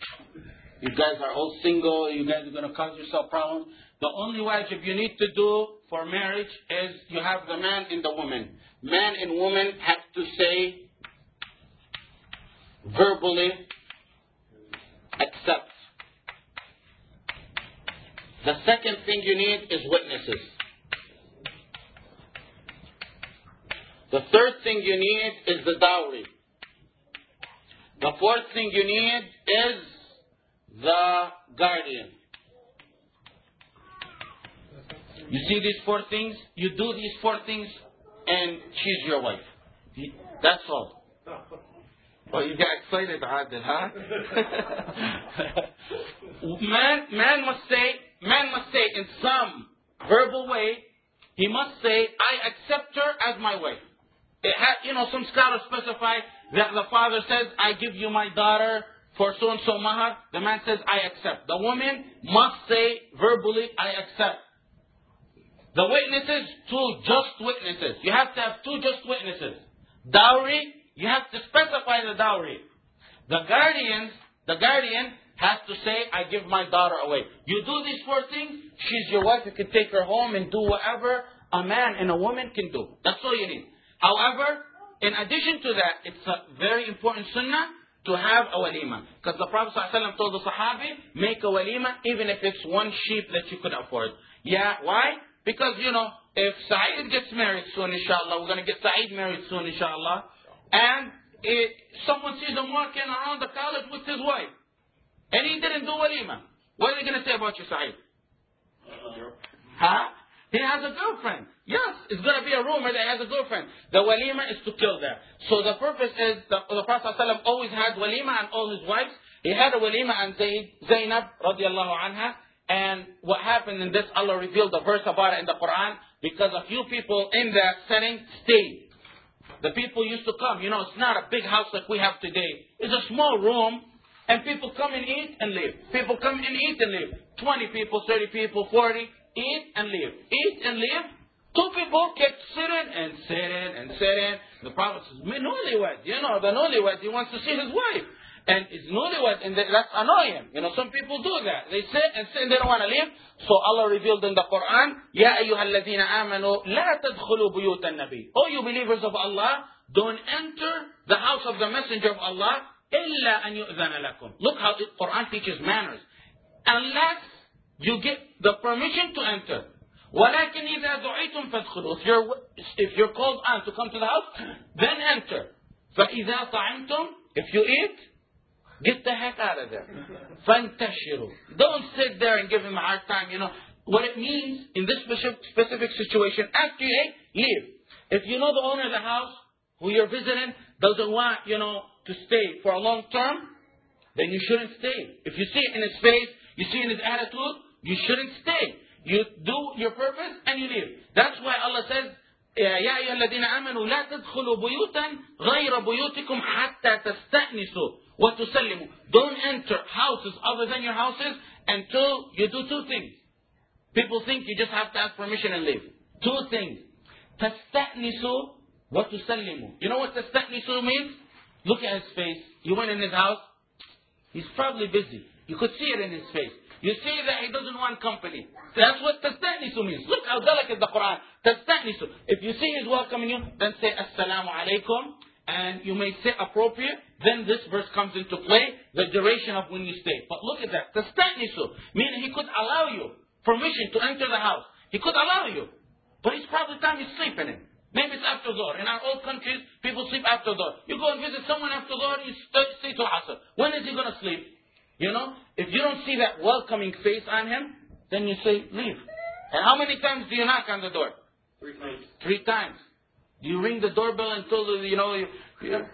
You guys are all single. You guys are going to cause yourself problems. The only wajib you need to do for marriage is you have the man and the woman. Man and woman have to say verbally accept. The second thing you need is witnesses. The third thing you need is the dowry. The fourth thing you need is the guardian. You see these four things? You do these four things and she's your wife. That's all. Well, you got excited, Adil, huh? man, man must say, man must say in some verbal way, he must say, I accept her as my wife. It ha- you know, some scholars specify that the father says, I give you my daughter for so-and-so mahar. The man says, I accept. The woman must say verbally, I accept. The witnesses, two just witnesses. You have to have two just witnesses. Dowry, you have to specify the dowry. The guardians, the guardian has to say, I give my daughter away. You do these four things, she's your wife. You can take her home and do whatever a man and a woman can do. That's all you need. However, in addition to that, it's a very important sunnah to have a walima. Because the Prophet ﷺ told the Sahabi, make a walima even if it's one sheep that you could afford. Yeah, why? Because, you know, if Saeed gets married soon, inshallah, we're going to get Saeed married soon, inshallah, and it, someone sees him walking around the college with his wife, and he didn't do walima, what are they going to say about you, Saeed? Huh? He has a girlfriend. Yes, it's going to be a rumor that he has a girlfriend. The walima is to kill that. So the purpose is, the, the Prophet ﷺ always had walima on all his wives. He had a walima on Zaynab, radiallahu anha. And what happened in this, Allah revealed the verse about it in the Quran, because a few people in that setting stayed. The people used to come. You know, it's not a big house like we have today. It's a small room, and people come and eat and leave. People come and eat and leave. twenty people, thirty people, forty, eat and leave. Eat and leave. Two people kept sitting and sitting and sitting. The Prophet says, newlywed. You know, the newlywed, he wants to see his wife. And it's newlywed, and that's annoying. You know, some people do that. They sit and sit and they don't want to leave. So Allah revealed in the Quran, Ya ayyuha alladhina amanu, la tadkhulu buyuta nabi. Oh, you believers of Allah, don't enter the house of the Messenger of Allah, illa an yu'zana lakum. Look how the Quran teaches manners. Unless you get the permission to enter. وَلَكِنْ إِذَا دُعِيتُمْ فَادْخُلُوا. If you're, if you're called on to come to the house, then enter. فَإِذَا طَعِمْتُمْ. If you eat, get the heck out of there. فَانْتَشِرُوا. Don't sit there and give him a hard time. You know, what it means in this specific, specific situation, after you ate, leave. If you know the owner of the house, who you're visiting, doesn't want, you know, to stay for a long term, then you shouldn't stay. If you see it in his face, you see it in his attitude, you shouldn't stay. You do your purpose and you leave. That's why Allah says, يا أيها الذين آمنوا لا تدخلوا بيوتا غير بيوتكم حتى تستأنسوا وتسلموا. Don't enter houses other than your houses until you do two things. People think you just have to ask permission and leave. Two things. تستأنسوا وتسلموا. You know what تستأنسوا means? Look at his face. You went in his house. He's probably busy. You could see it in his face. You see that he doesn't want company. That's what tastanisu means. Look how delicate the Quran. Tastanisu. If you see he's welcoming you, then say Assalamu alaikum. And you may say appropriate. Then this verse comes into play. The duration of when you stay. But look at that. Tastanisu. Meaning he could allow you permission to enter the house. He could allow you. But it's probably time he's sleeping in. Maybe it's after Dhuhr. In our old countries, people sleep after Dhuhr. You go and visit someone after Dhuhr, you stay till Asr. When is he going to sleep? You know, if you don't see that welcoming face on him, then you say, leave. And how many times do you knock on the door? Three times. Three times. Do you ring the doorbell until, you know, you... you One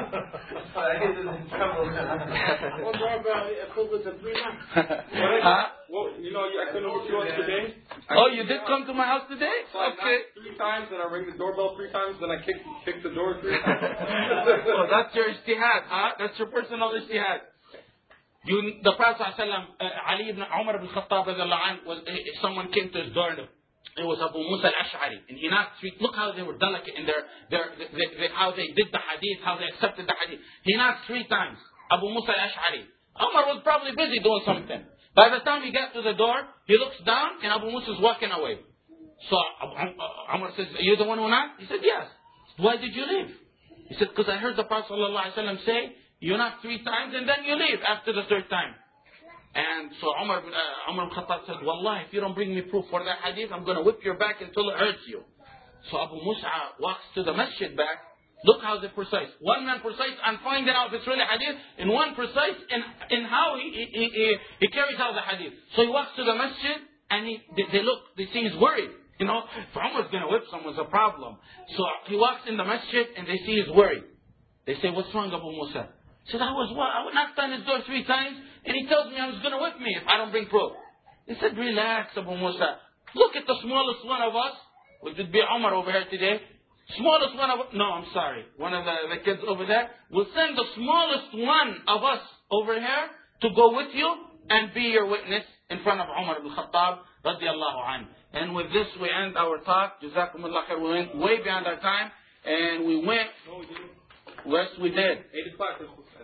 doorbell equivalent to three months. Huh? Well, you know, I couldn't get you on today. Oh, you did come to my house today? So I Okay. knock three times, then I ring the doorbell three times, then I kick, kick the door three times. Oh, that's your ijtihad, huh? That's your personal ijtihad. You, the Prophet ﷺ, uh, Ali ibn Umar ibn Khattab, was, uh, someone came to his door. It was Abu Musa al-Ash'ari. And he knocked three. Look how they were delicate in their, their, they, they, how they did the hadith, how they accepted the hadith. He knocked three times. Abu Musa al-Ash'ari. Umar was probably busy doing something. By the time he got to the door, he looks down and Abu Musa is walking away. So uh, Umar says, are you the one who knocked? He said, yes. Why did you leave? He said, because I heard the Prophet ﷺ say, you knock three times and then you leave after the third time. And so Umar, uh, Umar al-Khattab said, Wallah, if you don't bring me proof for that hadith, I'm going to whip your back until it hurts you. So Abu Musa walks to the masjid back. Look how they're precise. One man precise on finding out if it's really hadith, and one precise in, in how he, he, he, he carries out the hadith. So he walks to the masjid and he, they, they look, they see he's worried. You know, if Umar's going to whip someone's a problem. So he walks in the masjid and they see he's worried. They say, what's wrong, Abu Musa? He said, I was what? I knocked on his door three times, and he tells me I was going to whip me if I don't bring proof. He said, relax, Abu Musa. Look at the smallest one of us, which would be Umar over here today. Smallest one of us. No, I'm sorry. One of the, the kids over there. We'll send the smallest one of us over here to go with you and be your witness in front of Umar ibn Khattab, radiallahu anhu. And with this, we end our talk. Jazakumullah khair. We went way beyond our time, and we went. No, we didn't. Yes, we did. Eight o'clock. This was end.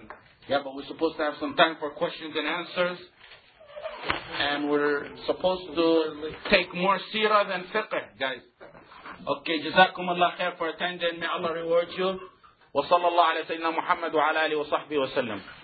Yeah, but we're supposed to have some time for questions and answers. And we're supposed to take more seerah than fiqh, guys. Okay, jazakum Allah khair for attending. May Allah reward you. Wa sallallahu ala sayyidina Muhammad wa ala alihi wa sahbihi wa sallam.